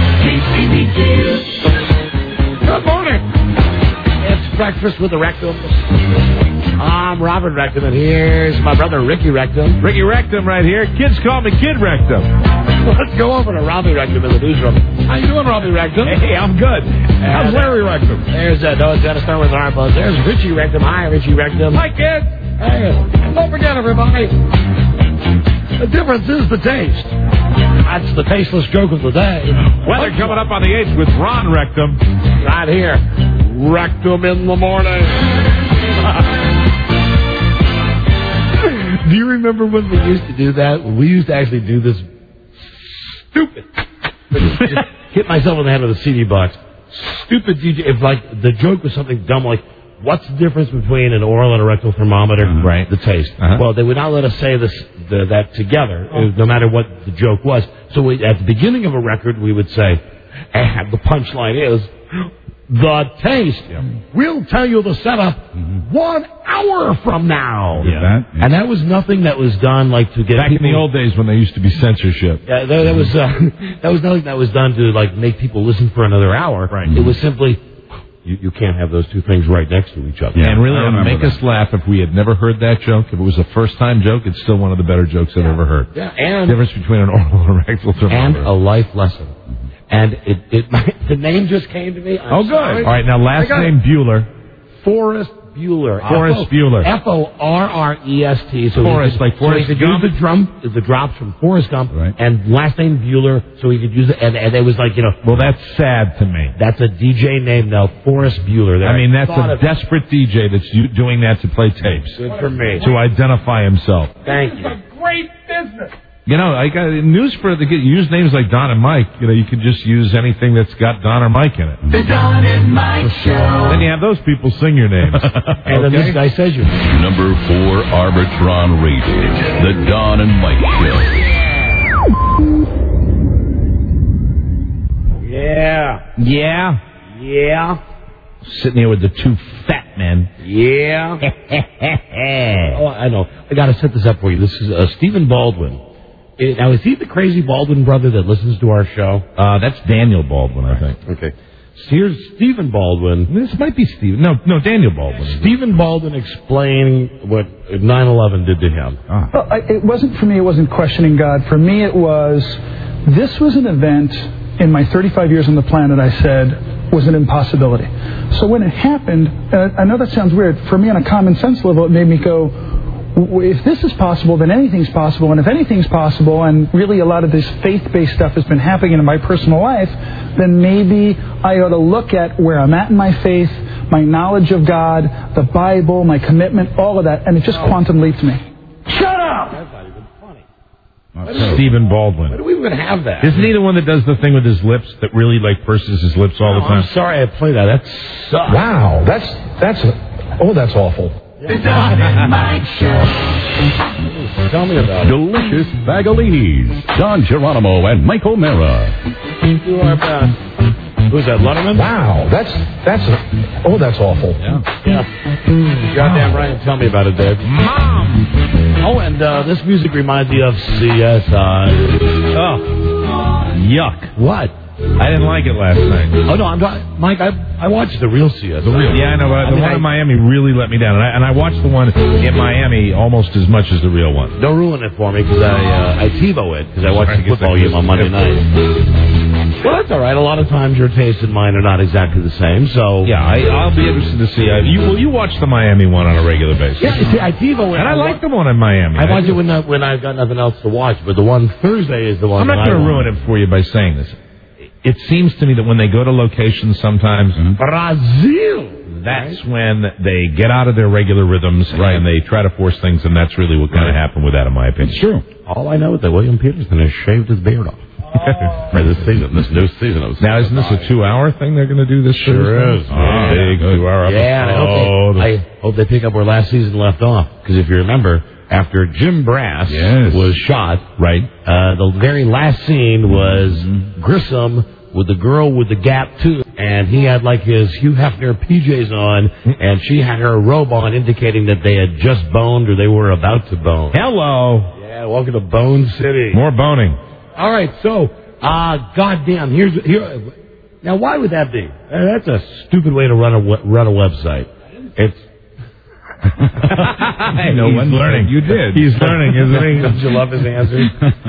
Good morning. It's Breakfast with the Rectum. I'm Robert Rectum, and here's my brother Ricky Rectum. Ricky Rectum right here. Kids call me Kid Rectum. Let's go over to Robbie Rectum in the newsroom. How you doing, Robbie Rectum? Hey, I'm good. How's Larry Rectum? There's no, it's got to start with our buzz. There's Richie Rectum. Hi, Richie Rectum. Hi, kids. Hey, don't forget, everybody. The difference is the taste. That's the tasteless joke of the day. Weather coming up on the 8th with Ron Rectum. Right here. Rectum in the morning. Do you remember when we used to do that? We used to actually do this stupid. Just hit myself in the head with a CD box. Stupid DJ. If like the joke was something dumb like, what's the difference between an oral and a rectal thermometer? Right. The taste. Well, they would not let us say that together, no matter what the joke was. So at the beginning of a record, we would say, and the punchline is, the taste. We'll tell you the setup 1 hour from now. And that was nothing that was done like to get back people... in the old days when there used to be censorship. Yeah, that was nothing that was done to like make people listen for another hour. Right. It was simply... You can't have those two things right next to each other. Yeah, and really, it would make us laugh if we had never heard that joke. If it was a first-time joke, it's still one of the better jokes I've ever heard. Yeah, and... The difference between an oral and a rectal thermometer. And a life lesson. And the name just came to me. I'm good. Sorry. All right, now last name Bueller. Forrest Bueller. Forrest Bueller. Forrest. So Forrest, like Forrest Gump? Use the drops from Forrest Gump. Right. And last name Bueller, so he could use it. And it was like, Well, that's sad to me. That's a DJ name now, Forrest Bueller. I mean, that's a desperate DJ that's doing that to play tapes. Good for me. To identify himself. Thank you. It's a great business. I got news for use names like Don and Mike. You could just use anything that's got Don or Mike in it. The Don and Mike Show. Then you have those people sing your names. And then this guy says you. Number 4 Arbitron rated. The Don and Mike Show. Yeah. Sitting here with the two fat men. Yeah. Oh, I know. I got to set this up for you. This is Stephen Baldwin. Now, is he the crazy Baldwin brother that listens to our show? That's Daniel Baldwin, I think. Okay. So here's Stephen Baldwin. This might be Stephen. No, Daniel Baldwin. Stephen Baldwin explaining what 9/11 did to him. Well, it wasn't for me. It wasn't questioning God. For me, it was this was an event in my 35 years on the planet. I said was an impossibility. So when it happened, I know that sounds weird. For me, on a common sense level, it made me go, if this is possible, then anything's possible. And if anything's possible, and really a lot of this faith-based stuff has been happening in my personal life, then maybe I ought to look at where I'm at in my faith, my knowledge of God, the Bible, my commitment, all of that, and it just quantum leaped me. Shut up! That's not even funny. Stephen Baldwin. Why do we even have that? Isn't he the one that does the thing with his lips that really like purses his lips all the time? I'm sorry I played that. That sucks. Wow, that's awful. The Don and Mike Show. Tell me about it. Delicious Bagalinis. Don Geronimo and Mike O'Mara. Do our best. Who's that, Letterman? Wow, that's awful. Yeah. Goddamn right. Tell me about it, Dave. Mom! Oh, and this music reminds me of CSI. Oh, yuck. What? I didn't like it last night. Oh, no, Mike, I watched the real CSI. Yeah, I know, but the one in Miami really let me down. And I watched the one in Miami almost as much as the real one. Don't ruin it for me, because I TiVo it, because I watched the football game on Monday night. Well, that's all right. A lot of times your taste and mine are not exactly the same, so... Yeah, I'll be interested to see. You watch the Miami one on a regular basis? Yeah, see, I TiVo it. And I like the one in Miami. I watch it when I've got nothing else to watch, but the one Thursday is the one I'm not going to ruin it for you by saying this. It seems to me that when they go to locations sometimes... Brazil! That's when they get out of their regular rhythms and they try to force things, and that's really what kind of happened with that, in my opinion. It's true. All I know is that William Peterson has shaved his beard off. For this new season. Now, isn't this a 2-hour thing they're going to do this Sure is. Big 2-hour episode. Yeah, I hope they pick up where last season left off. Because if you remember, after Jim Brass was shot, the very last scene was Grissom with the girl with the gap tooth, and he had like his Hugh Hefner PJs on, and she had her robe on, indicating that they had just boned or they were about to bone. Hello. Yeah, welcome to Bone City. More boning. All right, so, goddamn, here. Now, why would that be? That's a stupid way to run a website. It's. No one's learning. You did. He's learning, isn't he? Don't you love his answers?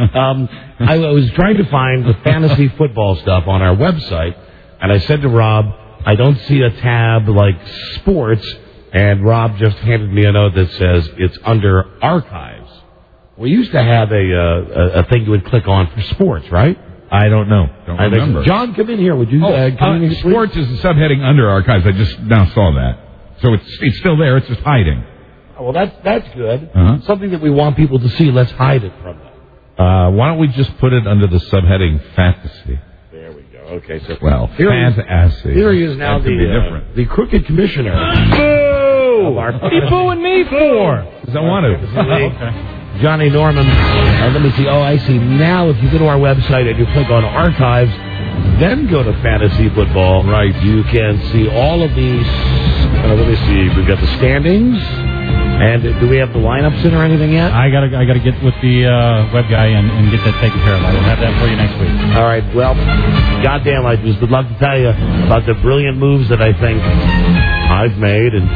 I was trying to find the fantasy football stuff on our website, and I said to Rob, I don't see a tab like sports, and Rob just handed me a note that says it's under archives. We used to have a thing you would click on for sports, right? I don't know. Don't remember. John, come in here. Would you? Sports is the subheading under archives. I just now saw that. So it's still there. It's just hiding. Oh, well, that's good. Something that we want people to see. Let's hide it from them. Why don't we just put it under the subheading fantasy? There we go. Okay, so fantasy. Here he is now, the crooked commissioner. Boo! What are you booing me for? Because I want to. Okay. Johnny Norman. Let me see. Oh, I see. Now, if you go to our website and you click on archives, then go to fantasy football. Right. You can see all of these. Let me see. We've got the standings. And do we have the lineups in or anything yet? I gotta get with the web guy and get that taken care of. I will have that for you next week. All right. Well, goddamn, I just would love to tell you about the brilliant moves that I think I've made. And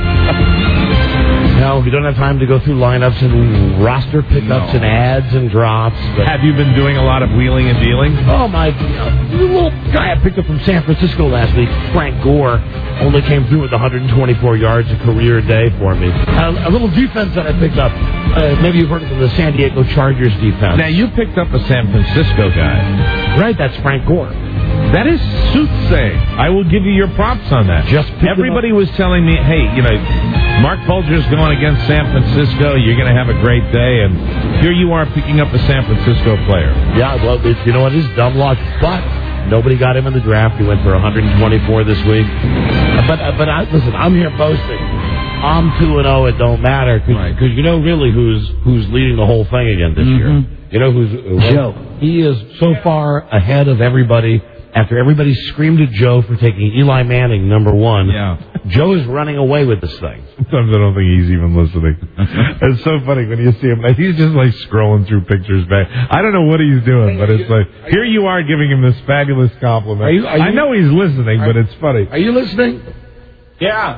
no, we don't have time to go through lineups and roster pickups and ads and drops. But have you been doing a lot of wheeling and dealing? Oh, my the little guy I picked up from San Francisco last week, Frank Gore, only came through with 124 yards a career day for me. A little defense that I picked up. Maybe you've heard of the San Diego Chargers defense. Now, you picked up a San Francisco guy. Right, that's Frank Gore. That is soothsaying. I will give you your props on that. Everybody was telling me, hey, Mark Folger's going against San Francisco. You're going to have a great day. And here you are picking up a San Francisco player. Yeah, well, you know what? It's dumb luck. But nobody got him in the draft. He went for 124 this week. But listen, I'm here boasting. I'm 2-0. It don't matter. Because you know really who's leading the whole thing again this year. You know who's Joe. He is so far ahead of everybody. After everybody screamed at Joe for taking Eli Manning #1, Joe is running away with this thing. Sometimes I don't think he's even listening. It's so funny when you see him. He's just like scrolling through pictures back. I don't know what he's doing, but it's like, here you are giving him this fabulous compliment. I know he's listening, but it's funny. Are you listening? Yeah.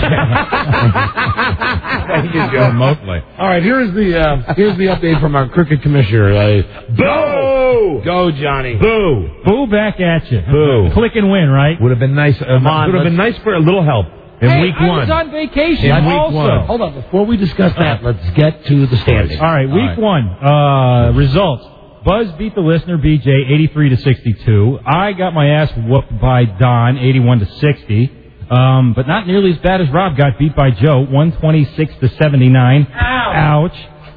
Thank you, Joe. Remotely. All right, here's the update from our crooked commissioner. Boo! Go, Johnny. Boo! Boo back at you. Boo! Click and win, right? Would have been nice. Would have been nice for a little help in week 1. I was on vacation. In week also. 1. Hold on, before we discuss that, let's get to the standings. All right, week 1 results. Buzz beat the listener, BJ, 83-62. I got my ass whooped by Don, 81-60. But not nearly as bad as Rob got beat by Joe, 126-79. Ouch.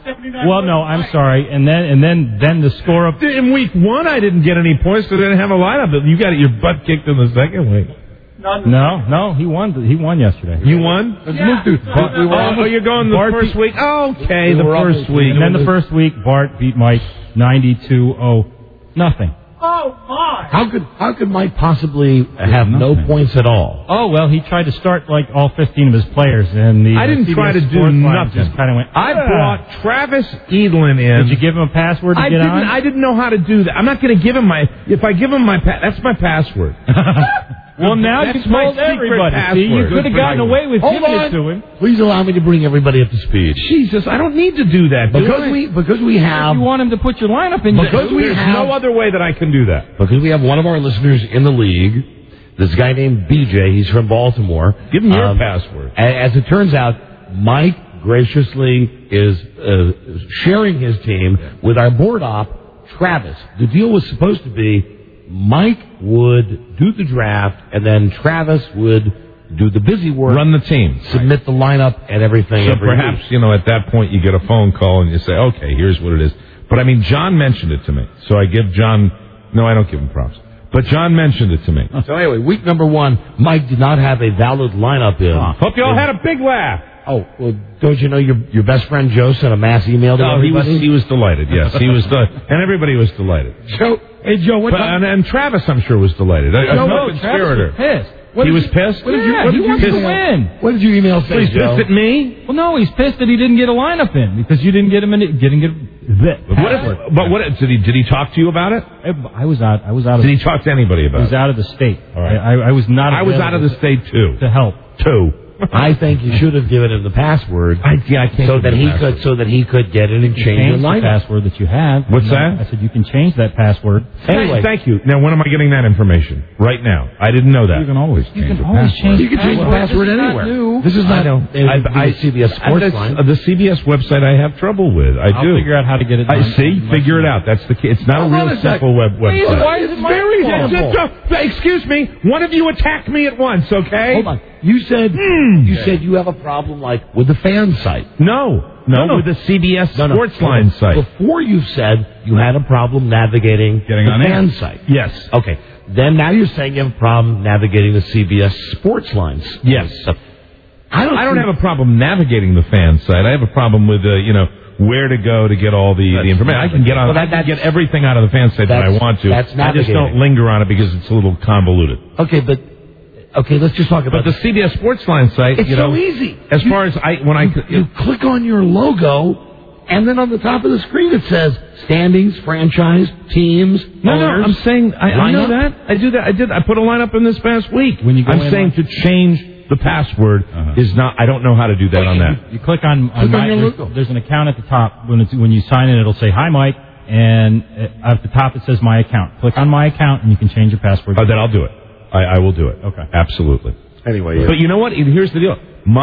Well, no, I'm sorry. And then the score up. In week 1, I didn't get any points because I didn't have a lineup. You got your butt kicked in the second week. No, he won. He won yesterday. You won? Yeah. You're going the Bart first week? Okay, the first week. And then the first week, Bart beat Mike 92-0. Nothing. Oh, my. How could Mike possibly have no points at all? Oh, well, he tried to start like all 15 of his players, and the I didn't CBS try to do Sports line nothing. Just kind of went. I brought Travis Edlin in. Did you give him a password to get on? I didn't know how to do that. I'm not going to give him my. If I give him my that's my password. Well, now you told everybody. See, you could have gotten away with giving it to him. Please allow me to bring everybody up to speed. Jesus, I don't need to do that. Because we have. If you want him to put your lineup in, There's no other way that I can do that. Because we have one of our listeners in the league, this guy named BJ. He's from Baltimore. Give him your password. As it turns out, Mike graciously is sharing his team with our board op, Travis. The deal was supposed to be Mike would do the draft, and then Travis would do the busy work. Run the team. Submit the lineup and everything. So perhaps, at that point you get a phone call and you say, okay, here's what it is. But I mean, John mentioned it to me. So I give John, no, I don't give him props. But John mentioned it to me. So anyway, week number 1, Mike did not have a valid lineup in. Hope you all had a big laugh. Oh, well, don't you know your best friend Joe sent a mass email to everybody? He was delighted, yes. He was and everybody was delighted. Hey, Joe, and Travis, I'm sure, was delighted. Travis was pissed. He was pissed? He wants to win. What did your email say, He's pissed at me? Well, no, he's pissed that he didn't get a lineup in because you didn't get him in. Did he talk to you about it? I was out. Did he talk to anybody about it? I was out of the state. All right. I was not. I was out of the state too. To help. I think you should have given him the password. I can't. So that he could get in and change the lineup. Password that you have. What's that? I said you can change that password. Anyway, thank you. Now, when am I getting that information? Right now. I didn't know that. You can always change the password. You can change the password anywhere. This is not CBS Sports line. The CBS website I have trouble with. I'll figure out how to get it done. Figure it out. That's the key. It's not a real simple website. Why is it very simple? Excuse me. One of you attacked me at once, okay? Hold on. You said you have a problem like with the fan site. No, with the CBS Sports line site. Before you said you had a problem navigating the fan site. Yes. Okay. Then now you're saying you have a problem navigating the CBS Sports lines. Yes. I don't have a problem navigating the fan site. I have a problem with where to go to get all the information. I can get on. I can get everything out of the fan site that I want to. I just don't linger on it because it's a little convoluted. Okay, let's just talk about the CBS Sports line site. It's so easy. As far as you click on your logo, and then on the top of the screen it says standings, franchise, teams. No, I'm saying I know that. I do that. I put a lineup in this past week. I'm saying to change the password is not. I don't know how to do that on that. You click on your logo. There's an account at the top. When you sign in, it'll say "Hi, Mike," and at the top it says "My account." Click on "My account" and you can change your password. Then I'll do it. I will do it. Okay. Absolutely. Anyway, but you know what? Here's the deal.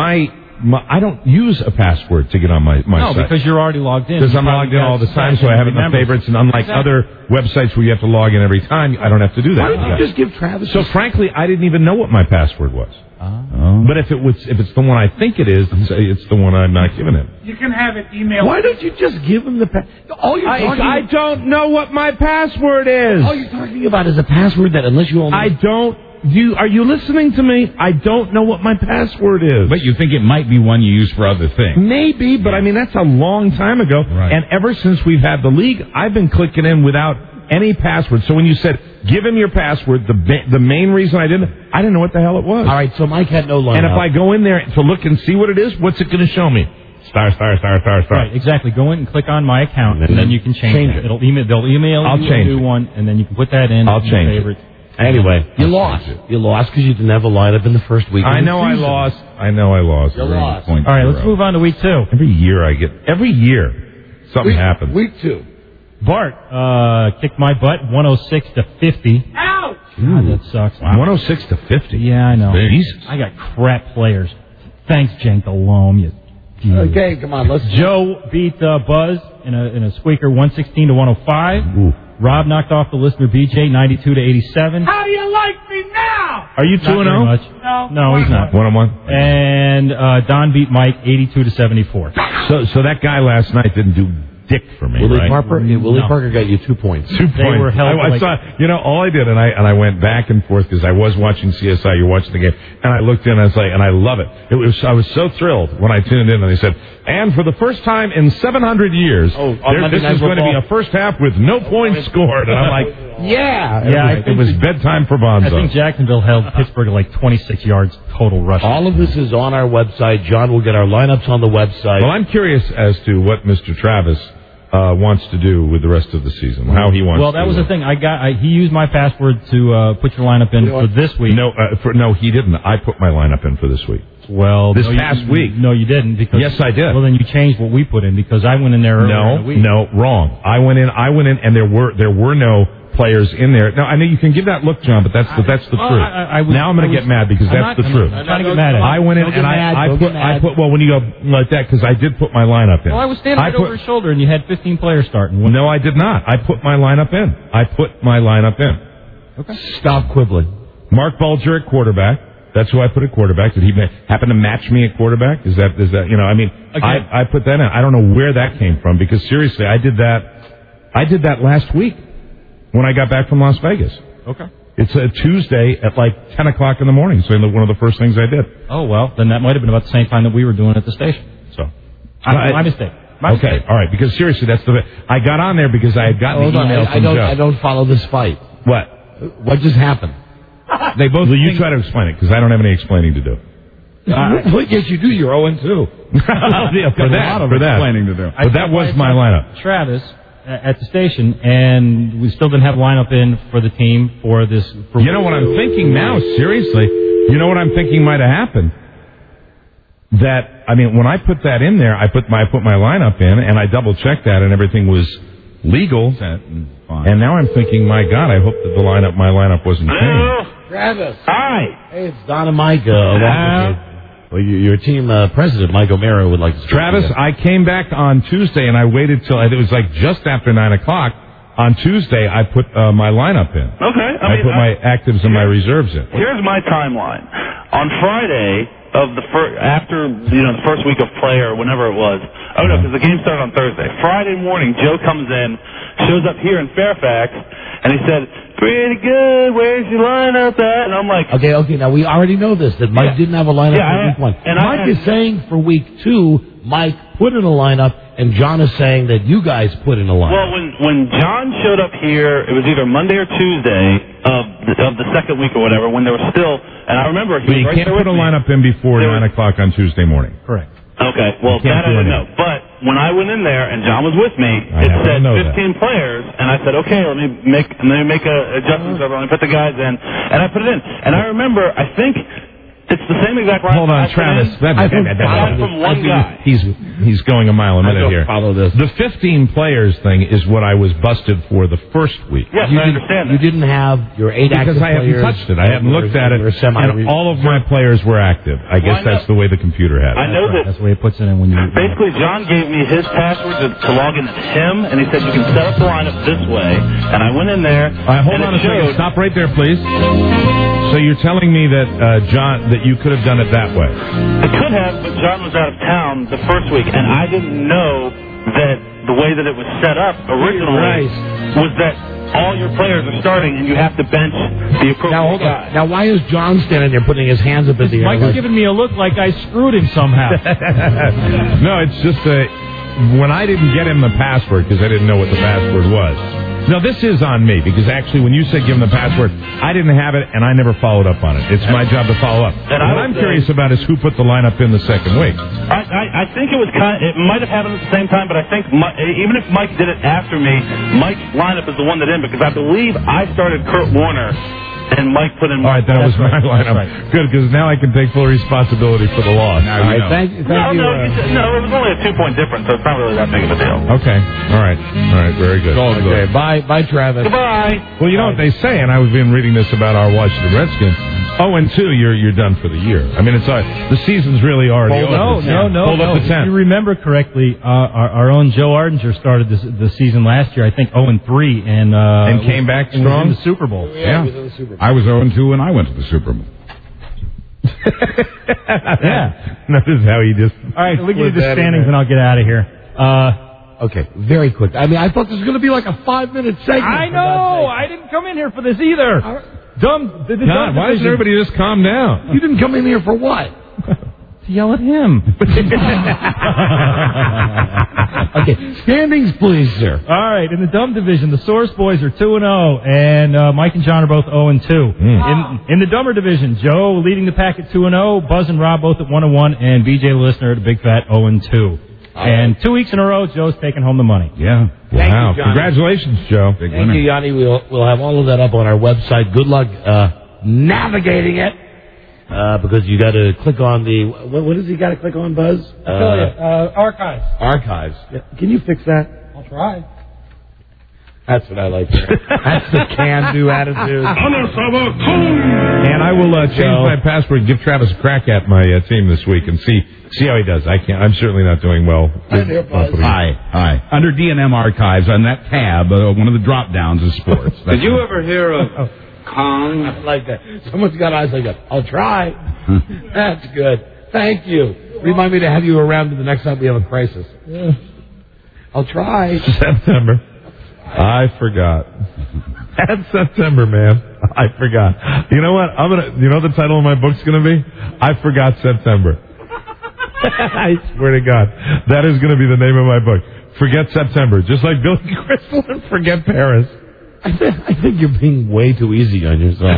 I don't use a password to get on my site. No, because you're already logged in. Because I'm logged in all the time, so I have it in the favorites. And unlike other websites where you have to log in every time, I don't have to do that. Why don't you just give Travis? So frankly, I didn't even know what my password was. But if it's the one I think it is, it's the one I'm not giving him. You can have it emailed. Why don't you just give him the password? I don't know what my password is. All you're talking about is a password that unless you only... Are you listening to me? I don't know what my password is. But you think it might be one you use for other things. Maybe, but I mean, that's a long time ago. Right. And ever since we've had the league, I've been clicking in without any password. So when you said, give him your password, the main reason I didn't know what the hell it was. All right, so Mike had no lineup. And if I go in there to look and see what it is, what's it going to show me? Star. Right, exactly. Go in and click on My Account, and then you can change it. They'll email I'll you change a new one, and then you can put that in. I'll change favorites. Anyway, you lost. You lost because you didn't have a lineup in the first week. I know I lost. You lost. All right, let's move on to week 2. Every year something happens. Week 2. Bart kicked my butt 106-50. Ouch! God, that sucks. Wow. 106-50. Yeah, I know. Jesus. I got crap players. Thanks, Jen Delome. Okay, come on. Joe beat Buzz in a squeaker 116-105. Ooh. Rob knocked off the listener BJ 92-87. How do you like me now? Are you 2-0? now? No, he's not. 1-on-1. And Don beat Mike 82-74. So that guy last night didn't do dick for me, Willie right? Parker got you 2 points. 2 points. were held I like- saw, all I did, and I went back and forth because I was watching CSI. You're watching the game, and I looked in, and I was like, and I love it. I was so thrilled when I tuned in, and they said, and for the first time in 700 years, this is going to be a first half with no points scored. And I'm like, it was bedtime for Bonzo. I think Jacksonville held Pittsburgh at like 26 yards total rush. All of this is on our website. John will get our lineups on the website. Well, I'm curious as to what Mr. Travis wants to do with the rest of the season. How he wants. Well, that to was the thing. He used my password to put your lineup in for this week. No, he didn't. I put my lineup in for this week. Well, this past week. No, you didn't. Because yes, I did. Well, then you changed what we put in because I went in there earlier in the week. No, wrong. I went in, and there were no players in there. Now I know you can give that look, John, but that's the truth. Now I'm going to get mad because that's the truth. I'm trying to get mad at I went in and I put. Well, when you go like that, because I did put my lineup in. Well, I was standing right over his shoulder, and you had 15 players starting. No, I did not. I put my lineup in. Okay. Stop quibbling. Mark Bulger at quarterback. That's who I put at quarterback. Did he happen to match me at quarterback? Is that I put that in. I don't know where that came from because seriously, I did that last week when I got back from Las Vegas. Okay. It's a Tuesday at like 10 o'clock in the morning, so one of the first things I did. Oh, well, then that might have been about the same time that we were doing it at the station. So, my mistake. Okay, all right, because seriously, I got on there because I had gotten the email from Joe. I don't follow this fight. What just happened? They both. Well, you try to explain it because I don't have any explaining to do. Yes, you do. You're 0-2. For that, explaining to do. But that was my lineup. Travis at the station, and we still didn't have a lineup in for the team for this. You know what I'm thinking now? Seriously, you know what I'm thinking might have happened? When I put that in there, I put my lineup in, and I double checked that, and everything was legal. And now I'm thinking, my God, I hope that my lineup wasn't changed. Travis. Hi. Hey, it's Don and Mike. Your team president, Mike O'Mara, would like to speak. Travis, I came back on Tuesday, and I waited till it was like just after 9 o'clock. On Tuesday, I put my lineup in. Okay. I put my actives and my reserves in. Here's my timeline. On Friday of the first week of play or whenever it was. Oh, no, because the game started on Thursday. Friday morning, Joe comes in, shows up here in Fairfax, and he said, pretty good, where's your lineup at? And I'm like... Okay, now we already know this, that Mike didn't have a lineup for week 1. And Mike is saying for week 2, Mike put in a lineup, and John is saying that you guys put in a lineup. Well, when John showed up here, it was either Monday or Tuesday of the second week or whatever, when there was still... And I remember he was you can't put a lineup in before 9 o'clock on Tuesday morning. Correct. Okay, well, that I didn't know. But when I went in there and John was with me, it said 15 players, and I said, okay, let me make adjustments over. Let me put the guys in, and I put it in. And I remember, I think it's the same exact line. Hold on, Travis. From one guy. He's going a mile a minute here. Follow this. The 15 players thing is what I was busted for the first week. Yes, I understand that. You didn't have your 8 active players. Because I haven't touched it. I hadn't looked at it. And all of my players were active. I guess that's the way the computer had it. I know that. That's the way it puts it in when you... Basically, John gave me his password to log in as him, and he said you can set up the lineup this way. And I went in there. Hold on a second. Stop right there, please. So you're telling me that, John, that you could have done it that way? I could have, but John was out of town the first week, and I didn't know that the way that it was set up originally was that all your players are starting, and you have to bench the appropriate guy. Now, why is John standing there putting his hands up in the air? Mike's giving me a look like I screwed him somehow. No, it's just when I didn't get him the password, because I didn't know what the password was. No, this is on me, because actually when you said give him the password, I didn't have it, and I never followed up on it. It's my job to follow up. And what I'm curious about is who put the lineup in the second week. I think it was it might have happened at the same time, but I think even if Mike did it after me, Mike's lineup is the one that in, because I believe I started Kurt Warner, and Mike put in... All right, that was my lineup. Right. Good, because now I can take full responsibility for the loss. Now you know. Thank you. No, it was only a 2-point difference, so it's not really that big of a deal. Okay. All right, very good. Okay, bye, Travis. Goodbye. Well, you know what they say, and I've been reading this about our Washington Redskins. 0-2, you're done for the year. I mean, the season's really already over. No. Hold up the 10. If you remember correctly, our own Joe Ardinger started the season last year, I think 0-3, and came back strong in the Super Bowl. Yeah. I was 0-2 when I went to the Super Bowl. Yeah. Notice how he just... All right, we can do the standings and I'll get out of here. Okay, very quick. I mean, I thought this was going to be like a 5-minute segment. I know. I didn't come in here for this either. Dumb. God, why doesn't everybody just calm down? You didn't come in here for what? To yell at him. Okay, standings, please, sir. All right, in the dumb division, the Source Boys are 2-0, and Mike and John are both 0-2. In the dumber division, Joe leading the pack at 2-0, Buzz and Rob both at 1-1, and BJ the Listener at a big fat 0-2. And 2 weeks in a row, Joe's taking home the money. Yeah. Thank Wow. you, Congratulations, Joe. Thank you, Yanni. We'll have all of that up on our website. Good luck navigating it. Because you got to click on the... What does he got to click on, Buzz? Archives. Archives. Can you fix that? I'll try. That's what I like. That's the can-do attitude. And I will change my password, give Travis a crack at my team this week, and see how he does. I'm certainly not doing well. Hi. Under D&M Archives, on that tab, one of the drop-downs is sports. Did you ever hear of Kong? I like that. Someone's got eyes like that. I'll try. That's good. Thank you. Remind me to have you around the next time we have a crisis. I'll try. September. I forgot. That's September, man. I forgot. You know what? You know what the title of my book's gonna be? I Forgot September. I swear to God, that is gonna be the name of my book. Forget September, just like Billy Crystal and Forget Paris. I think you're being way too easy on yourself.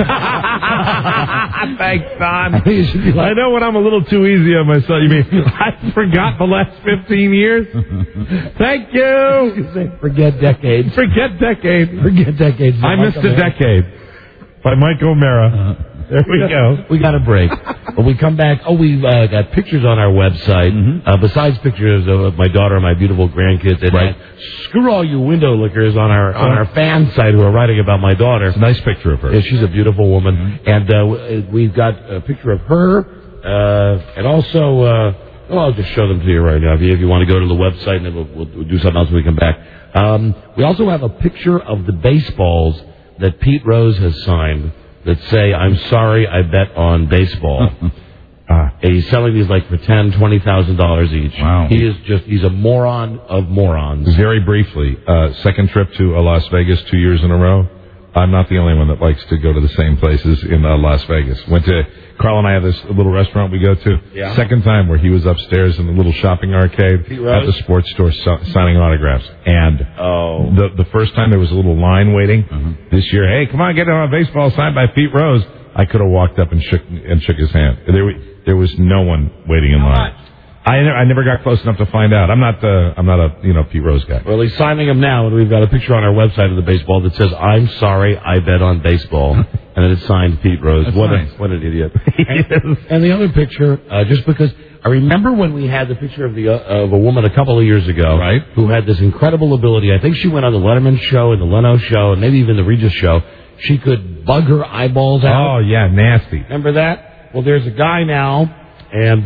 Thanks, Don. I know when I'm a little too easy on myself. You mean I forgot the last 15 years? Thank you. Forget decades. Forget decades. Forget decades. I missed a decade by Mike O'Mara. There we go. We got a break. When we come back, we've got pictures on our website. Besides pictures of my daughter and my beautiful grandkids. And screw all you window lickers on our fan site who are writing about my daughter. It's a nice picture of her. Yeah, she's a beautiful woman. And we've got a picture of her. And also, I'll just show them to you right now. If you want to go to the website, and then we'll do something else when we come back. We also have a picture of the baseballs that Pete Rose has signed that say, "I'm sorry, I bet on baseball." He's selling these like for $10,000, $20,000 each. Wow. He's a moron of morons. Very briefly, second trip to Las Vegas 2 years in a row. I'm not the only one that likes to go to the same places in Las Vegas. Carl and I have this little restaurant we go to. Yeah. Second time where he was upstairs in the little shopping arcade at the sports store signing autographs. And the first time there was a little line waiting. This year, hey, come on, get a baseball signed by Pete Rose. I could have walked up and shook his hand. There was no one waiting in line. I never got close enough to find out. I'm not a Pete Rose guy. Well, he's signing them now, and we've got a picture on our website of the baseball that says, "I'm sorry, I bet on baseball," and then it's signed Pete Rose. What an idiot! And the other picture, just because I remember when we had the picture of a woman a couple of years ago, right, who had this incredible ability. I think she went on the Letterman show and the Leno show, and maybe even the Regis show. She could bug her eyeballs out. Oh yeah, nasty. Remember that? Well, there's a guy now, and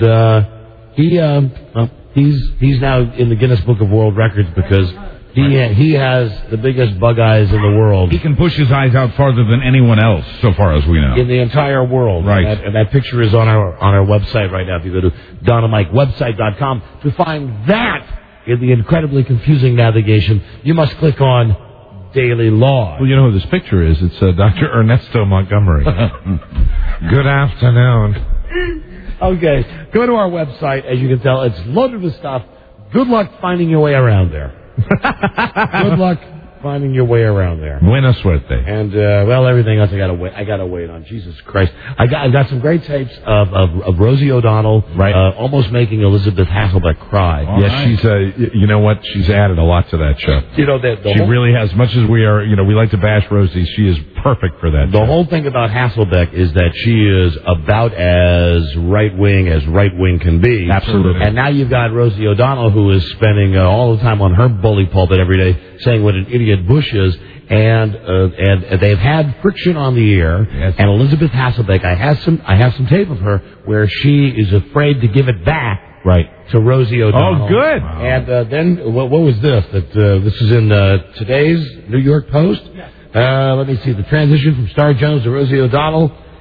he's now in the Guinness Book of World Records because he has the biggest bug eyes in the world. He can push his eyes out farther than anyone else, so far as we know. In the entire world. Right. And that picture is on our website right now. If you go to DonAMikeWebsite.com to find that in the incredibly confusing navigation, you must click on Daily Law. Well, you know who this picture is? It's Dr. Ernesto Montgomery. Good afternoon. Okay, go to our website. As you can tell, it's loaded with stuff. Good luck finding your way around there. Good luck finding your way around there. Buena suerte. And everything else I gotta wait on. Jesus Christ, I got some great tapes of Rosie O'Donnell, right? Almost making Elizabeth Hasselbeck cry. Yes, she's you know what? She's added a lot to that show. You know that she really has. As much as we are, we like to bash Rosie, she is perfect for that. The whole thing about Hasselbeck is that she is about as right wing can be. Absolutely. And now you've got Rosie O'Donnell, who is spending all the time on her bully pulpit every day, saying what an idiot Bush is, and they've had friction on the air. Yes. And Elizabeth Hasselbeck, I have some tape of her where she is afraid to give it back. Right. To Rosie O'Donnell. Oh, good. Wow. And then what was this? This is in today's New York Post. Let me see the transition from Star Jones to Rosie O'Donnell.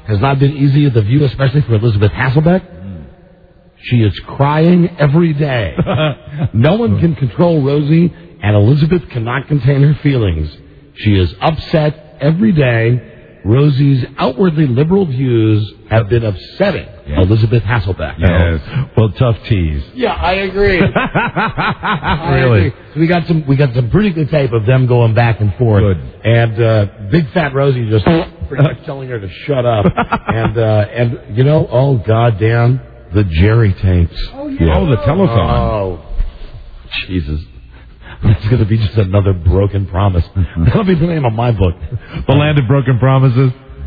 has not been easy at The View, especially for Elizabeth Hasselbeck. She is crying every day. No one can control Rosie, and Elizabeth cannot contain her feelings. She is upset every day. Rosie's outwardly liberal views have been upsetting Elizabeth Hasselbeck. Yes. Well, tough tease. Yeah, I agree. Really? So we got some pretty good tape of them going back and forth. Good. And Big Fat Rosie just pretty much telling her to shut up. And you know, oh goddamn, the Jerry tapes. Oh, yeah. Oh, the telephone. Oh, Jesus. It's going to be just another broken promise. That'll be the name of my book. The Land of Broken Promises.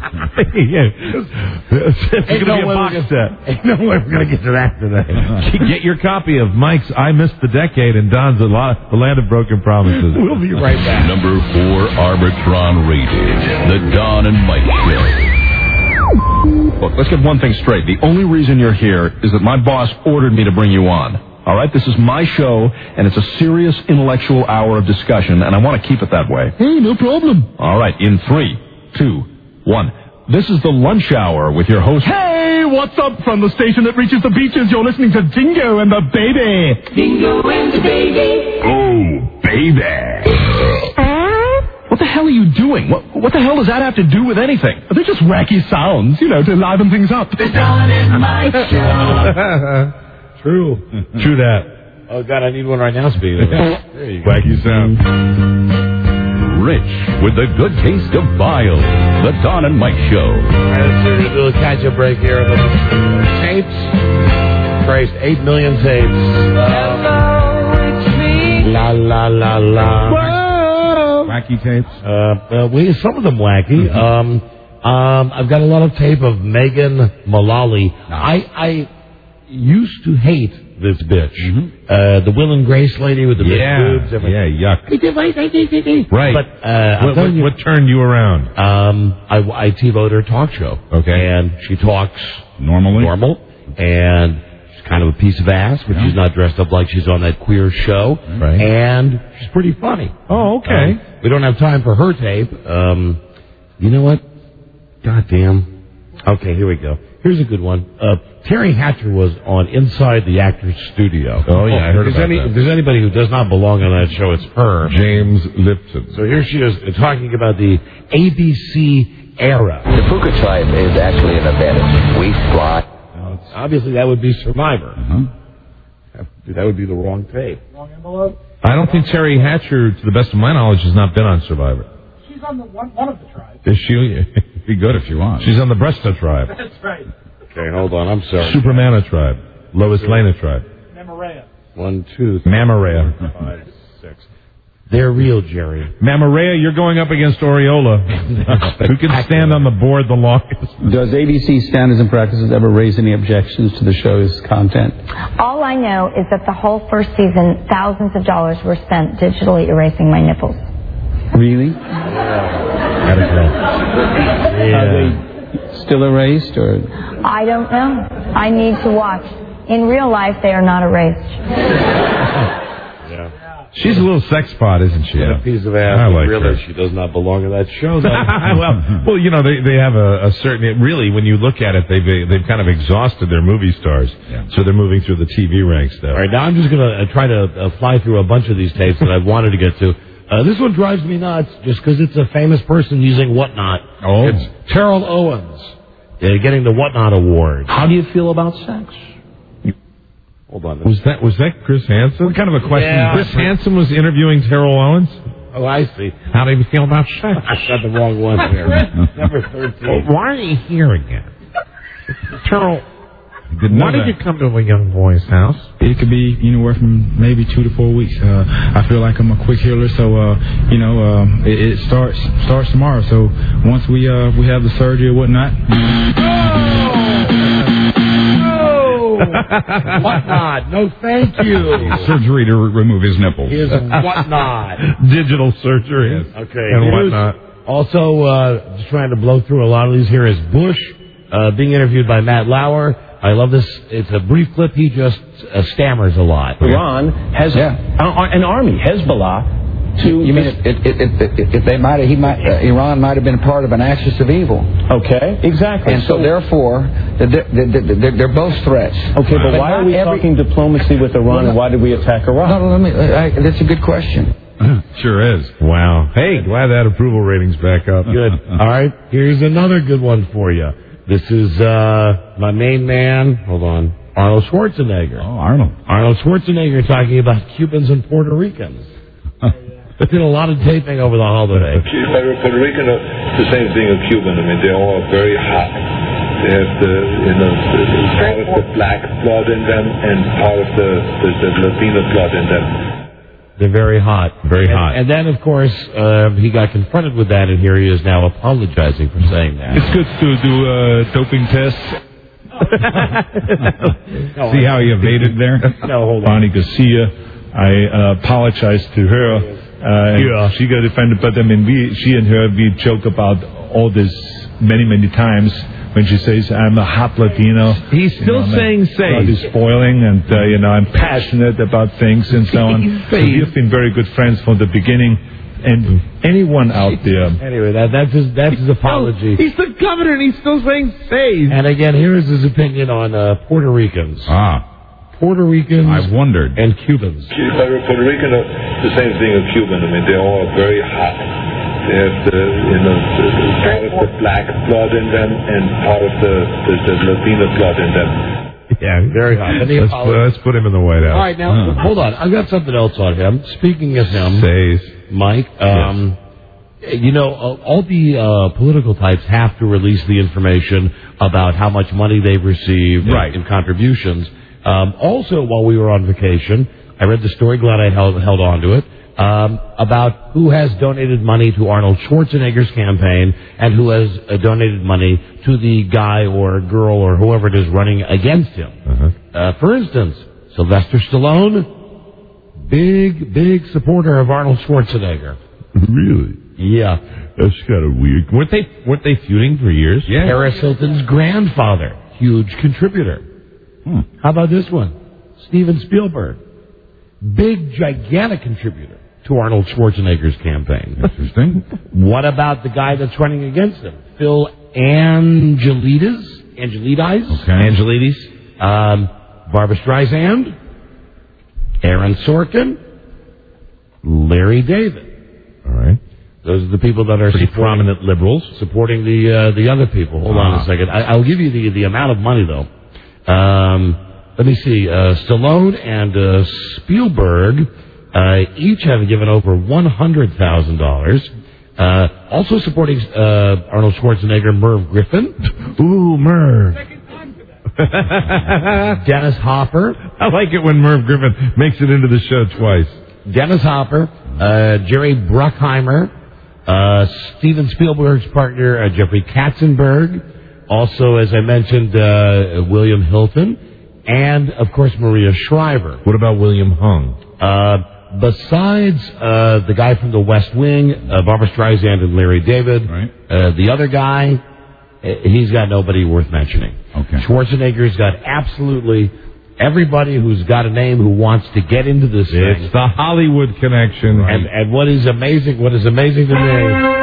It's going to be a box set. Ain't no way we're going to get to that today. Get your copy of Mike's I Missed the Decade and Don's The Land of Broken Promises. We'll be right back. Number 4 Arbitron rated. The Don and Mike Show. Look, let's get one thing straight. The only reason you're here is that my boss ordered me to bring you on. All right, this is my show, and it's a serious intellectual hour of discussion, and I want to keep it that way. Hey, no problem. All right, in 3, 2, 1. This is the lunch hour with your host. Hey, what's up from the station that reaches the beaches? You're listening to Dingo and the Baby. Dingo and the Baby. Oh, baby. What the hell are you doing? What the hell does that have to do with anything? They're just wacky sounds, to liven things up. The Don and Mike Show. True that. Oh, God, I need one right now, speaking of that. There you go. Wacky sound. Rich with the good taste of bile. The Don and Mike Show. All right, let's do a little catch-up break here. The tapes. Christ, 8 million tapes. La, la, la, la. Wacky tapes? Some of them wacky. I've got a lot of tape of Megan Mullally. I used to hate this bitch. The Will and Grace lady with the big boobs. Yuck. Right. But what turned you around? I TiVoed her talk show. Okay. And she talks normal, and she's kind of a piece of ass, but she's not dressed up like she's on that queer show. Right. And she's pretty funny. Oh, okay. We don't have time for her tape. You know what? Goddamn. Okay, here we go. Here's a good one. Terry Hatcher was on Inside the Actors Studio. Oh, yeah, I heard about that. If there's anybody who does not belong on that show, it's her. James Lipton. So here she is talking about the ABC era. The Puka tribe is actually an advantage. We fly. Obviously, that would be Survivor. That would be the wrong tape. Wrong envelope. I don't think Terry Hatcher, to the best of my knowledge, has not been on Survivor. She's on one of the tribes. Is she? Be good if you want. She's on the Bresta tribe. That's right. Okay, hold on. I'm sorry. Supermana tribe. Lois Lana tribe. Mamarea. 1, 2, 3, Mamarea. 4, 5, 6. They're real, Jerry. Mamarea, you're going up against Oriola. Who can stand on the board the longest? Does ABC Standards and Practices ever raise any objections to the show's content? All I know is that the whole first season, thousands of dollars were spent digitally erasing my nipples. Really? Gotta go. Are they still erased, or? I don't know. I need to watch. In real life, they are not erased. She's a little sex pot, isn't she? What a piece of ass. I like really, her. she does not belong in that show, though. well, you know, they have a certain... Really, when you look at it, they've kind of exhausted their movie stars. Yeah. So they're moving through the TV ranks now. All right, now I'm just going to try to fly through a bunch of these tapes that I've wanted to get to. This one drives me nuts just because it's a famous person using Whatnot. Oh. It's Terrell Owens getting the Whatnot Award. How do you feel about sex? Hold on. Was that Chris Hansen? What kind of a question? Yeah. Chris Hansen was interviewing Terrell Owens? Oh, I see. How do you feel about sex? I got the wrong one here. Number 13. Well, why are you here again? Terrell, Why did you come to a young boy's house? It could be anywhere from maybe 2 to 4 weeks. I feel like I'm a quick healer, so it starts tomorrow. So once we have the surgery or whatnot. Whatnot. No, thank you. Surgery to remove his nipple. Here's Whatnot. Digital surgery. Yes. Okay. And Whatnot. Also, just trying to blow through a lot of these here is Bush being interviewed by Matt Lauer. I love this. It's a brief clip. He just stammers a lot. Iran has an army, Hezbollah, to... You mean if they might, Iran might have been part of an axis of evil? Okay, exactly. And so therefore, they're both threats. Okay, but why are we talking diplomacy with Iran, and why did we attack Iraq? No, that's a good question. Sure is. Wow. Hey, glad that approval rating's back up. Good. All right, here's another good one for you. This is my main man. Hold on. Arnold Schwarzenegger. Oh, Arnold. Arnold Schwarzenegger talking about Cubans and Puerto Ricans. Did a lot of taping over the holiday. Puerto Rican are the same thing as Cuban. I mean, they all are very hot. They have part of the black blood in them and part of the Latino blood in them. They're very hot. Very hot. And then, of course, he got confronted with that, and here he is now apologizing for saying that. It's good to do doping tests. See how he evaded there? No, hold on. Bonnie Garcia, I apologized to her. She got offended, but I mean, she and her, we joke about all this many times. When she says, I'm a hot Latino. He's still saying God is spoiling, and, I'm passionate about things and so on. So we've been very good friends from the beginning. And anyone out there... Anyway, that's his apology. He's the governor, and he's still saying "says." And again, here's his opinion on Puerto Ricans. Puerto Ricans... I wondered. And Cubans. Puerto Rican are the same thing as Cuban. I mean, they all are very hot. They have part of the black blood in them and part of the Latino blood in them. Yeah, very hot. Let's put him in the White House. All right, now, hold on. I've got something else on him. Speaking of him, Mike, all the political types have to release the information about how much money they've received in contributions. Also, while we were on vacation, I read the story, glad I held on to it, about who has donated money to Arnold Schwarzenegger's campaign and who has donated money to the guy or girl or whoever it is running against him. For instance, Sylvester Stallone, big supporter of Arnold Schwarzenegger. Really? Yeah. That's kind of weird. Weren't they feuding for years? Yeah. Paris Hilton's grandfather, huge contributor. How about this one? Steven Spielberg, big, gigantic contributor to Arnold Schwarzenegger's campaign. Interesting. What about the guy that's running against him? Phil Angelides? Okay. Angelides. Barbara Streisand, Aaron Sorkin, Larry David. All right. Those are the people that are pretty prominent liberals supporting the other people. Hold on a second. I'll give you the amount of money though. Let me see. Stallone and Spielberg each have given over $100,000. Also supporting Arnold Schwarzenegger, Merv Griffin. Ooh, Merv. Dennis Hopper. I like it when Merv Griffin makes it into the show twice. Dennis Hopper, Jerry Bruckheimer, Steven Spielberg's partner, Jeffrey Katzenberg. Also, as I mentioned, William Hilton. And, of course, Maria Shriver. What about William Hung? Besides the guy from The West Wing, Barbara Streisand and Larry David, the other guy, he's got nobody worth mentioning. Okay. Schwarzenegger's got absolutely everybody who's got a name who wants to get into this thing. It's the Hollywood connection. And what is amazing to me...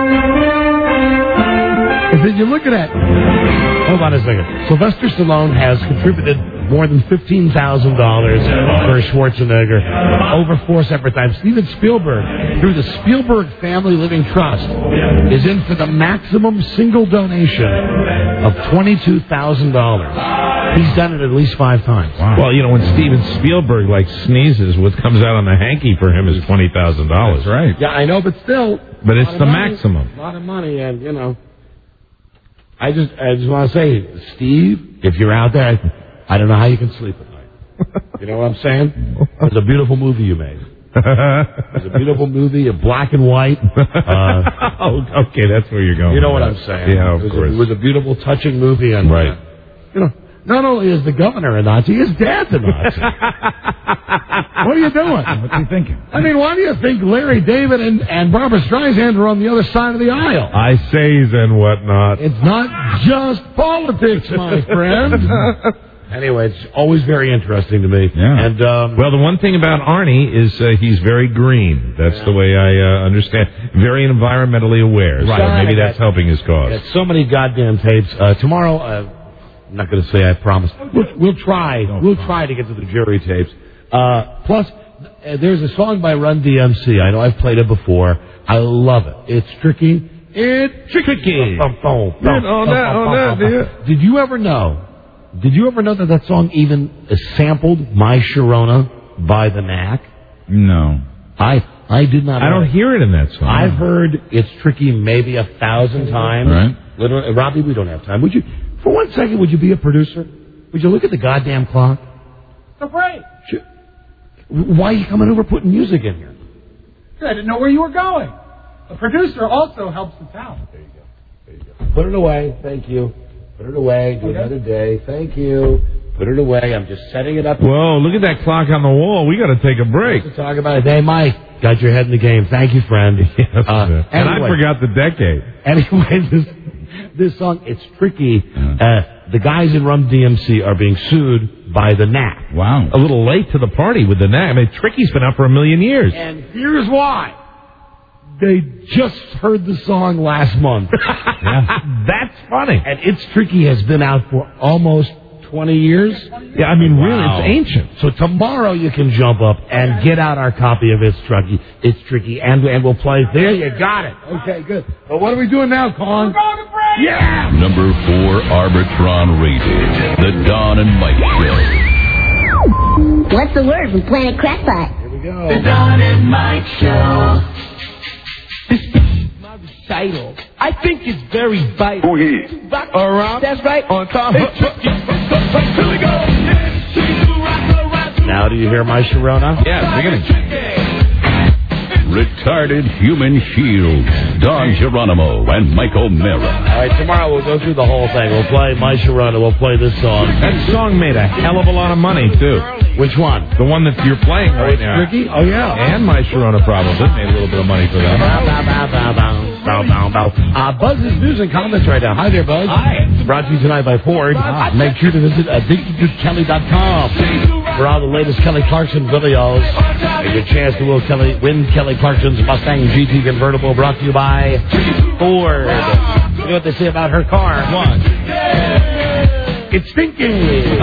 Did you look at that? Hold on a second. Sylvester Stallone has contributed more than $15,000 for Schwarzenegger over 4 separate times. Steven Spielberg, through the Spielberg Family Living Trust, is in for the maximum single donation of $22,000. He's done it at least 5 times. Wow. Well, when Steven Spielberg sneezes, what comes out on the hanky for him is $20,000. That's right. Yeah, I know, but still. But it's the maximum. A lot of money, and I just want to say, Steve, if you're out there, I don't know how you can sleep at night. You know what I'm saying? It's a beautiful movie you made. It's a beautiful movie, a black and white. Okay, that's where you're going. You know what I'm saying? Yeah, of course. It was a beautiful, touching movie, and not only is the governor a Nazi, his dad's a Nazi. What are you doing? What's he thinking? I mean, why do you think Larry David and Barbara Streisand are on the other side of the aisle? I says and whatnot. It's not just politics, my friend. Anyway, it's always very interesting to me. Yeah. And well, the one thing about Arnie is he's very green. That's the way I understand. Very environmentally aware. Right. So maybe that's helping his cause. got so many goddamn tapes. Tomorrow, I'm not going to say I promise. We'll try. We'll try to get to the jury tapes. Plus, there's a song by Run DMC. I know I've played it before. I love it. It's tricky. It's tricky. Did you ever know that song even sampled My Sharona by the Knack? No. I did not. I don't hear it in that song. I've heard It's Tricky maybe 1,000 times. Right. Literally, Robbie, we don't have time. Would you, for 1 second, would you be a producer? Would you look at the goddamn clock? So great. Why are you coming over putting music in here? I didn't know where you were going. A producer also helps the town. There you go. Put it away. Thank you. Put it away. Do another day. Thank you. Put it away. I'm just setting it up. Whoa, look at that clock on the wall. We got to take a break. Let's talk about it. Hey, Mike. Got your head in the game. Thank you, friend. Yes, and I forgot the decade. Anyway, this song, It's Tricky. The guys in Rum DMC are being sued by the Knack. Wow. A little late to the party with the Knack. I mean, Tricky's been out for 1,000,000 years. And here's why. They just heard the song last month. That's funny. And It's Tricky has been out for almost 20 years. Yeah, I mean, really, it's ancient. So tomorrow you can jump up and get out our copy of It's Tricky, and we'll play. There, you got it. Okay, good. But what are we doing now, Colin? We're going to break. Yeah! Number 4 Arbitron rated. The Don and Mike Show. What's the word from Planet Crackpot? Here we go. The Don and Mike Show. My recital. I think it's very vital. Oh, yeah. That's right. On top. Here we go. Now do you hear My Sharona? Yeah, beginning. Retarded Human Shield. Don Geronimo and Michael Mara. All right, tomorrow we'll go through the whole thing. We'll play My Sharona. We'll play this song. That song made a hell of a lot of money, too. Which one? The one that you're playing right now. Tricky? Oh, yeah. And My Sharona probably made a little bit of money for that. Buzz's news and comments right now. Hi there, Buzz. Hi. Brought to you tonight by Ford. Make sure to visit DiggyGoodKelly.com for all the latest Kelly Clarkson videos. And your chance to win Kelly Clarkson's Mustang GT convertible, brought to you by Ford. You know what they say about her car? What? It's stinking.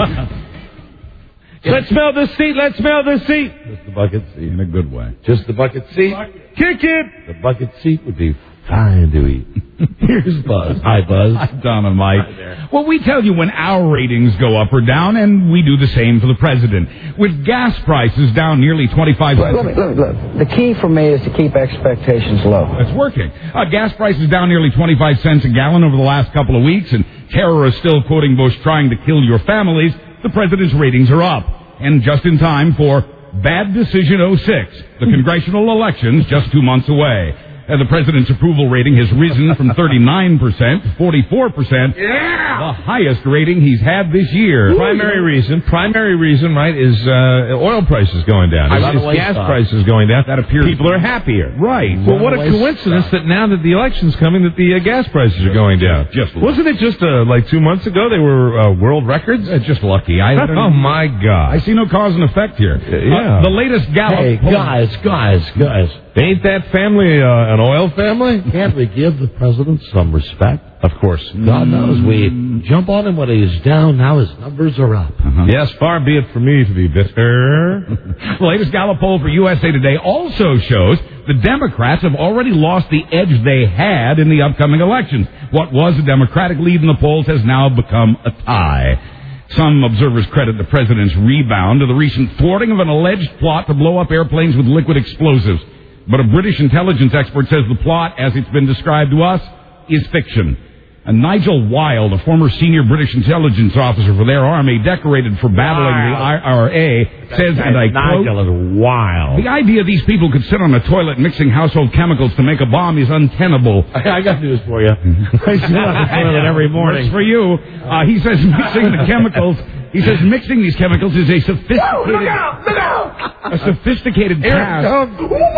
Let's smell the seat. Let's smell the seat. Just the bucket seat. In a good way. Just the bucket seat. Kick it. The bucket seat would be fine to eat. Here's Buzz. Hi, Buzz. Hi, Don and Mike. Hi there. Well, we tell you when our ratings go up or down, and we do the same for the president. With gas prices down nearly 25 cents. Look. The key for me is to keep expectations low. It's working. Gas prices down nearly 25 cents a gallon over the last couple of weeks, and terrorists still quoting Bush trying to kill your families. The president's ratings are up. And just in time for Bad Decision 06, the congressional elections just 2 months away. The president's approval rating has risen from 39% to 44%. Yeah! The highest rating he's had this year. Primary reason, right, is oil prices going down. Is gas prices going down. That appears people are happier. Right. Well, what a coincidence that now that the election's coming, that the gas prices are going down. Wasn't it just like 2 months ago they were world records? Just lucky. Oh my God! I see no cause and effect here. Yeah. The latest Gallup. Hey, guys. Ain't that family an oil family? Can't we give the president some respect? Of course. God knows we jump on him when he's down. Now his numbers are up. Yes, far be it from me to be bitter. The latest Gallup poll for USA Today also shows the Democrats have already lost the edge they had in the upcoming elections. What was a Democratic lead in the polls has now become a tie. Some observers credit the president's rebound to the recent thwarting of an alleged plot to blow up airplanes with liquid explosives. But a British intelligence expert says the plot, as it's been described to us, is fiction. And Nigel Wilde, a former senior British intelligence officer for their army, decorated for battling the IRA, says, and I quote, Nigel is wild. "The idea these people could sit on a toilet mixing household chemicals to make a bomb is untenable." I got news for you. I sit on the toilet every morning. Works for you. He says mixing the chemicals. He says mixing these chemicals is a sophisticated, a sophisticated task.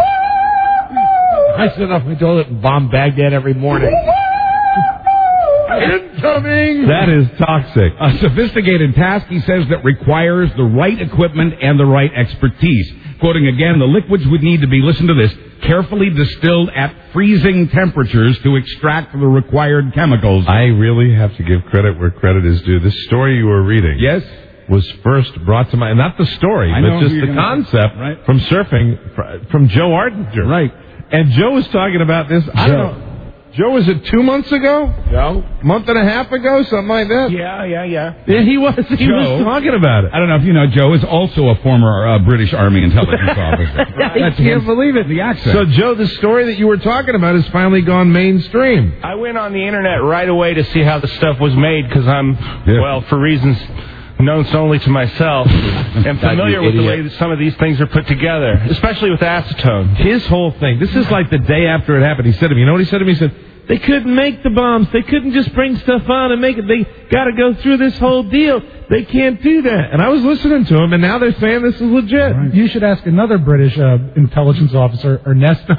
I sit off my toilet and bomb Baghdad every morning. Incoming! That is toxic. A sophisticated task, he says, that requires the right equipment and the right expertise. Quoting again, the liquids would need to be, listen to this, carefully distilled at freezing temperatures to extract the required chemicals. I really have to give credit where credit is due. This story you were reading. Yes. Was first brought to mind, not the story, but just the concept from surfing from Joe Ardinger. Right. And Joe was talking about this, I don't know. Joe, was it 2 months ago? Joe? Month and a half ago? Something like that? Yeah. Yeah, he was talking about it. I don't know if you know, Joe is also a former British Army intelligence officer. I can't believe it. The accent. So, Joe, the story that you were talking about has finally gone mainstream. I went on the internet right away to see how the stuff was made because I'm, well, for reasons known solely to myself, am familiar with the way that some of these things are put together, especially with acetone. His whole thing, this is like the day after it happened. He said to me, you know what he said to me? He said, they couldn't make the bombs. They couldn't just bring stuff on and make it. They got to go through this whole deal. They can't do that. And I was listening to him, and now they're saying this is legit. Right. You should ask another British intelligence officer, Ernesto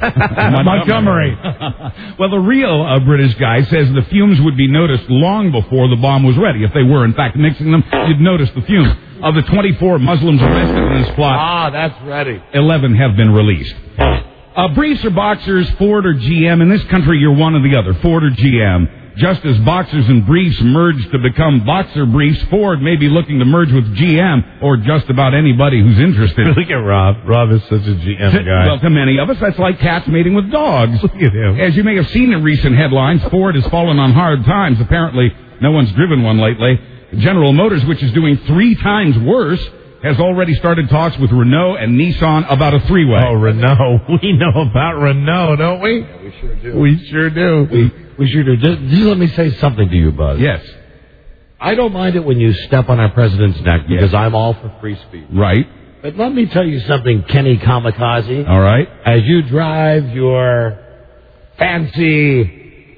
Montgomery. Well, the real British guy says the fumes would be noticed long before the bomb was ready. If they were, in fact, mixing them, you'd notice the fumes. Of the 24 Muslims arrested in this plot, that's ready. 11 have been released. Briefs or boxers, Ford or GM? In this country, you're one or the other, Ford or GM. Just as boxers and briefs merged to become boxer briefs, Ford may be looking to merge with GM or just about anybody who's interested. Look at Rob. Rob is such a GM guy. Well, to many of us, that's like cats mating with dogs. Look at him. As you may have seen in recent headlines, Ford has fallen on hard times. Apparently, no one's driven one lately. General Motors, which is doing 3 times worse, has already started talks with Renault and Nissan about a 3-way. Oh, Renault. We know about Renault, don't we? Yeah, we sure do. We sure do. We sure do. Just let me say something to you, Buzz. Yes. I don't mind it when you step on our president's neck because I'm all for free speech. Right. But let me tell you something, Kenny Kamikaze. All right. As you drive your fancy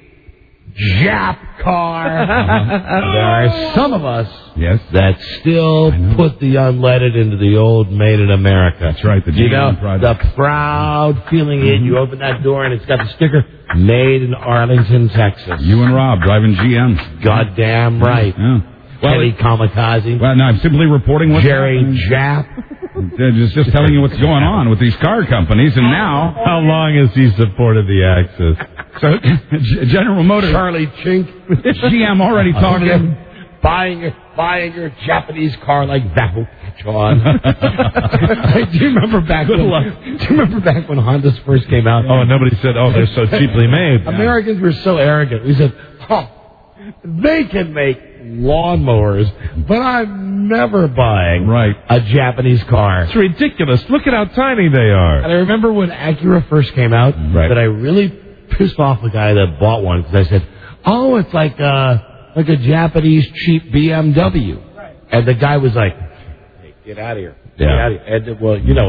Jap car, there are some of us that still put the unleaded into the old Made in America. That's right, the GM project. The proud feeling you open that door and it's got the sticker, Made in Arlington, Texas. You and Rob driving GMs. Goddamn right. Yeah. Well, Kenny Kamikaze. Well, no, I'm simply reporting what's Jerry happening. Jap. Just telling you what's going on with these car companies, and now... How long has he supported the Axis? So, General Motors... Charlie Chink. GM already talking... Buying your Japanese car like that will catch on. Do you remember back when Hondas first came out? Oh, and nobody said, oh, they're so cheaply made. Americans were so arrogant. We said, they can make lawnmowers, but I'm never buying a Japanese car. It's ridiculous. Look at how tiny they are. And I remember when Acura first came out, that I really pissed off the guy that bought one because I said, oh, it's like a Japanese cheap BMW. Right. And the guy was like, hey, get out of here. Get out of here. And, well, you know,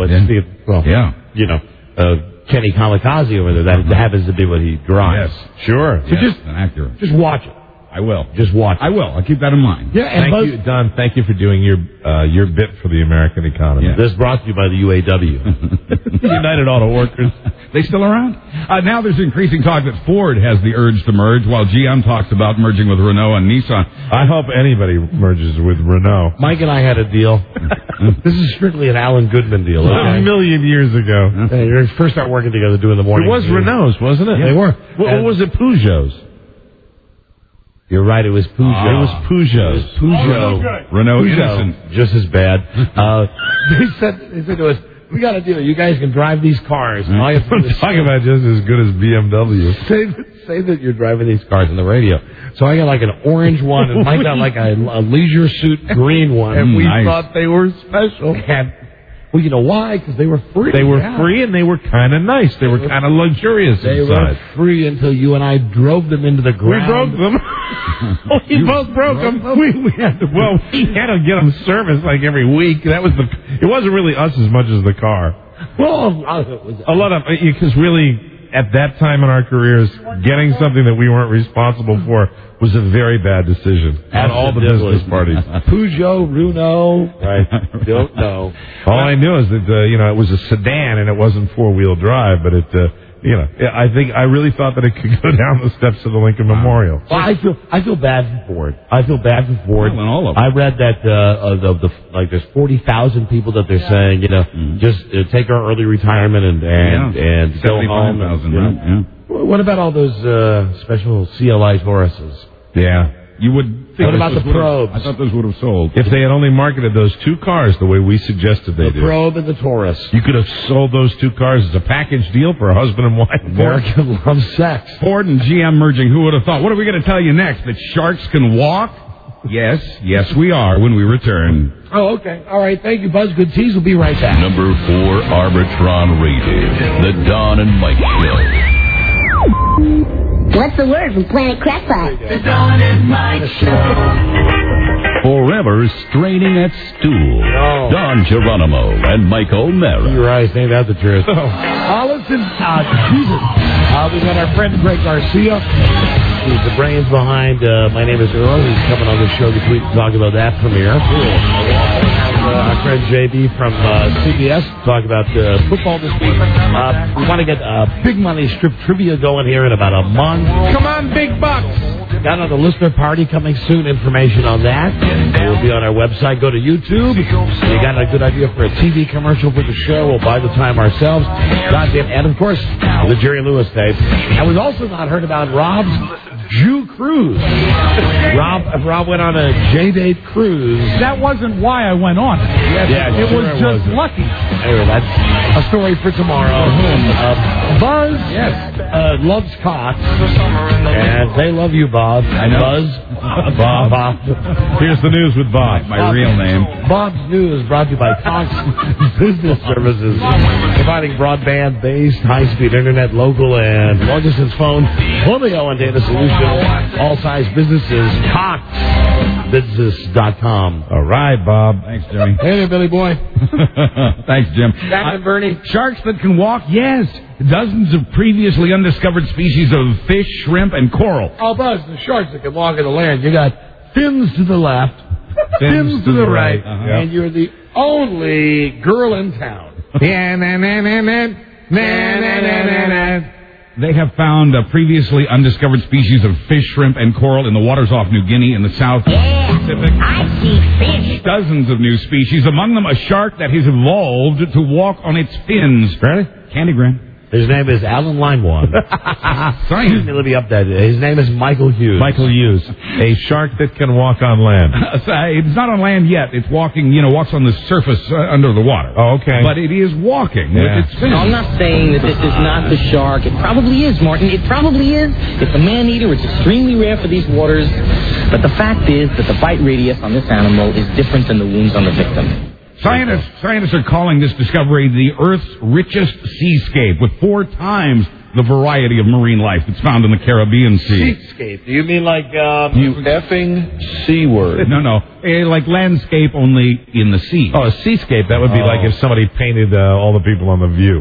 Kenny Kamikaze over there, that happens to be what he drives. Yes. Sure. So just an Acura. Just watch it. I will. Just watch it. I will. I'll keep that in mind. Yeah, and thank you, Don. Thank you for doing your bit for the American economy. Yeah. This brought to you by the UAW. United Auto Workers. They still around? Now there's increasing talk that Ford has the urge to merge, while GM talks about merging with Renault and Nissan. I hope anybody merges with Renault. Mike and I had a deal. This is strictly an Alan Goodman deal. Okay? A million years ago. You first start working together doing the morning. It was Renault's, wasn't it? Yeah. They were. What was it? Peugeot's. You're right, it was Peugeot. It was Peugeot. Peugeot. Renault Innocent. Just as bad. They said to us, we got a deal. You guys can drive these cars. All you have to do is talking about just as good as BMW. Say that you're driving these cars on the radio. So I got like an orange one, and Mike got like a leisure suit green one. And we thought they were special. Well, you know why? Because they were free. They were free, and they were kind of nice. They were kind of luxurious They inside. were free until you and I drove them into the ground. We broke them. We both broke them. We had to get them serviced like every week. It wasn't really us as much as the car. Well, a lot of, because really, at that time in our careers, getting something that we weren't responsible for was a very bad decision on all the business parties. Peugeot, Renault, right? Don't know. All I knew is that it was a sedan and it wasn't 4-wheel drive, but it I really thought that it could go down the steps of the Lincoln Memorial. Well, I feel bad for Ford. I feel bad for Ford. Well, all of them. I read that there's 40,000 people that they're saying, just take our early retirement and go home. 75,000, right? Yeah. What about all those special CLI Tauruses? Yeah. You would think what about the Probes? I thought those would have sold. If they had only marketed those two cars the way we suggested they The did. Probe and the Taurus. You could have sold those two cars as a package deal for a husband and wife. America loves sex. Ford and GM merging. Who would have thought? What are we going to tell you next? That sharks can walk? Yes, we are when we return. Oh, okay. All right. Thank you, Buzz. Good tease. We'll be right back. Number 4 Arbitron rated. The Don and Mike Show. What's the word from Planet Crackpot? The Don and Mike Show. Forever straining at stool. Oh. Don Geronimo and Mike O'Mara. You're right. Ain't that the truth? Listen, Jesus. We got our friend Greg Garcia. He's the brains behind My Name is Earl. He's coming on the show this week to talk about that premiere. Cool. Our friend JB from CBS to talk about football this week. We want to get big money strip trivia going here in about a month. Come on, big bucks. Got another listener party coming soon. Information on that will be on our website. Go to YouTube. You got a good idea for a TV commercial for the show? We'll buy the time ourselves. And of course, the Jerry Lewis tape. And we've also not heard about Rob's Jew cruise. Rob went on a J-date cruise. That wasn't why I went on. It was just lucky. Anyway, that's a story for tomorrow. Buzz loves cots, and they love you, Bob. I know. Buzz, Bob. Here's the news with Bob. My real name. Bob's News brought to you by Cox Business Services, providing broadband-based, high-speed internet, local, and long-distance phone, Romeo and data solutions. All size businesses, CoxBusiness.com. All right, Bob. Thanks, Jimmy. Hey there, Billy Boy. Thanks, Jim. Back to Bernie. Sharks that can walk? Yes. Dozens of previously undiscovered species of fish, shrimp, and coral. Oh, Buzz, the sharks that can walk in the land. You got fins to the left, fins to the right, and you're the only girl in town. They have found a previously undiscovered species of fish, shrimp, and coral in the waters off New Guinea in the South Pacific. I see fish. Dozens of new species, among them a shark that has evolved to walk on its fins. Ready? Candygram. His name is Alan Linewan. Science. Let me up that. His name is Michael Hughes. Michael Hughes, a shark that can walk on land. It's not on land yet. It's walking, walks on the surface under the water. Oh, okay. But it is walking with its fins. I'm not saying that this is not the shark. It probably is, Martin. It probably is. It's a man-eater. It's extremely rare for these waters. But the fact is that the bite radius on this animal is different than the wounds on the victim. Scientists are calling this discovery the Earth's richest seascape, with 4 times the variety of marine life that's found in the Caribbean Sea. Seascape? Do you mean like... You effing C word. No. Like landscape only in the sea. Oh, a seascape. That would be like if somebody painted all the people on The View.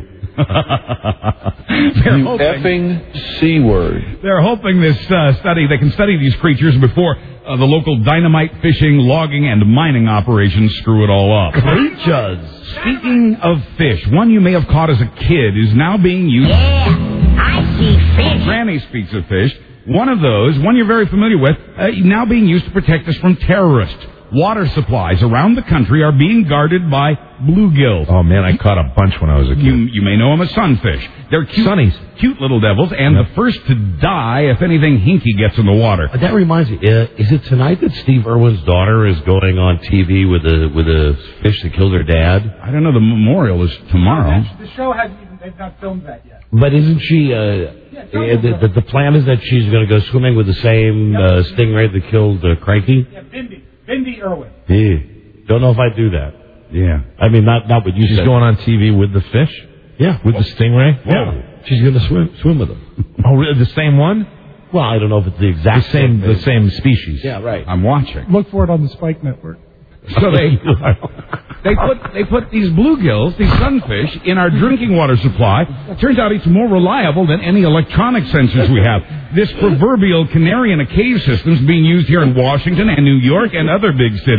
You effing C word. They're hoping they can study these creatures before the local dynamite fishing, logging, and mining operations screw it all up. Creatures. Speaking of fish, one you may have caught as a kid is now being used... Yeah, I see fish. Granny speaks of fish. One of those, one you're very familiar with, now being used to protect us from terrorists. Water supplies around the country are being guarded by bluegills. Oh, man, I caught a bunch when I was a kid. You may know them as sunfish. They're cute little devils, and the first to die if anything hinky gets in the water. That reminds me, is it tonight that Steve Irwin's daughter is going on TV with a fish that killed her dad? I don't know. The memorial is tomorrow. The show they've not filmed that yet. But isn't she, the plan is that she's going to go swimming with the same stingray that killed Cranky? Yeah, Bindi Irwin. Yeah. Don't know if I'd do that. Yeah. I mean, not what you She's said. going on TV with the fish? Yeah. With the stingray? Whoa. Yeah. She's going to swim with them. Oh, really? The same one? Well, I don't know if it's the exact the same species. Yeah, right. I'm watching. Look for it on the Spike Network. So they put these bluegills, these sunfish, in our drinking water supply. It turns out it's more reliable than any electronic sensors we have. This proverbial canary in a cave system is being used here in Washington and New York and other big cities.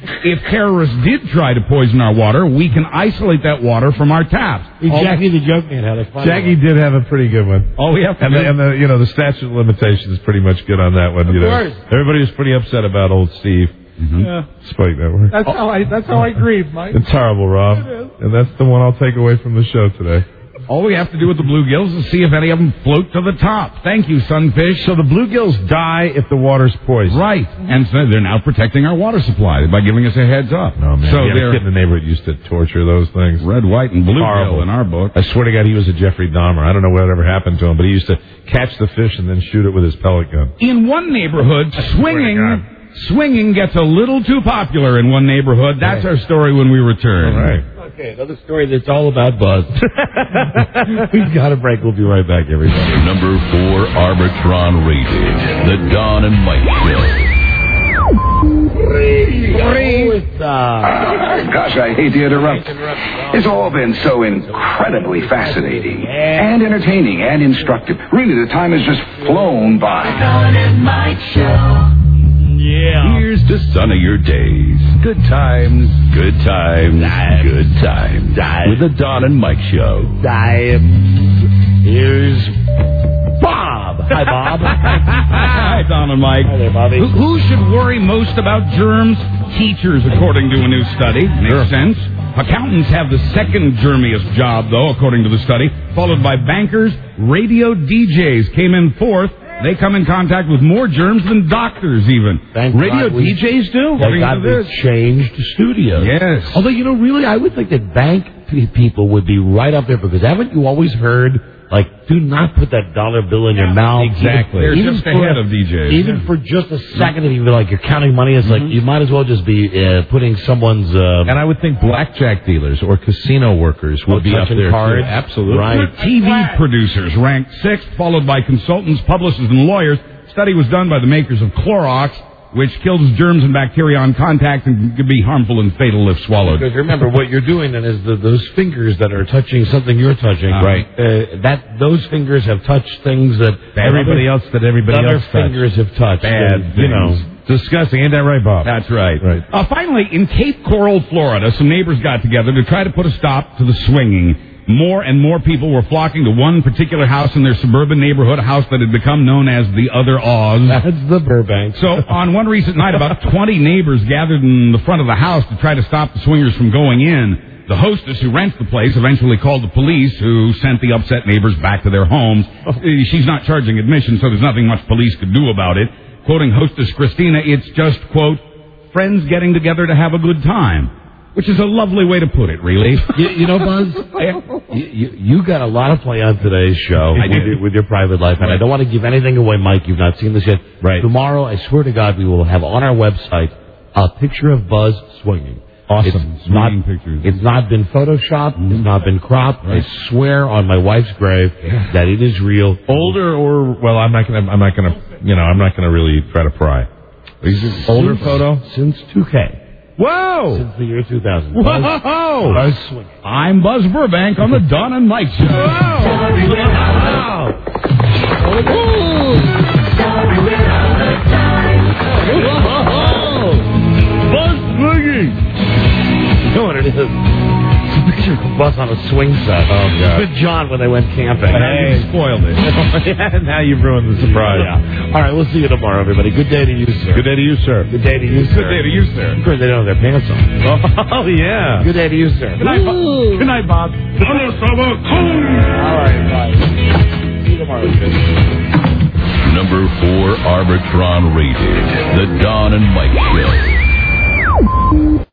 if terrorists did try to poison our water, we can isolate that water from our taps. Jackie the Joke Man had a fun Jackie did have a pretty good one. All we have to do... And the statute of limitations is pretty much good on that one. Of course. Everybody was pretty upset about old Steve. Yeah. Spike Network. That's how I grieve, Mike. It's horrible, Rob. It is. And that's the one I'll take away from the show today. All we have to do with the bluegills is see if any of them float to the top. Thank you, sunfish. So the bluegills die if the water's poisoned. Right. And so they're now protecting our water supply by giving us a heads up. Oh, man. So a kid in the neighborhood used to torture those things. Red, white, and bluegill Horrible. in our book. I swear to God, he was a Jeffrey Dahmer. I don't know whatever happened to him, but he used to catch the fish and then shoot it with his pellet gun. In one neighborhood, swinging gets a little too popular in one neighborhood. That's our story when we return. All right. Okay, another story that's all about Buzz. We've got a break. We'll be right back, everybody. Number 4 Arbitron rated. The Don and Mike Show. Gosh, I hate to interrupt. It's all been so incredibly fascinating and entertaining and instructive. Really, the time has just flown by. Don and Mike Show. Yeah. Here's the sun of your days. Good times, good times, good times. With the Don and Mike Show. Here's Bob. Hi, Bob. Hi, Don and Mike. Hi there, Bobby. Who should worry most about germs? Teachers, according to a new study. Makes sense. Accountants have the second germiest job, though, according to the study, followed by bankers. Radio DJs came in fourth. They come in contact with more germs than doctors, even. Radio DJs do? Thank God they changed studios. Yes. Although, really, I would think that bank people would be right up there, because haven't you always heard, do not put that dollar bill in your mouth? Exactly. They're just ahead of DJs. Even for just a second, if you feel like you're counting money, it's you might as well just be putting someone's... and I would think blackjack dealers or casino workers would be up there, cards. too. Absolutely. Right. TV producers ranked sixth, followed by consultants, publicists, and lawyers. Study was done by the makers of Clorox, which kills germs and bacteria on contact and can be harmful and fatal if swallowed. Because remember, what you're doing then is those fingers that are touching something you're touching, right? Those fingers have touched things that everybody else fingers have touched. Bad things. Disgusting, ain't that right, Bob? That's right. Finally, in Cape Coral, Florida, some neighbors got together to try to put a stop to the swinging. More and more people were flocking to one particular house in their suburban neighborhood, a house that had become known as the Other Oz. That's the Burbank. So on one recent night, about 20 neighbors gathered in the front of the house to try to stop the swingers from going in. The hostess who rents the place eventually called the police, who sent the upset neighbors back to their homes. She's not charging admission, so there's nothing much police could do about it. Quoting hostess Christina, it's just, quote, friends getting together to have a good time. Which is a lovely way to put it, really. Buzz, you got a lot of play on today's show with your private life, and I don't want to give anything away, Mike. You've not seen this yet. Right. Tomorrow, I swear to God, we will have on our website a picture of Buzz swinging. Awesome. It's not been photoshopped. It's not been cropped. Right. I swear on my wife's grave that it is real. Older I'm not gonna really try to pry. Older photo since 2K. Whoa! Since the year 2000. Whoa! Buzz swinging. I'm Buzz Burbank on the Don and Mike Show. Wow! Buzz swinging. You know what it is? It's a picture of Buzz on a swing set. Oh, God. With John when they went camping. Hey, you spoiled it. Now you've ruined the surprise. Yeah. All right, we'll see you tomorrow, everybody. Good day to you, sir. Good day to you, sir. Good day to you, sir. Good day to you, sir. Of course, they don't have their pants on. Oh, yeah. Good day to you, sir. Good night, Bob. Good night, Bob. All right, bye. See you tomorrow, kids. Number 4 Arbitron rated. The Don and Mike Show.